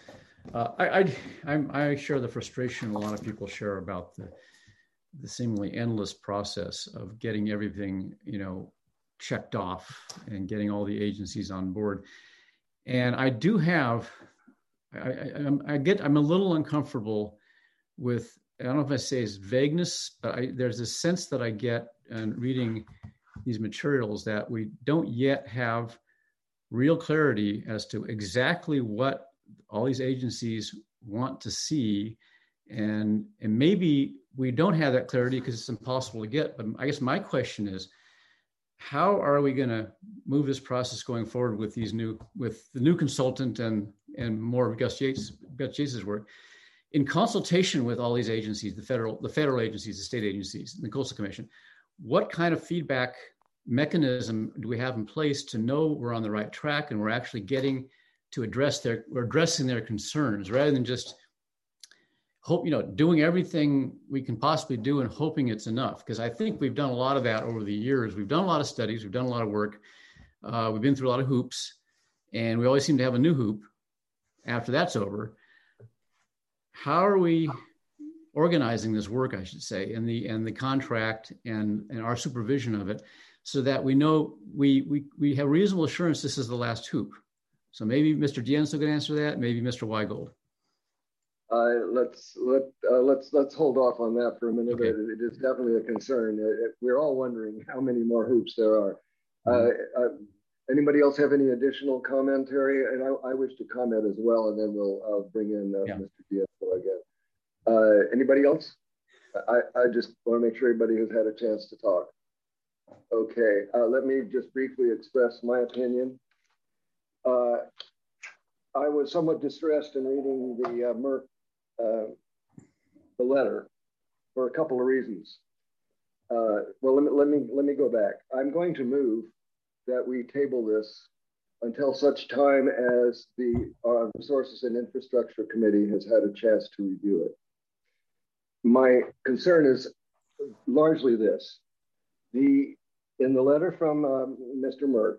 I share the frustration a lot of people share about the seemingly endless process of getting everything, you know, checked off and getting all the agencies on board. And I do have, I'm a little uncomfortable with, I don't know if I say it's vagueness, but there's a sense that I get in reading these materials that we don't yet have real clarity as to exactly what all these agencies want to see. And maybe we don't have that clarity because it's impossible to get. But I guess my question is, how are we going to move this process going forward with the new consultant and more of Gus Yates's work in consultation with all these agencies, the federal agencies, the state agencies, and the Coastal Commission? What kind of feedback mechanism do we have in place to know we're on the right track and we're actually getting to addressing their concerns, rather than just doing everything we can possibly do and hoping it's enough? Because I think we've done a lot of that over the years. We've done a lot of studies, we've done a lot of work, we've been through a lot of hoops, and we always seem to have a new hoop after that's over. How are we organizing this work, I should say, and the contract and our supervision of it, so that we know we have reasonable assurance this is the last hoop? So maybe Mr. Dienzo can answer that, maybe Mr. Weigold. Let's hold off on that for a minute. Okay. It is definitely a concern. We're all wondering how many more hoops there are. Anybody else have any additional commentary? And I wish to comment as well, and then I'll bring in Mr. Dienzo again. Anybody else? I just want to make sure everybody has had a chance to talk. Okay, let me just briefly express my opinion. I was somewhat distressed in reading the Merck the letter for a couple of reasons. Well, let me go back. I'm going to move that we table this until such time as the Resources and Infrastructure Committee has had a chance to review it. My concern is largely this. In the letter from Mr. Merck,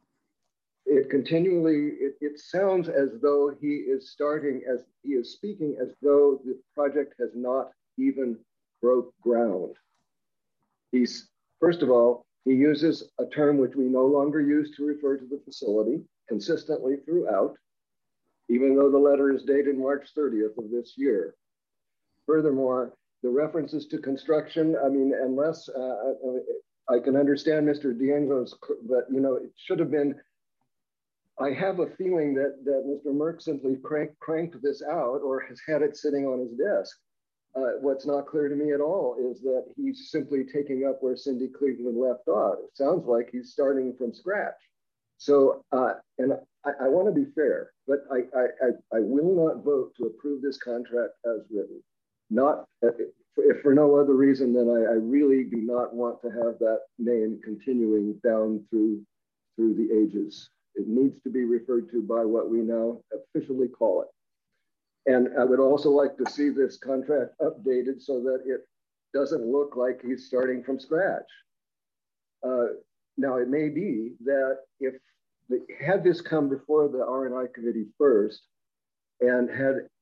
it sounds as though he is speaking as though the project has not even broke ground. First of all, he uses a term which we no longer use to refer to the facility consistently throughout, even though the letter is dated March 30th of this year. Furthermore, the references to construction, I mean, unless I can understand Mr. Dienzo's, but it should have been, I have a feeling that Mr. Merck simply cranked this out or has had it sitting on his desk. What's not clear to me at all is that he's simply taking up where Cindy Cleveland left off. It sounds like he's starting from scratch. So, and I want to be fair, but I will not vote to approve this contract as written. Not if for no other reason than I really do not want to have that name continuing down through the ages. It needs to be referred to by what we now officially call it. And I would also like to see this contract updated so that it doesn't look like he's starting from scratch. Now, it may be that had this come before the R&I committee first and had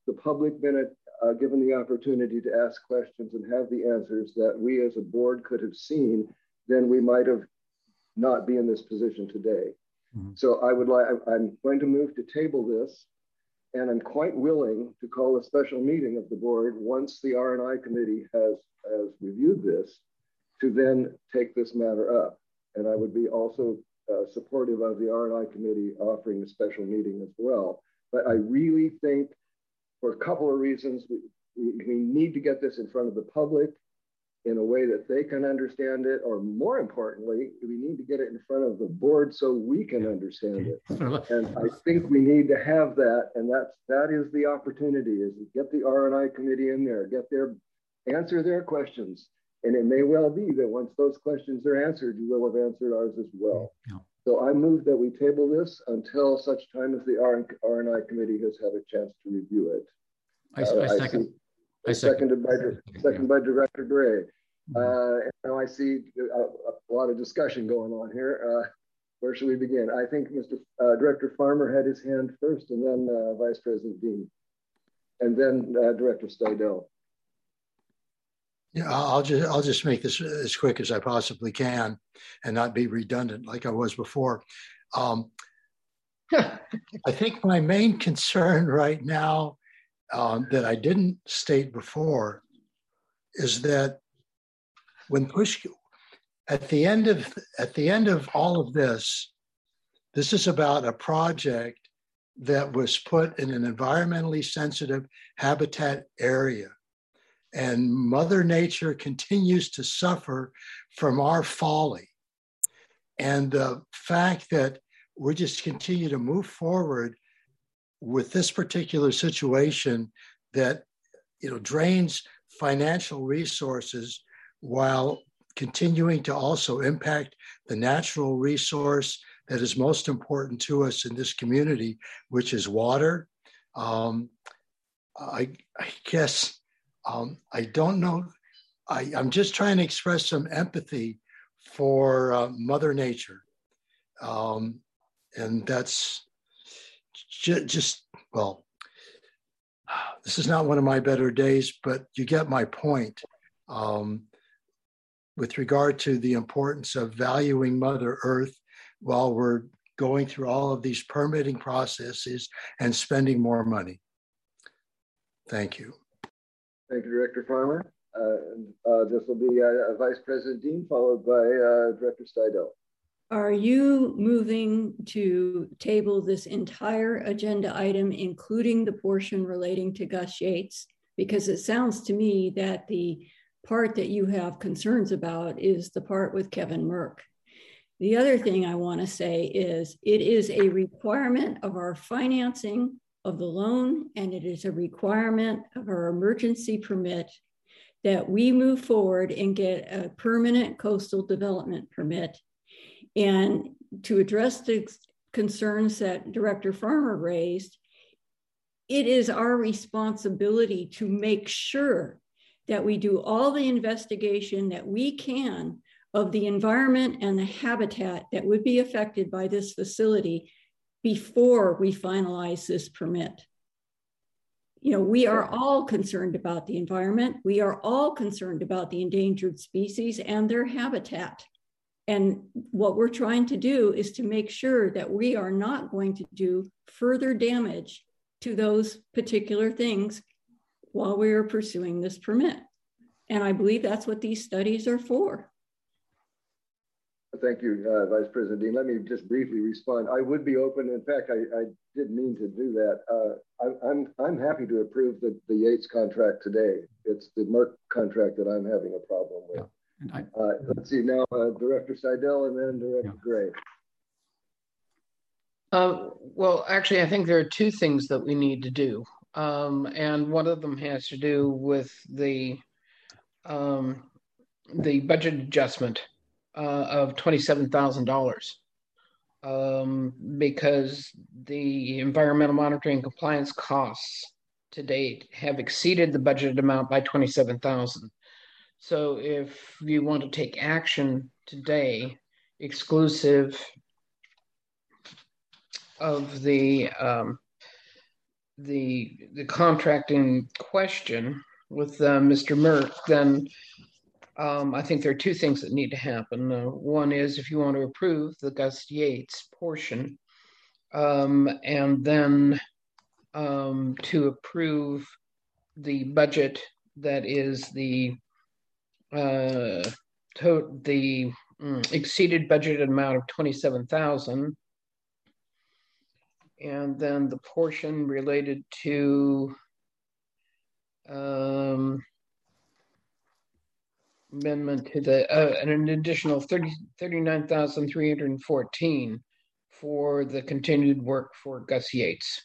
the public been given the opportunity to ask questions and have the answers that we as a board could have seen, then we might have not be in this position today. Mm-hmm. So I'm going to move to table this, and I'm quite willing to call a special meeting of the board once the R&I committee has reviewed this, to then take this matter up. And I would be also supportive of the R&I committee offering a special meeting as well. But I really think, for a couple of reasons, we need to get this in front of the public in a way that they can understand it, or more importantly, we need to get it in front of the board so we can understand it. And I think we need to have that, and that is the opportunity, is to get the R&I committee in there, answer their questions. And it may well be that once those questions are answered, you will have answered ours as well. Yeah. So I move that we table this until such time as the R&I committee has had a chance to review it. Seconded by Director Gray. And now I see a lot of discussion going on here. Where should we begin? I think Mr. Director Farmer had his hand first, and then Vice President Dean, and then Director Steidel. Yeah, I'll just make this as quick as I possibly can and not be redundant like I was before. I think my main concern right now that I didn't state before is that when push at the end of all of this, this is about a project that was put in an environmentally sensitive habitat area. And Mother Nature continues to suffer from our folly. And the fact that we just continue to move forward with this particular situation that, drains financial resources while continuing to also impact the natural resource that is most important to us in this community, which is water. I guess, I don't know. I'm just trying to express some empathy for Mother Nature. And that's well, this is not one of my better days, but you get my point. With regard to the importance of valuing Mother Earth while we're going through all of these permitting processes and spending more money. Thank you. Thank you, Director Farmer. This will be Vice President Dean, followed by Director Steidel. Are you moving to table this entire agenda item, including the portion relating to Gus Yates? Because it sounds to me that the part that you have concerns about is the part with Kevin Merck. The other thing I want to say is it is a requirement of our financing of the loan, and it is a requirement of our emergency permit that we move forward and get a permanent coastal development permit. And to address the concerns that Director Farmer raised, it is our responsibility to make sure that we do all the investigation that we can of the environment and the habitat that would be affected by this facility before we finalize this permit. We are all concerned about the environment. We are all concerned about the endangered species and their habitat. And what we're trying to do is to make sure that we are not going to do further damage to those particular things while we are pursuing this permit. And I believe that's what these studies are for. Thank you, Vice President Dean. Let me just briefly respond. I would be open. In fact, I did mean to do that. I'm happy to approve the Yates contract today. It's the Merck contract that I'm having a problem with. Yeah. Let's see now, Director Steidel and then Director Gray. Well, actually, I think there are two things that we need to do. And one of them has to do with the budget adjustment of $27,000 because the environmental monitoring compliance costs to date have exceeded the budgeted amount by $27,000. So if you want to take action today, exclusive of the the contracting question with Mr. Merck, then I think there are two things that need to happen. One is if you want to approve the Gus Yates portion, and then to approve the budget that is the exceeded budgeted amount of 27,000, and then the portion related to amendment to the an additional 39,314 for the continued work for Gus Yates.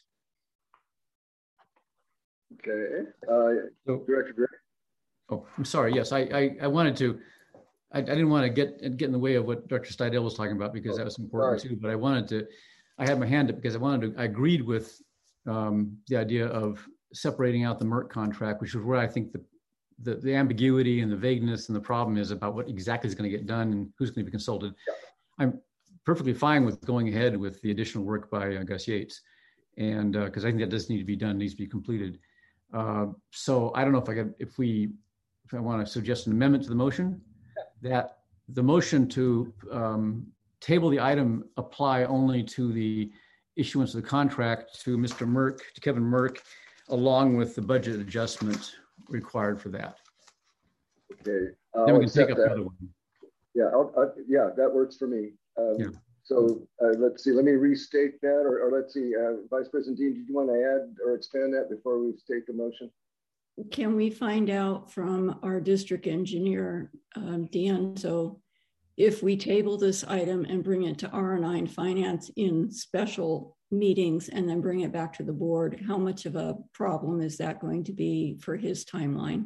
Okay, Director Gray. Oh, I'm sorry. Yes, I wanted to. I didn't want to get in the way of what Dr. Steidel was talking about because that was important too. But I wanted to. I had my hand up because I agreed with the idea of separating out the Merck contract, which is where I think the ambiguity and the vagueness and the problem is about what exactly is going to get done and who's going to be consulted. Yeah. I'm perfectly fine with going ahead with the additional work by Gus Yates, and because I think that does need to be done, needs to be completed. So I don't know if I want to suggest an amendment to the motion, that the motion to table the item apply only to the issuance of the contract to Mr. Merck, to Kevin Merck, along with the budget adjustment required for that. Okay. Then we can take up the other one. Yeah, yeah, that works for me. So let's see, let me restate that, or let's see, Vice President Dean, did you want to add or expand that before we state the motion? Can we find out from our district engineer, D'Anzo, if we table this item and bring it to R&I and Finance in special meetings and then bring it back to the board, how much of a problem is that going to be for his timeline?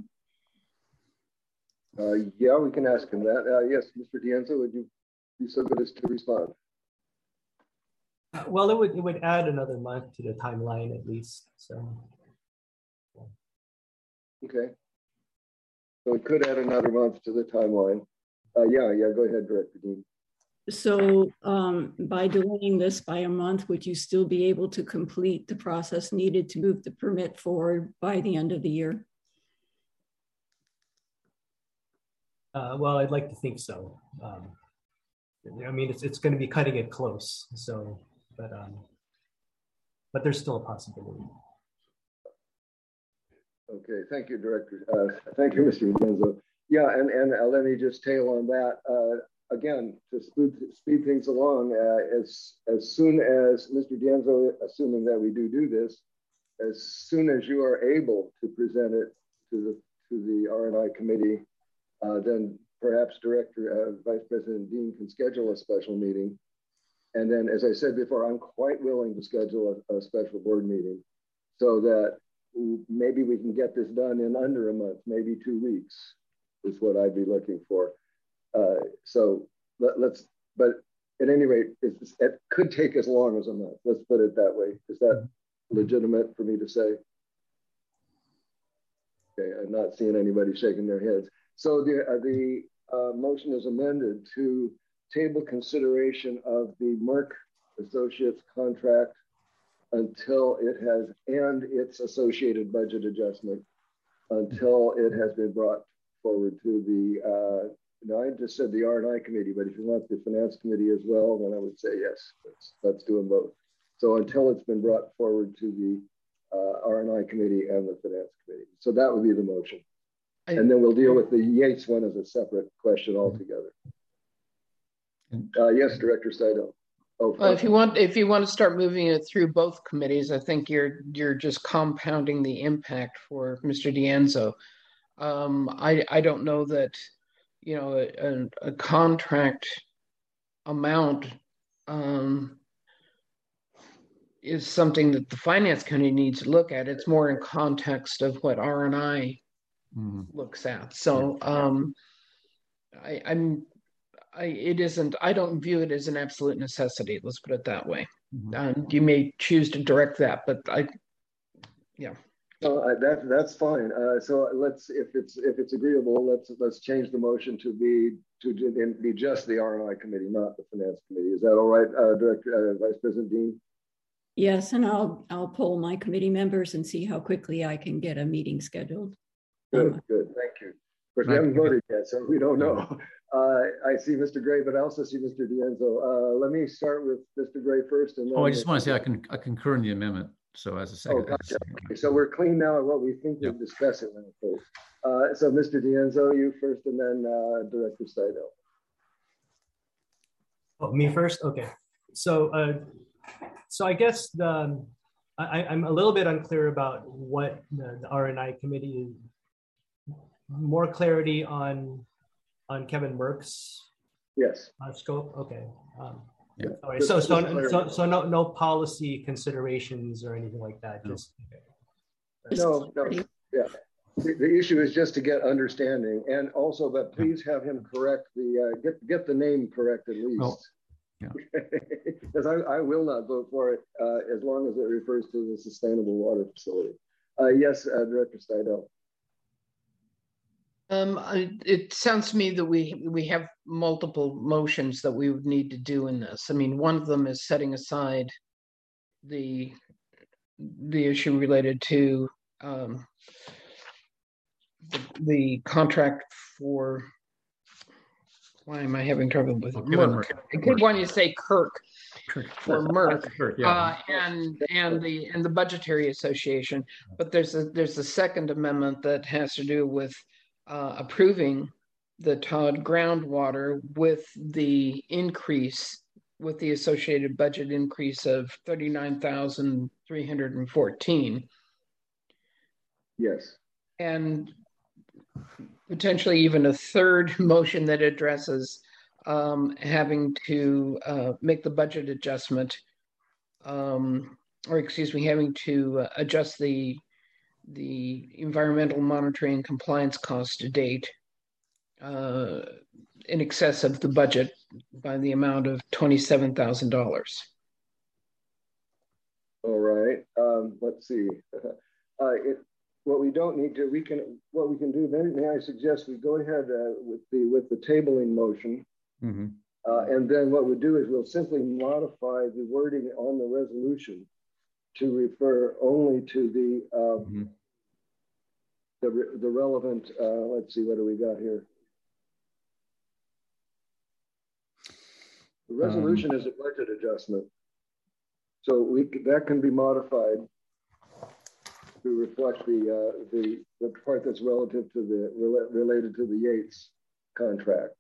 Yeah, we can ask him that. Yes, Mr. D'Anzo, would you be so good as to respond? Well, it would add another month to the timeline at least. So. Okay. So it could add another month to the timeline. Yeah, go ahead, Director Dean. So by delaying this by a month, would you still be able to complete the process needed to move the permit forward by the end of the year? Well, I'd like to think so. I mean, it's going to be cutting it close. So, but there's still a possibility. Okay, thank you, Director. Thank you, Mr. D'Anzo. Yeah, and let me just tail on that. Again, to speed things along, as soon as Mr. D'Anzo, assuming that we do this, as soon as you are able to present it to the R&I committee, then perhaps Vice President Dean can schedule a special meeting. And then, as I said before, I'm quite willing to schedule a special board meeting so that maybe we can get this done in under a month, maybe 2 weeks is what I'd be looking for. So but at any rate, it could take as long as a month. Let's put it that way. Is that legitimate for me to say? Okay, I'm not seeing anybody shaking their heads. So the motion is amended to table consideration of the Merck Associates contract until it has, and its associated budget adjustment, until it has been brought forward to the, now I just said the R&I committee, but if you want the finance committee as well, then I would say yes, let's do them both. So until it's been brought forward to the R&I committee and the finance committee. So that would be the motion. And then we'll deal with the Yates one as a separate question altogether. Yes, Director Steidel. Well, if you want to start moving it through both committees, I think you're just compounding the impact for Mr. D'Anzo. I don't know that, you know, a contract amount is something that the finance committee needs to look at. It's more in context of what R&I looks at. So I don't view it as an absolute necessity. Let's put it that way. You may choose to direct that, but yeah. That's fine. So if it's agreeable, let's change the motion to be just the R&I committee, not the finance committee. Is that all right, Vice President Dean? Yes, and I'll poll my committee members and see how quickly I can get a meeting scheduled. Good, good, thank you. Of course, we haven't voted yet, so we don't know. I see Mr. Gray, but I also see Mr. D'Enzo. Let me start with Mr. Gray first. And then I just want to say I concur in the amendment. So as a second. Oh, gotcha. Okay, so we're clean now at what we think we're discussing. So Mr. D'Enzo, you first, and then Director Steidel. Oh, me first? Okay. So I guess I'm a little bit unclear about what the RNI committee is. More clarity on Kevin Merck's scope. Okay. All right. So no policy considerations or anything like that. Just no. Yeah. The issue is just to get understanding, and also that please have him correct the get the name correct at least. Because I will not vote for it as long as it refers to the sustainable water facility. Yes, Director Steidel. It sounds to me that we have multiple motions that we would need to do in this. I mean, one of them is setting aside the issue related to the contract for. Why am I having trouble with Merck? I keep wanting to say Kirk for Merck, and the budgetary association. But there's a second amendment that has to do with approving the Todd groundwater with the increase, with the associated budget increase of $39,314. Yes. And potentially even a third motion that addresses having to make the budget adjustment, having to adjust the environmental monitoring compliance cost to date in excess of the budget by the amount of $27,000. All right. Let's see. What we don't need to, what we can do then, may I suggest we go ahead with the tabling motion. Mm-hmm. And then what we'll do is we'll simply modify the wording on the resolution to refer only to the relevant, let's see, what do we got here? The resolution is a budget adjustment. So that can be modified to reflect the part that's relative to related to the Yates contract.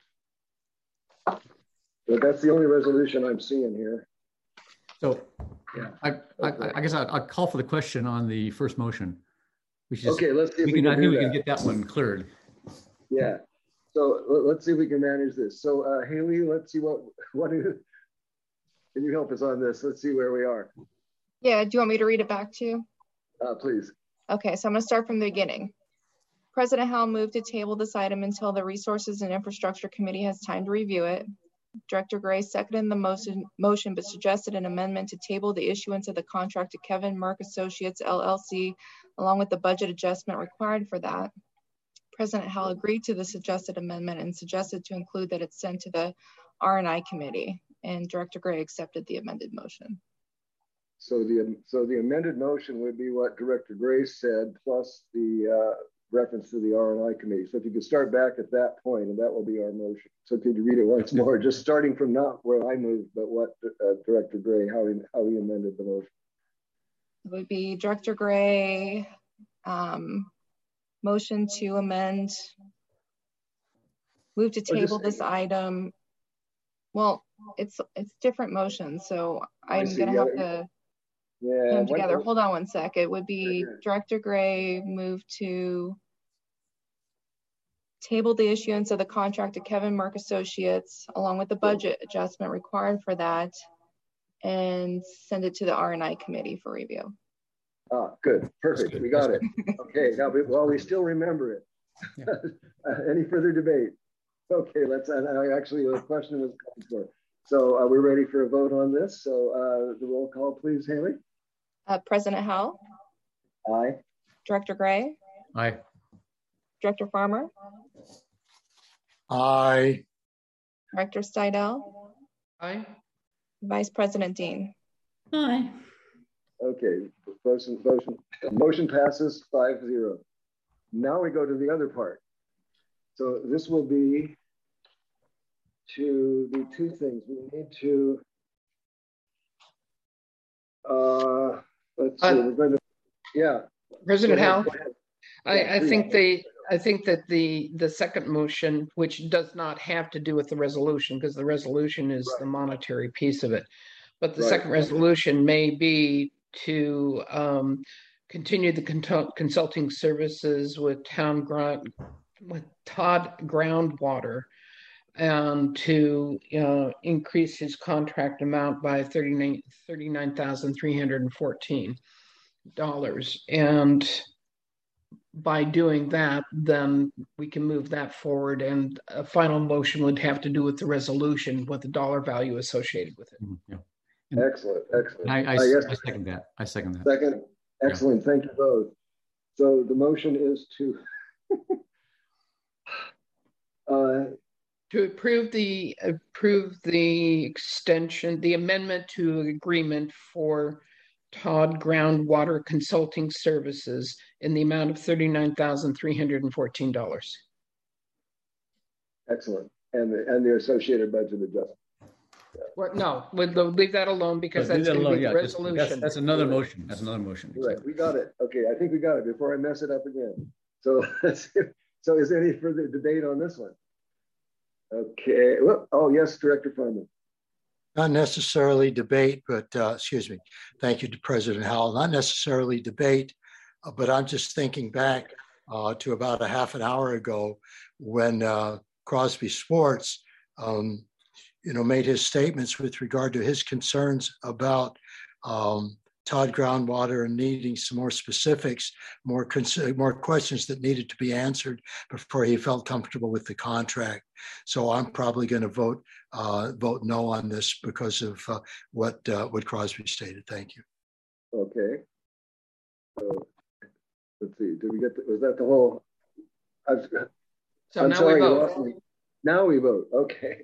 But that's the only resolution I'm seeing here. So I guess I'll call for the question on the first motion. Okay, let's see if we can get that one cleared. Yeah. So let's see if we can manage this. So Haley, let's see can you help us on this? Let's see where we are. Yeah, do you want me to read it back to you? Please. Okay, so I'm going to start from the beginning. President Howell moved to table this item until the Resources and Infrastructure Committee has time to review it. Director Gray seconded the motion, but suggested an amendment to table the issuance of the contract to Kevin Merck Associates, LLC, along with the budget adjustment required for that. President Howell agreed to the suggested amendment and suggested to include that it's sent to the R&I Committee, and Director Gray accepted the amended motion. So the amended motion would be what Director Gray said, plus the reference to the R&I Committee. So if you could start back at that point, and that will be our motion. So could you read it once more, just starting from not where I moved, but what Director Gray, how he amended the motion. It would be Director Gray, motion to amend, move to table this item. Well, it's different motions, so I'm going to have to put them together. Hold on one sec. It would be Director Gray move to table the issuance of the contract to Kevin Merck Associates, along with the budget adjustment required for that, and send it to the R&I Committee for review. Good, perfect, we got it. Okay, now while we still remember it, any further debate? Okay, actually the question was called for. So we're ready for a vote on this. So the roll call, please, Haley. President Howell? Aye. Director Gray? Aye. Director Farmer? Aye. Director Steidel? Aye. Vice President Dean? Aye. Okay, motion passes 5-0. Now we go to the other part. So this will be to the two things. We need to, let's see, we're going to, yeah. President Howell, Yeah, I think that the second motion, which does not have to do with the resolution, because the resolution is the monetary piece of it, but the second resolution may be to continue the consulting services with Todd Groundwater, and to increase his contract amount by $39,314. And by doing that, then we can move that forward, and a final motion would have to do with the resolution with the dollar value associated with it. Yeah. Excellent. I second that. I second that. Second. Excellent. Yeah. Thank you both. So the motion is to to approve the extension, the amendment to agreement for Todd Groundwater Consulting Services in the amount of $39,314. Excellent. And the associated budget adjustment. Well, no, we'll leave that alone because that's going to be the resolution. That's another motion. That's another motion. Right. We got it. Okay. I think we got it before I mess it up again. So is there any further debate on this one? Okay. Oh, yes, Director Farmer. Not necessarily debate, but excuse me. Thank you to President Howell. Not necessarily debate, but I'm just thinking back to about a half an hour ago when Crosby Sports, made his statements with regard to his concerns about Todd Groundwater and needing some more specifics, more questions that needed to be answered before he felt comfortable with the contract. So I'm probably going to vote no on this because of what Crosby stated. Thank you. Okay. So let's see. Did we get? Was that the whole? So now we vote. Now we vote. Okay.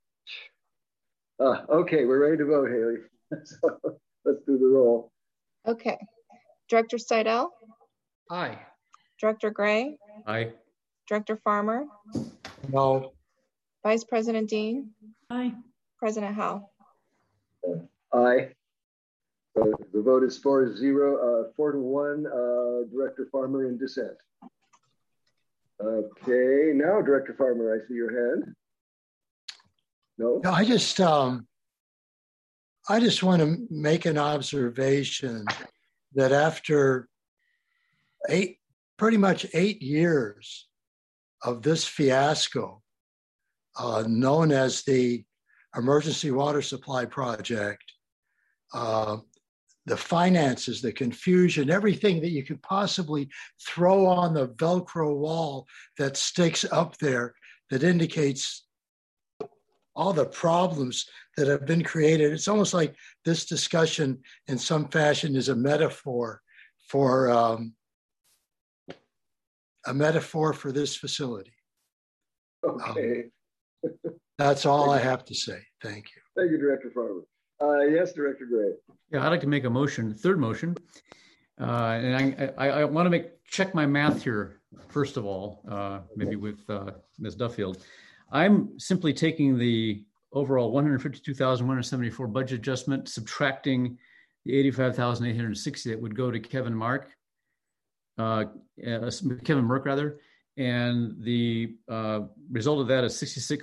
Okay, we're ready to vote, Haley. So let's do the roll. Okay. Director Steidel? Aye. Director Gray? Aye. Director Farmer? No. Vice President Dean? Aye. President Howell? Aye. So the vote is 4-1, Director Farmer in dissent. Okay, now Director Farmer, I see your hand. No, I just want to make an observation that after pretty much 8 years of this fiasco, known as the Emergency Water Supply Project, the finances, the confusion, everything that you could possibly throw on the Velcro wall that sticks up there that indicates all the problems that have been created. It's almost like this discussion in some fashion is a metaphor for this facility. Okay. That's all I have to say. Thank you. Thank you, Director Farmer. Yes, Director Gray. Yeah, I'd like to make a motion, third motion. And I want to check my math here, first of all, maybe with Ms. Duffield. I'm simply taking the overall $152,174 budget adjustment, subtracting the $85,860 that would go to Kevin Merck, and the result of that is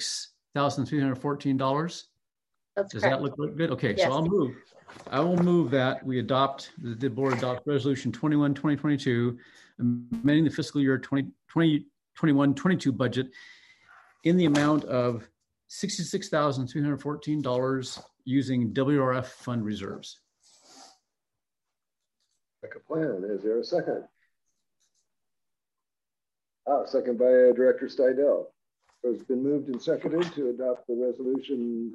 $66,314. That's Does correct. that look good? Okay, Yes. so I will move that we adopt, the board adopt resolution 21-2022, amending the fiscal year 2021-22 budget in the amount of $66,314 using WRF fund reserves. Like a plan. Is there a second? Second by Director Steidel. So it's been moved and seconded to adopt the resolution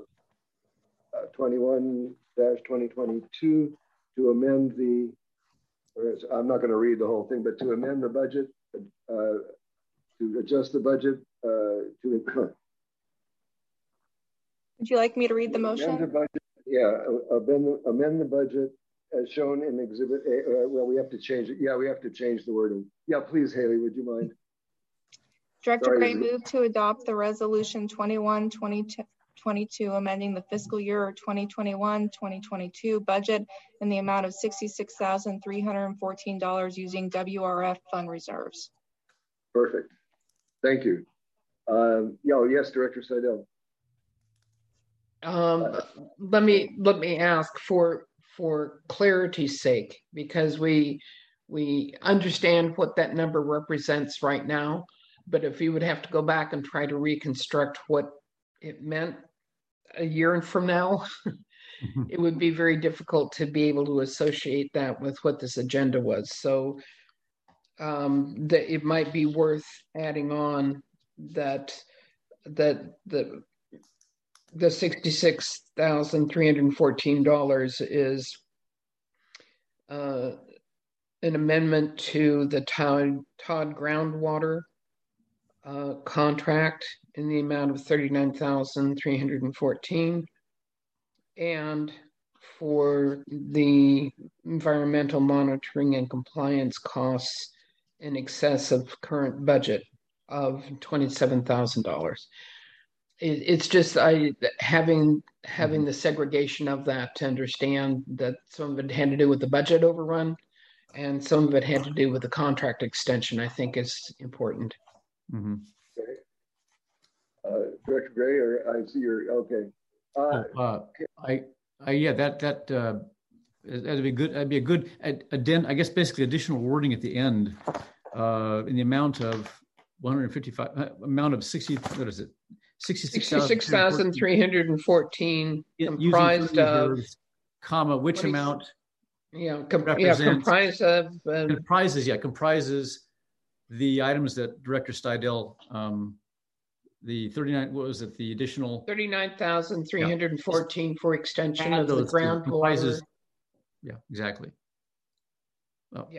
21-2022 to amend the, I'm not going to read the whole thing, but to amend the budget, to adjust the budget Would you like me to read the motion? Amend the budget, amend the budget as shown in Exhibit A. Well, we have to change it. Yeah, we have to change the wording. Yeah, please, Haley, would you mind? Director Gray moved to adopt the resolution 21-2022 amending the fiscal year 2021-2022 budget in the amount of $66,314 using WRF fund reserves. Perfect. Thank you. Yes, Director Seidel. Let me ask for clarity's sake, because we understand what that number represents right now, but if you would have to go back and try to reconstruct what it meant a year from now, it would be very difficult to be able to associate that with what this agenda was. So that it might be worth adding on that the $66,314 is an amendment to the Todd groundwater contract in the amount of $39,314, and for the environmental monitoring and compliance costs in excess of current budget of $27,000. It's just having the segregation of that to understand that some of it had to do with the budget overrun and some of it had to do with the contract extension, I think is important. Okay. Director Gray, or I see you're okay. That'd be good. That'd be a good I guess basically additional wording at the end in the amount of 155 amount of 60. What is it? 66,314 comprised of comma which amount? Comprises the items that Director Steidel the 39, what was it, the additional 39,314 for extension of the groundwater. Yeah, exactly. And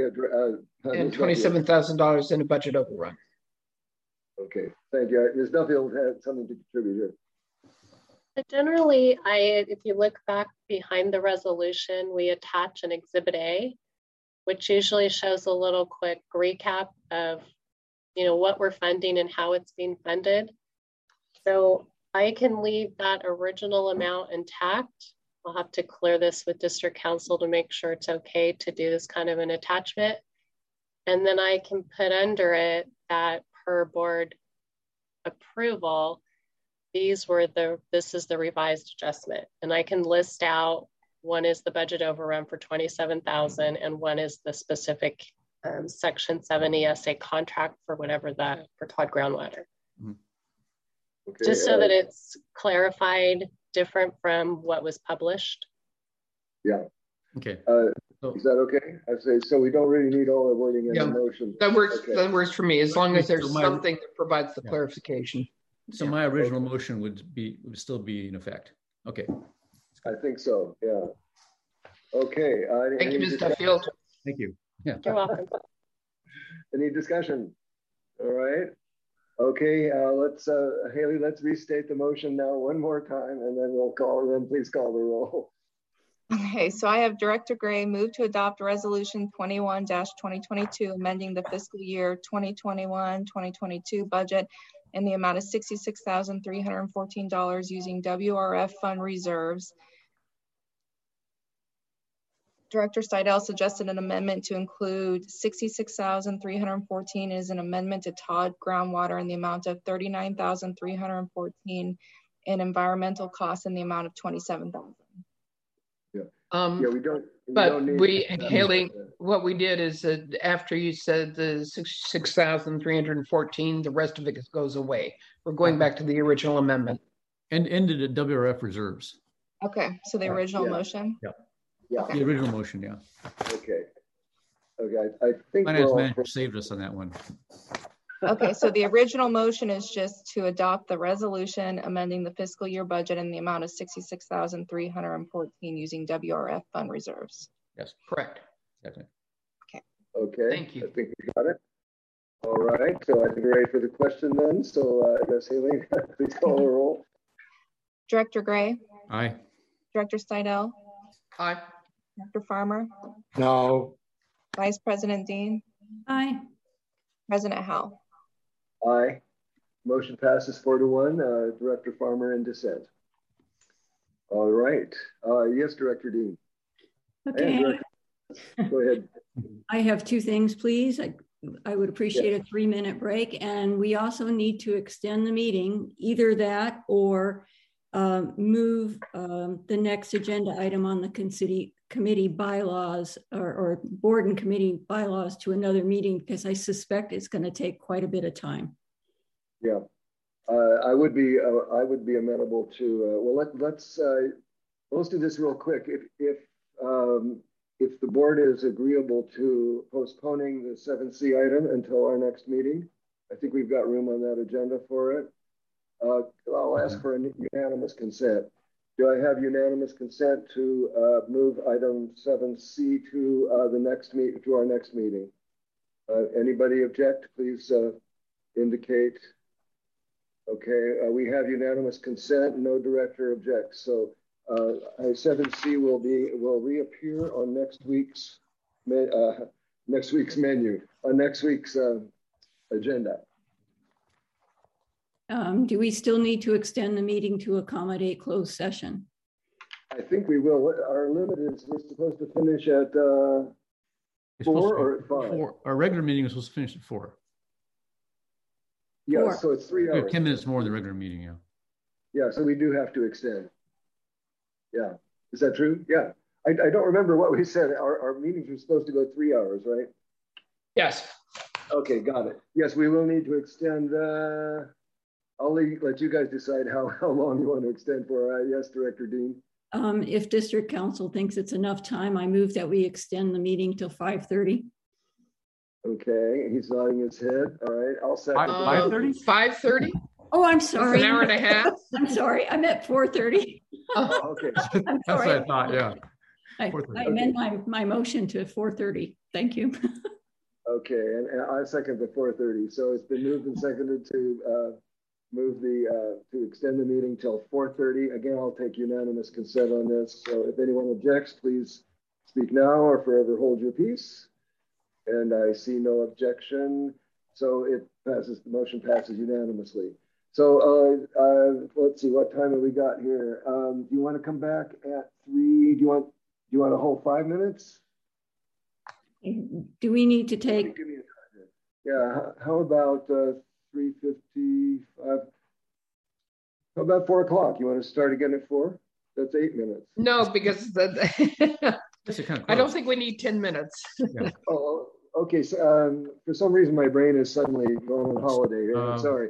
$27,000 in a budget overrun. Okay, thank you. Ms. Duffield had something to contribute here. But generally, if you look back behind the resolution, we attach an Exhibit A, which usually shows a little quick recap of, what we're funding and how it's being funded. So I can leave that original amount intact. I'll have to clear this with District Council to make sure it's okay to do this kind of an attachment. And then I can put under it that per board approval, this is the revised adjustment. And I can list out, one is the budget overrun for $27,000 and one is the specific Section 7 ESA contract for for Todd groundwater. Okay, just so that it's clarified, different from what was published. Yeah. Okay. Is that okay? I say so. We don't really need all the wording in the motion. That works. Okay. That works for me as long as there's something that provides the clarification. So my original motion would still be in effect. Okay. I think so. Yeah. Okay. Thank you, Ms. Duffield. Thank you. Yeah. You're welcome. Any discussion? All right. Okay. Haley, let's restate the motion now one more time, and then please call the roll. Okay, so I have Director Gray move to adopt Resolution 21-2022, amending the fiscal year 2021-2022 budget in the amount of $66,314 using WRF fund reserves. Director Steidel suggested an amendment to include $66,314 as an amendment to Todd groundwater in the amount of $39,314 and environmental costs in the amount of $27,000. Haley, what we did is that after you said the 66,314, the rest of it goes away. We're going back to the original amendment. And ended at WRF reserves. Okay, so the original motion? Yeah. Okay. The original motion, yeah. Okay. Okay, I think Finance manager saved us on that one. Okay, so the original motion is just to adopt the resolution amending the fiscal year budget in the amount of $66,314 using WRF fund reserves. Yes, correct. Okay. Okay. Thank you. I think we got it. All right. So I think we're ready for the question then. So I guess Haley, please call the roll. Director Gray. Aye. Director Steidel. Aye. Dr. Farmer, No. Vice President Dean, Aye. President Howell. Aye. Motion passes 4-1. Director Farmer in dissent. All right. Yes, Director Dean. Okay. Go ahead. I have two things, please. I would appreciate a 3-minute break. And we also need to extend the meeting, either that or move the next agenda item on the committee bylaws or board and committee bylaws to another meeting, because I suspect it's going to take quite a bit of time. Yeah, I would be amenable to. Well, let's do this real quick. If the board is agreeable to postponing the 7C item until our next meeting, I think we've got room on that agenda for it. I'll ask for a unanimous consent. Do I have unanimous consent to move item 7C to our next meeting? Anybody object? Please indicate. Okay, we have unanimous consent. No director objects. So 7C will reappear on next week's menu, on next week's agenda. Do we still need to extend the meeting to accommodate closed session? I think we will. Our limit is we're supposed to finish at 4 or at 5. 4. Our regular meeting is supposed to finish at 4. Yeah, 4. so it's 3 hours. We have 10 minutes more than the regular meeting, yeah. Yeah, so we do have to extend. Yeah, is that true? Yeah, I don't remember what we said. Our meetings were supposed to go 3 hours, right? Yes. Okay, got it. Yes, we will need to extend. I'll let you guys decide how long you want to extend for. Yes, Director Dean. If District Council thinks it's enough time, I move that we extend the meeting till 5:30. Okay, he's nodding his head. All right, I'll second. 5:30? 5:30? Oh, I'm sorry. An hour and a half? I'm sorry. I meant 4:30. Oh, okay. I'm That's sorry. what I thought, yeah. I amend my motion to 4:30. Thank you. Okay, and I second the 4:30. So it's been moved and seconded to to extend the meeting till 4:30. Again, I'll take unanimous consent on this. So if anyone objects, please speak now or forever hold your peace. And I see no objection. So it passes. The motion passes unanimously. So let's see, what time have we got here? Do you want to come back at 3? Do you want a whole 5 minutes? Do we need to take? Yeah. How about 3:55? How about 4 o'clock? You want to start again at 4? That's 8 minutes. No, because I don't think we need 10 minutes. Yeah. Oh, okay. So for some reason, my brain is suddenly going on holiday. Sorry.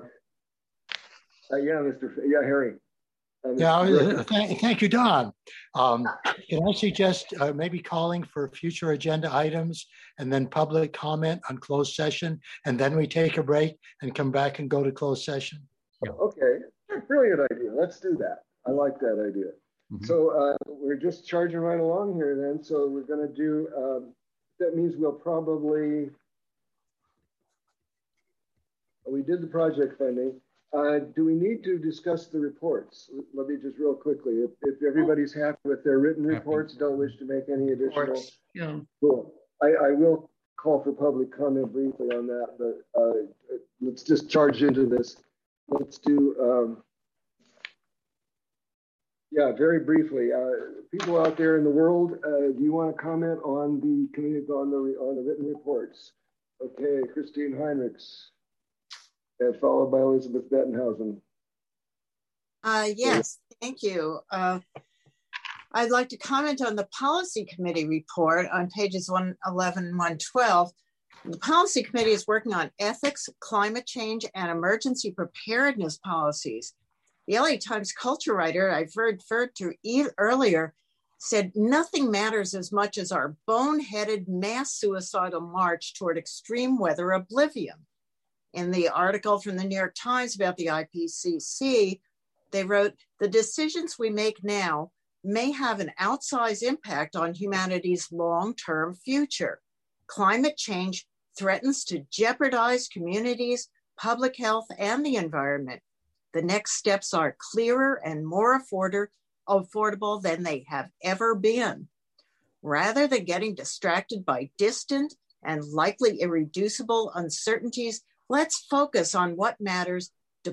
Harry. Thank you, Don. Can I suggest maybe calling for future agenda items and then public comment on closed session, and then we take a break and come back and go to closed session? Yeah. Okay, brilliant idea. Let's do that. I like that idea. Mm-hmm. So we're just charging right along here then. So we're going to do, that means we'll probably, we did the project funding. Do we need to discuss the reports? Let me just real quickly, if everybody's happy with their written reports, don't wish to make any additional. Yeah. Cool. I will call for public comment briefly on that, but let's just charge into this. Let's do, very briefly. People out there in the world, do you want to comment on the on the written reports? Okay, Christine Heinrichs. And followed by Elizabeth Bettenhausen. Yes, thank you. I'd like to comment on the Policy Committee report on pages 111 and 112. The Policy Committee is working on ethics, climate change, and emergency preparedness policies. The LA Times culture writer I've referred to earlier said nothing matters as much as our boneheaded mass suicidal march toward extreme weather oblivion. In the article from the New York Times about the IPCC, they wrote, the decisions we make now may have an outsized impact on humanity's long-term future. Climate change threatens to jeopardize communities, public health, and the environment. The next steps are clearer and more affordable than they have ever been. Rather than getting distracted by distant and likely irreducible uncertainties, let's focus on what matters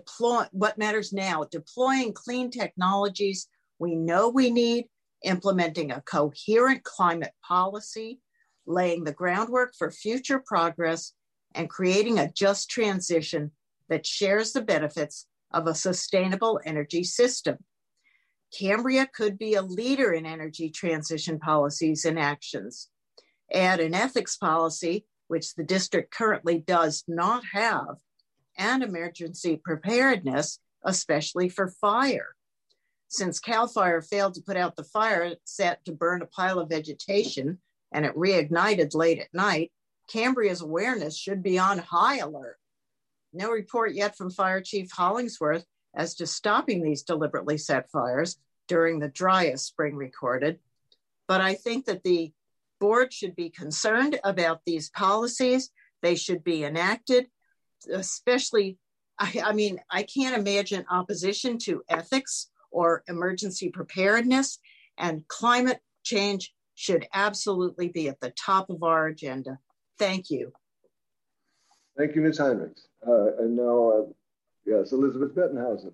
now, deploying clean technologies we know we need, implementing a coherent climate policy, laying the groundwork for future progress, and creating a just transition that shares the benefits of a sustainable energy system. Cambria could be a leader in energy transition policies and actions. Add an ethics policy, which the district currently does not have, and emergency preparedness, especially for fire. Since CAL FIRE failed to put out the fire set to burn a pile of vegetation and it reignited late at night, Cambria's awareness should be on high alert. No report yet from Fire Chief Hollingsworth as to stopping these deliberately set fires during the driest spring recorded. But I think that the board should be concerned about these policies. They should be enacted, especially, I can't imagine opposition to ethics or emergency preparedness, and climate change should absolutely be at the top of our agenda. Thank you. Thank you, Ms. Heinrichs. And now, yes, Elizabeth Bettenhausen.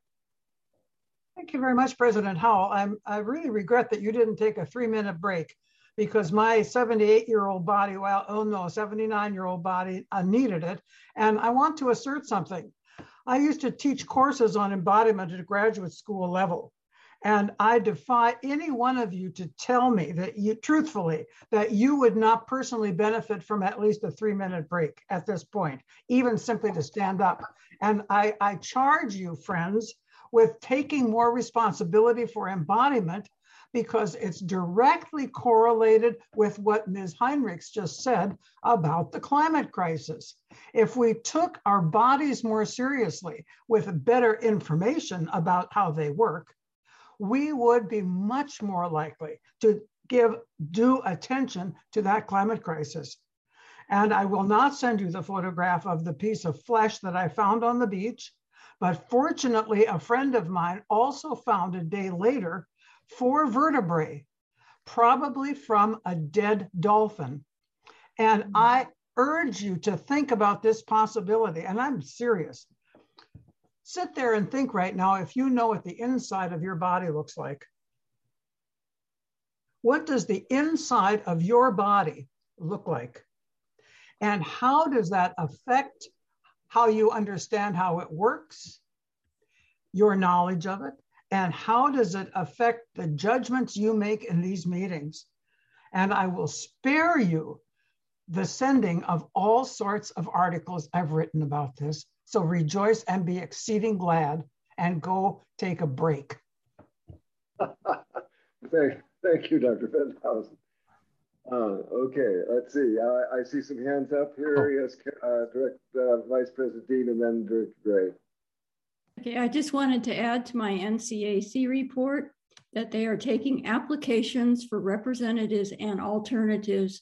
Thank you very much, President Howell. I really regret that you didn't take a 3-minute break, because my 78-year-old body, well, oh no, 79-year-old body needed it. And I want to assert something. I used to teach courses on embodiment at a graduate school level. And I defy any one of you to tell me that you, truthfully, that you would not personally benefit from at least a 3-minute break at this point, even simply to stand up. And I charge you, friends, with taking more responsibility for embodiment, because it's directly correlated with what Ms. Heinrichs just said about the climate crisis. If we took our bodies more seriously with better information about how they work, we would be much more likely to give due attention to that climate crisis. And I will not send you the photograph of the piece of flesh that I found on the beach, but fortunately, a friend of mine also found a day later 4 vertebrae, probably from a dead dolphin. And I urge you to think about this possibility, and I'm serious. Sit there and think right now, if you know what the inside of your body looks like. What does the inside of your body look like? And how does that affect how you understand how it works, your knowledge of it, and how does it affect the judgments you make in these meetings? And I will spare you the sending of all sorts of articles I've written about this. So rejoice and be exceeding glad and go take a break. Thank you, Dr. Bettenhausen. Okay, let's see. I see some hands up here. Yes, Vice President Dean and then Director Gray. Okay, I just wanted to add to my NCAC report that they are taking applications for representatives and alternates,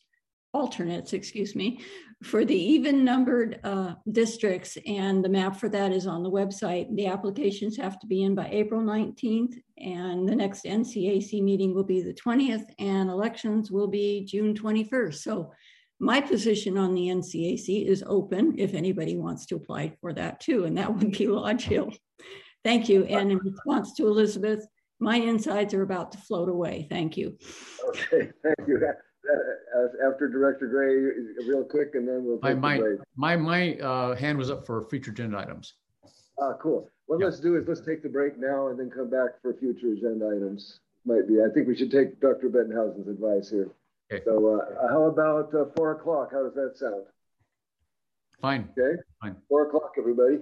for the even numbered districts, and the map for that is on the website. The applications have to be in by April 19th, and the next NCAC meeting will be the 20th, and elections will be June 21st. So my position on the NCAC is open if anybody wants to apply for that too, and that would be Lodge Hill. Thank you. And in response to Elizabeth, my insides are about to float away. Thank you. Okay, thank you. After Director Gray, real quick, and then we'll take the break. My hand was up for future agenda items. Cool. What let's do is let's take the break now and then come back for future agenda items. I think we should take Dr. Bettenhausen's advice here. Okay. So how about 4 o'clock? How does that sound? Fine. Okay. Fine. 4 o'clock, everybody.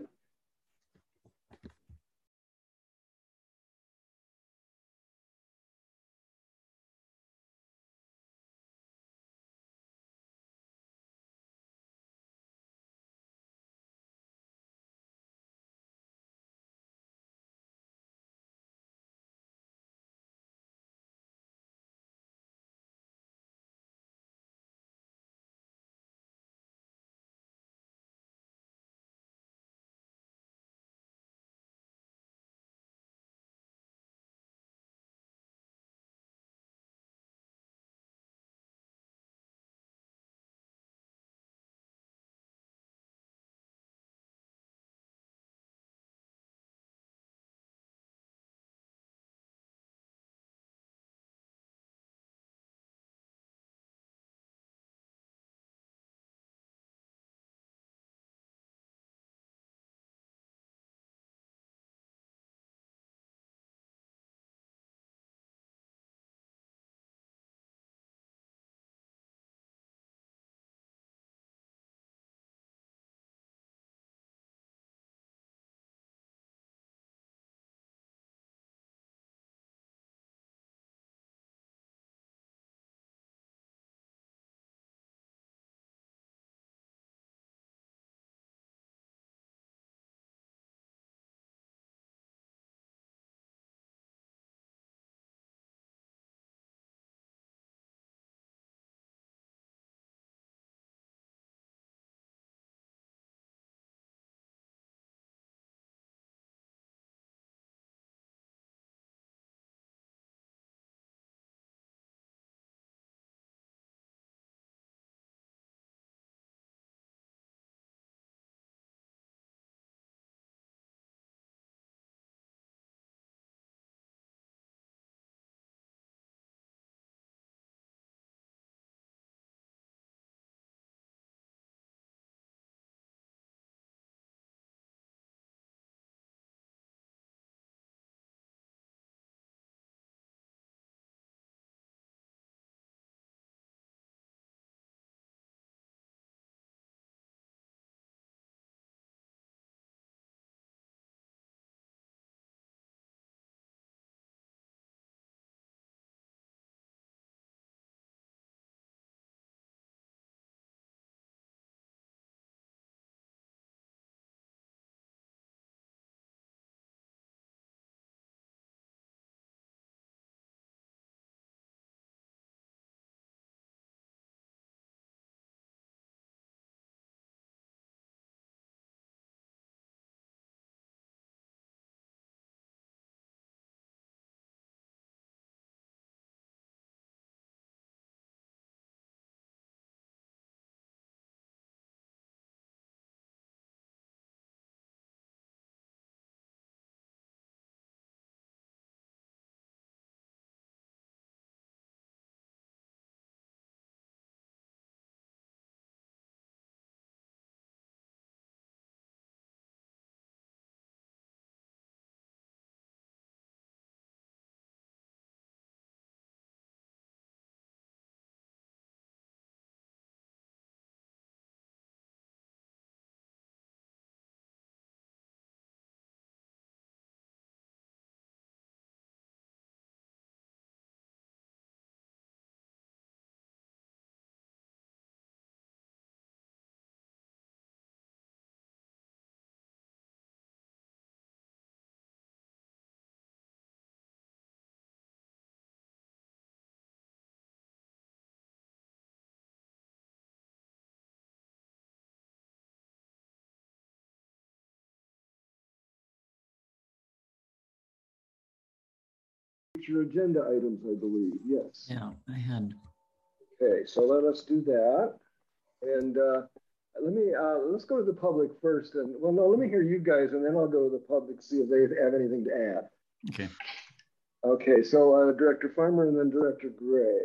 future agenda items, I believe. Yes. Yeah, I had. Okay, so let us do that. And let's go to the public first. And well, no, let me hear you guys, and then I'll go to the public, see if they have anything to add. Okay. Okay, so Director Farmer and then Director Gray.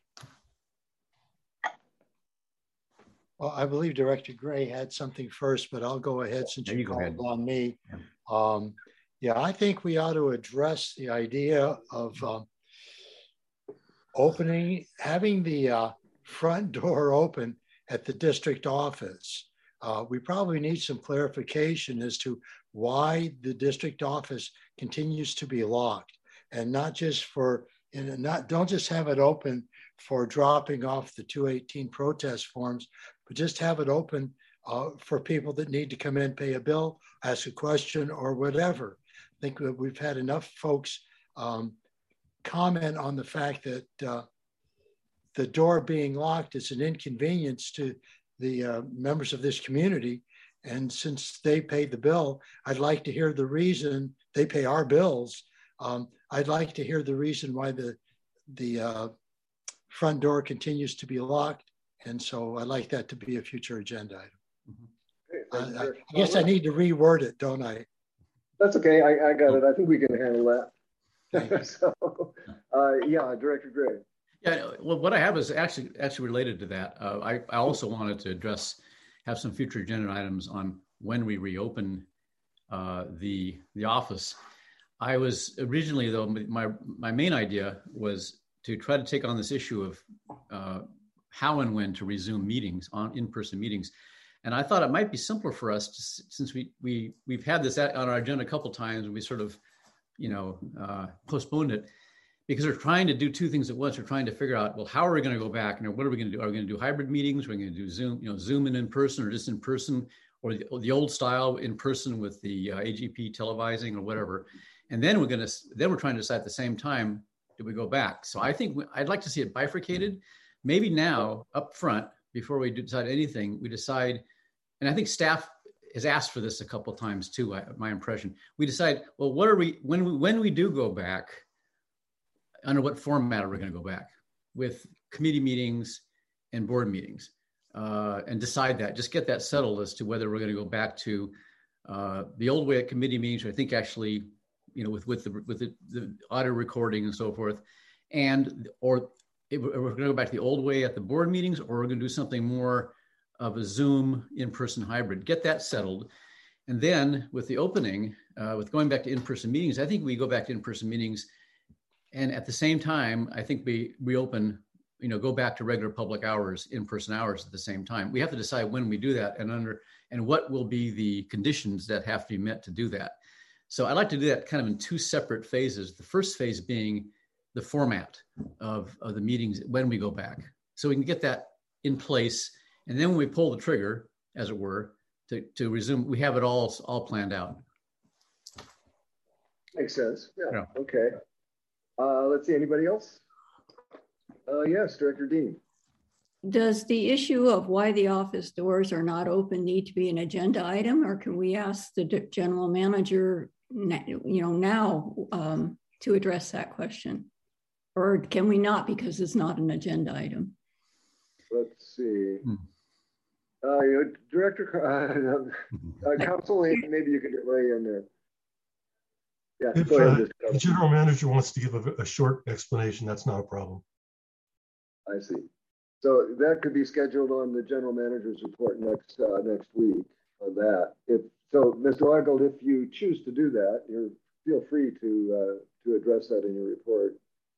Well, I believe Director Gray had something first, but I'll go ahead since you called on me. Yeah, I think we ought to address the idea of having the front door open at the district office. We probably need some clarification as to why the district office continues to be locked, and not just don't just have it open for dropping off the 218 protest forms, but just have it open for people that need to come in, pay a bill, ask a question, or whatever. I think that we've had enough folks comment on the fact that the door being locked is an inconvenience to the members of this community. And since they paid the bill, I'd like to hear the reason they pay our bills. I'd like to hear the reason why the front door continues to be locked. And so I'd like that to be a future agenda item. I guess I need to reword it, don't I? That's okay. I got it. I think we can handle that. So, yeah, Director Gray. Yeah, well, what I have is actually related to that. I also wanted to have some future agenda items on when we reopen the office. I was originally, though, my main idea was to try to take on this issue of how and when to resume meetings, in-person meetings. And I thought it might be simpler for us since we've had this on our agenda a couple of times, and we sort of, postponed it because we're trying to do two things at once. We're trying to figure out, well, how are we going to go back? And what are we going to do? Are we going to do hybrid meetings? Are we going to do Zoom, Zoom and in person, or just in person, or the old style in person with the AGP televising or whatever? And then we're trying to decide at the same time, do we go back? So I think I'd like to see it bifurcated. Maybe now up front, before we decide anything, we decide, and I think staff has asked for this a couple of times too, my impression. We decide, well, when we do go back, under what format are we going to go back? With committee meetings and board meetings, and decide that. Just get that settled as to whether we're going to go back to the old way at committee meetings, which I think actually, with the audio recording and so forth, or if we're going to go back to the old way at the board meetings, or we're going to do something more of a Zoom in-person hybrid. Get that settled. And then with the opening, with going back to in-person meetings, I think we go back to in-person meetings. And at the same time, I think we reopen, go back to regular public hours, in-person hours at the same time. We have to decide when we do that and what will be the conditions that have to be met to do that. So I'd like to do that kind of in two separate phases. The first phase being the format of the meetings when we go back. So we can get that in place. And then when we pull the trigger, as it were, to resume, we have it all planned out. Makes sense. Yeah. Okay. Let's see, anybody else? Yes, Director Dean. Does the issue of why the office doors are not open need to be an agenda item, or can we ask the general manager, now to address that question? Or can we not because it's not an agenda item? Let's see. Director, Council, maybe you can weigh in there. Yeah, if the general manager wants to give a short explanation, that's not a problem. I see. So that could be scheduled on the general manager's report next week on that. Mr. Weigelt, if you choose to do that, feel free to address that in your report.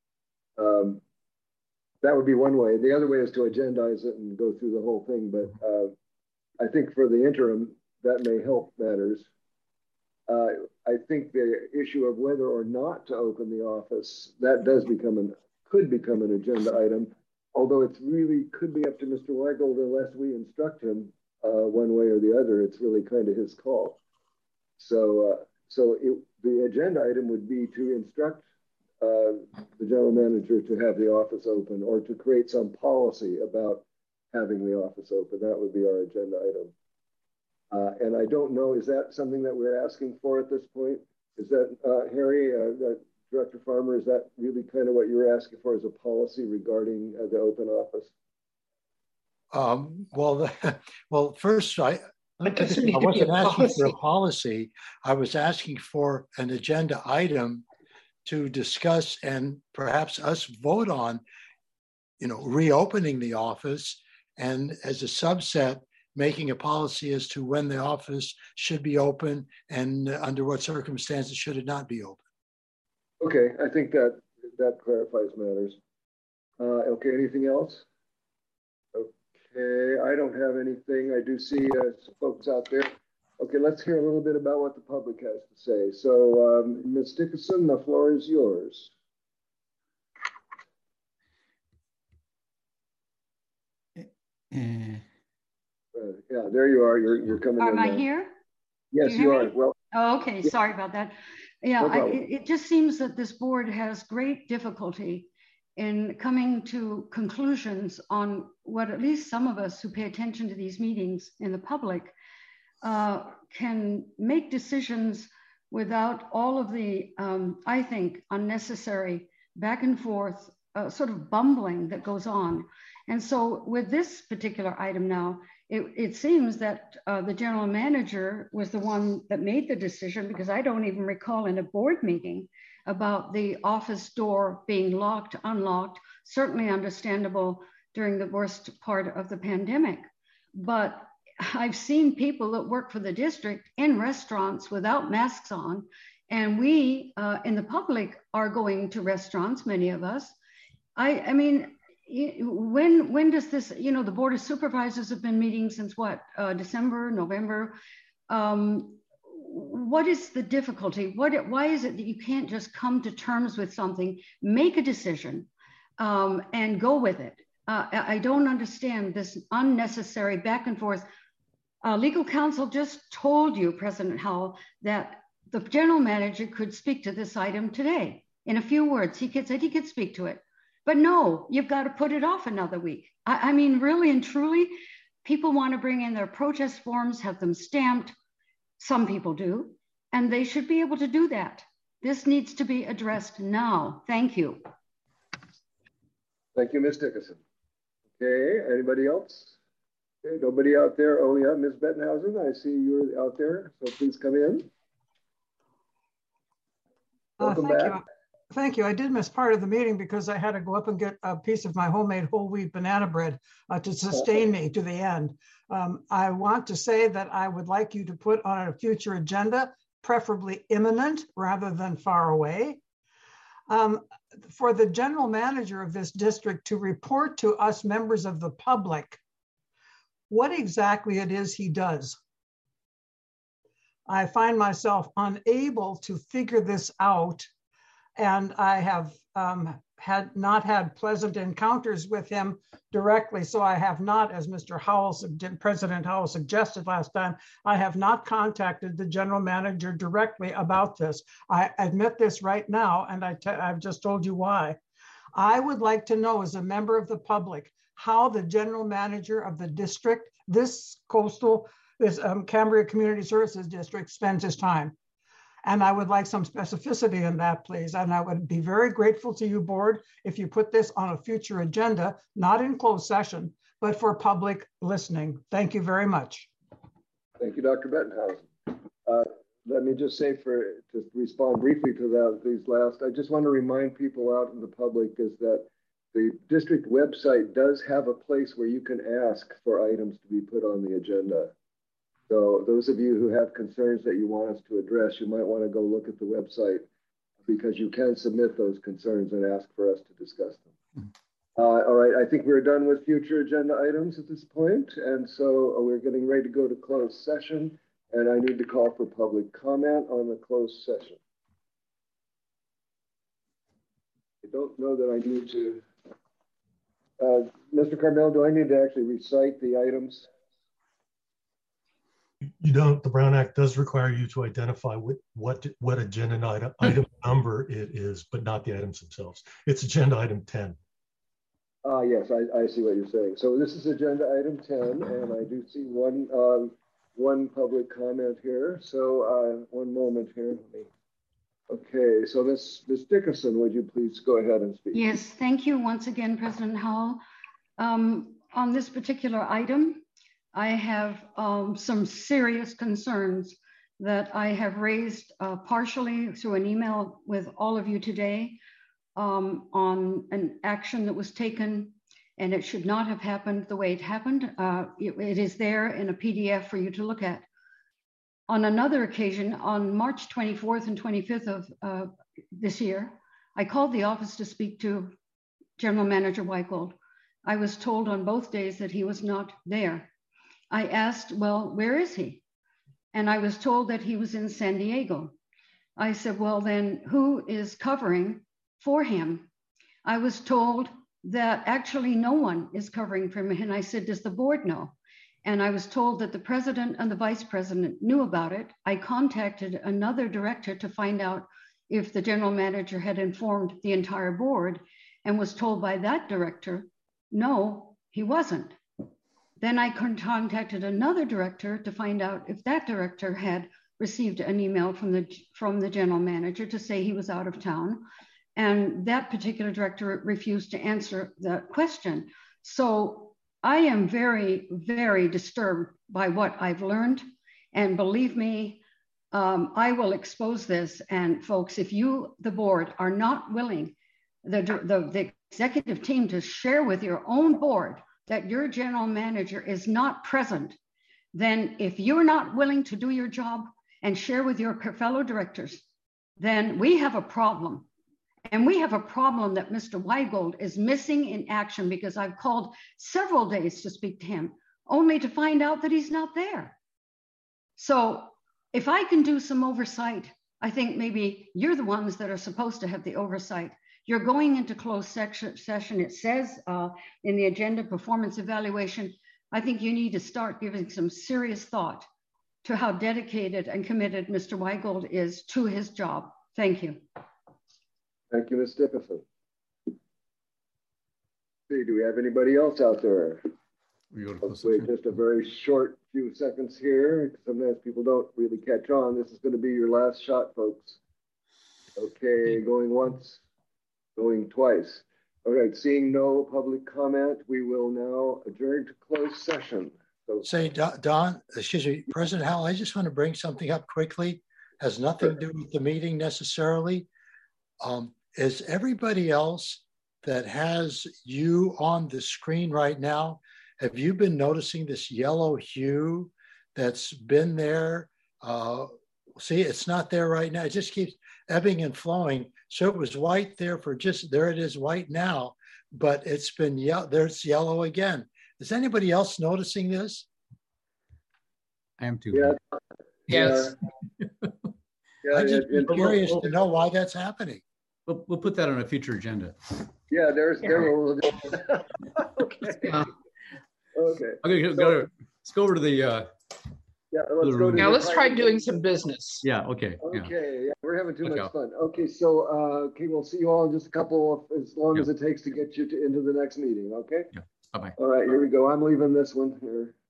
That would be one way. The other way is to agendize it and go through the whole thing. But I think for the interim, that may help matters. I think the issue of whether or not to open the office, that could become an agenda item, although it's really could be up to Mr. Weigelt unless we instruct him one way or the other. It's really kind of his call. So the agenda item would be to instruct the general manager to have the office open or to create some policy about having the office open. That would be our agenda item. And I don't know, is that something that we're asking for at this point? Is that, Harry, Director Farmer, is that really kind of what you were asking for as a policy regarding the open office? Well, first, I wasn't asking for a policy. I was asking for an agenda item to discuss and perhaps us vote on, reopening the office, and as a subset, making a policy as to when the office should be open and under what circumstances should it not be open. Okay, I think that clarifies matters. Okay, anything else? Okay, I don't have anything. I do see some folks out there. Okay, let's hear a little bit about what the public has to say. So, Ms. Dickerson, the floor is yours. Yeah, there you are. You're coming in. Am I here? Yes, you are. Well. Oh, okay. Yeah. Sorry about that. Yeah, No it just seems that this board has great difficulty in coming to conclusions on what at least some of us who pay attention to these meetings in the public can make decisions without all of the, I think, unnecessary back and forth sort of bumbling that goes on. And so with this particular item now, it seems that the general manager was the one that made the decision, because I don't even recall in a board meeting about the office door being locked, unlocked, certainly understandable during the worst part of the pandemic. But I've seen people that work for the district in restaurants without masks on, and we in the public are going to restaurants, many of us. I mean, when does this, the Board of Supervisors have been meeting since what, December, November? What is the difficulty? Why is it that you can't just come to terms with something, make a decision, and go with it? I don't understand this unnecessary back and forth. Legal counsel just told you, President Howell, that the general manager could speak to this item today. In a few words, he said he could speak to it. But no, you've got to put it off another week. I mean, really and truly, people want to bring in their protest forms, have them stamped. Some people do, and they should be able to do that. This needs to be addressed now. Thank you. Thank you, Ms. Dickerson. Okay, anybody else? Okay, nobody out there. Oh yeah, Ms. Bettenhausen, I see you're out there, so please come in. Welcome back. Thank you. I did miss part of the meeting because I had to go up and get a piece of my homemade whole wheat banana bread to sustain me to the end. I want to say that I would like you to put on a future agenda, preferably imminent rather than far away, for the general manager of this district to report to us members of the public what exactly it is he does. I find myself unable to figure this out, and I have not had pleasant encounters with him directly. So I have not, as President Howell suggested last time, I have not contacted the general manager directly about this. I admit this right now, and I've just told you why. I would like to know, as a member of the public, how the general manager of the district, this Cambria Community Services District, spends his time. And I would like some specificity in that, please. And I would be very grateful to you, board, if you put this on a future agenda, not in closed session, but for public listening. Thank you very much. Thank you, Dr. Bettenhausen. Let me just say, to respond briefly to these last, I just want to remind people out in the public is that the district website does have a place where you can ask for items to be put on the agenda. So those of you who have concerns that you want us to address, you might want to go look at the website, because you can submit those concerns and ask for us to discuss them. All right, I think we're done with future agenda items at this point. And so we're getting ready to go to closed session, and I need to call for public comment on the closed session. I don't know that I need to. Mr. Carmel, do I need to actually recite the items? You don't. The Brown Act does require you to identify what agenda item number it is, but not the items themselves. It's agenda item 10. Yes, I see what you're saying. So this is agenda item 10, and I do see one public comment here. So one moment here. Okay, so Ms. Dickerson, would you please go ahead and speak? Yes, thank you once again, President Howell. On this particular item, I have some serious concerns that I have raised partially through an email with all of you today on an action that was taken, and it should not have happened the way it happened. It is there in a PDF for you to look at. On another occasion, on March 24th and 25th of this year, I called the office to speak to General Manager Weigold. I was told on both days that he was not there. I asked, well, where is he? And I was told that he was in San Diego. I said, well, then who is covering for him? I was told that actually no one is covering for him. And I said, does the board know? And I was told that the president and the vice president knew about it. I contacted another director to find out if the general manager had informed the entire board, and was told by that director, no, he wasn't. Then I contacted another director to find out if that director had received an email from the general manager to say he was out of town. And that particular director refused to answer that question. So I am very, very disturbed by what I've learned. And believe me, I will expose this. And folks, if you, the board, are not willing, the executive team, to share with your own board that your general manager is not present, then if you're not willing to do your job and share with your fellow directors, then we have a problem. And we have a problem that Mr. Weigold is missing in action, because I've called several days to speak to him, only to find out that he's not there. So if I can do some oversight, I think maybe you're the ones that are supposed to have the oversight. You're going into closed session. It says in the agenda, performance evaluation. I think you need to start giving some serious thought to how dedicated and committed Mr. Weigold is to his job. Thank you. Thank you, Ms. Dickerson. Do we have anybody else out there? Hopefully just a very short few seconds here. Sometimes people don't really catch on. This is going to be your last shot, folks. Okay, going once, going twice. All right, seeing no public comment, we will now adjourn to closed session. So, say, Don, excuse me, President Howell, I just want to bring something up quickly. Has nothing to do with the meeting necessarily. Is everybody else that has you on the screen right now, have you been noticing this yellow hue that's been there? See, it's not there right now. It just keeps ebbing and flowing. So it was white there for just, there it is white now, but it's been yellow, there's yellow again. Is anybody else noticing this? I am too. Yeah. Yes. Yeah, I'm just curious to know why that's happening. We'll put that on a future agenda. Yeah, there's okay. Yeah. Okay. Okay, let's go over to the yeah, let's go to now let's try doing some business. Yeah, okay. Okay, yeah, we're having too much fun. Okay, so okay, we'll see you all in just a couple of, as long as it takes to get you into the next meeting, okay? Yeah. Bye-bye. All right, here we go. I'm leaving this one here.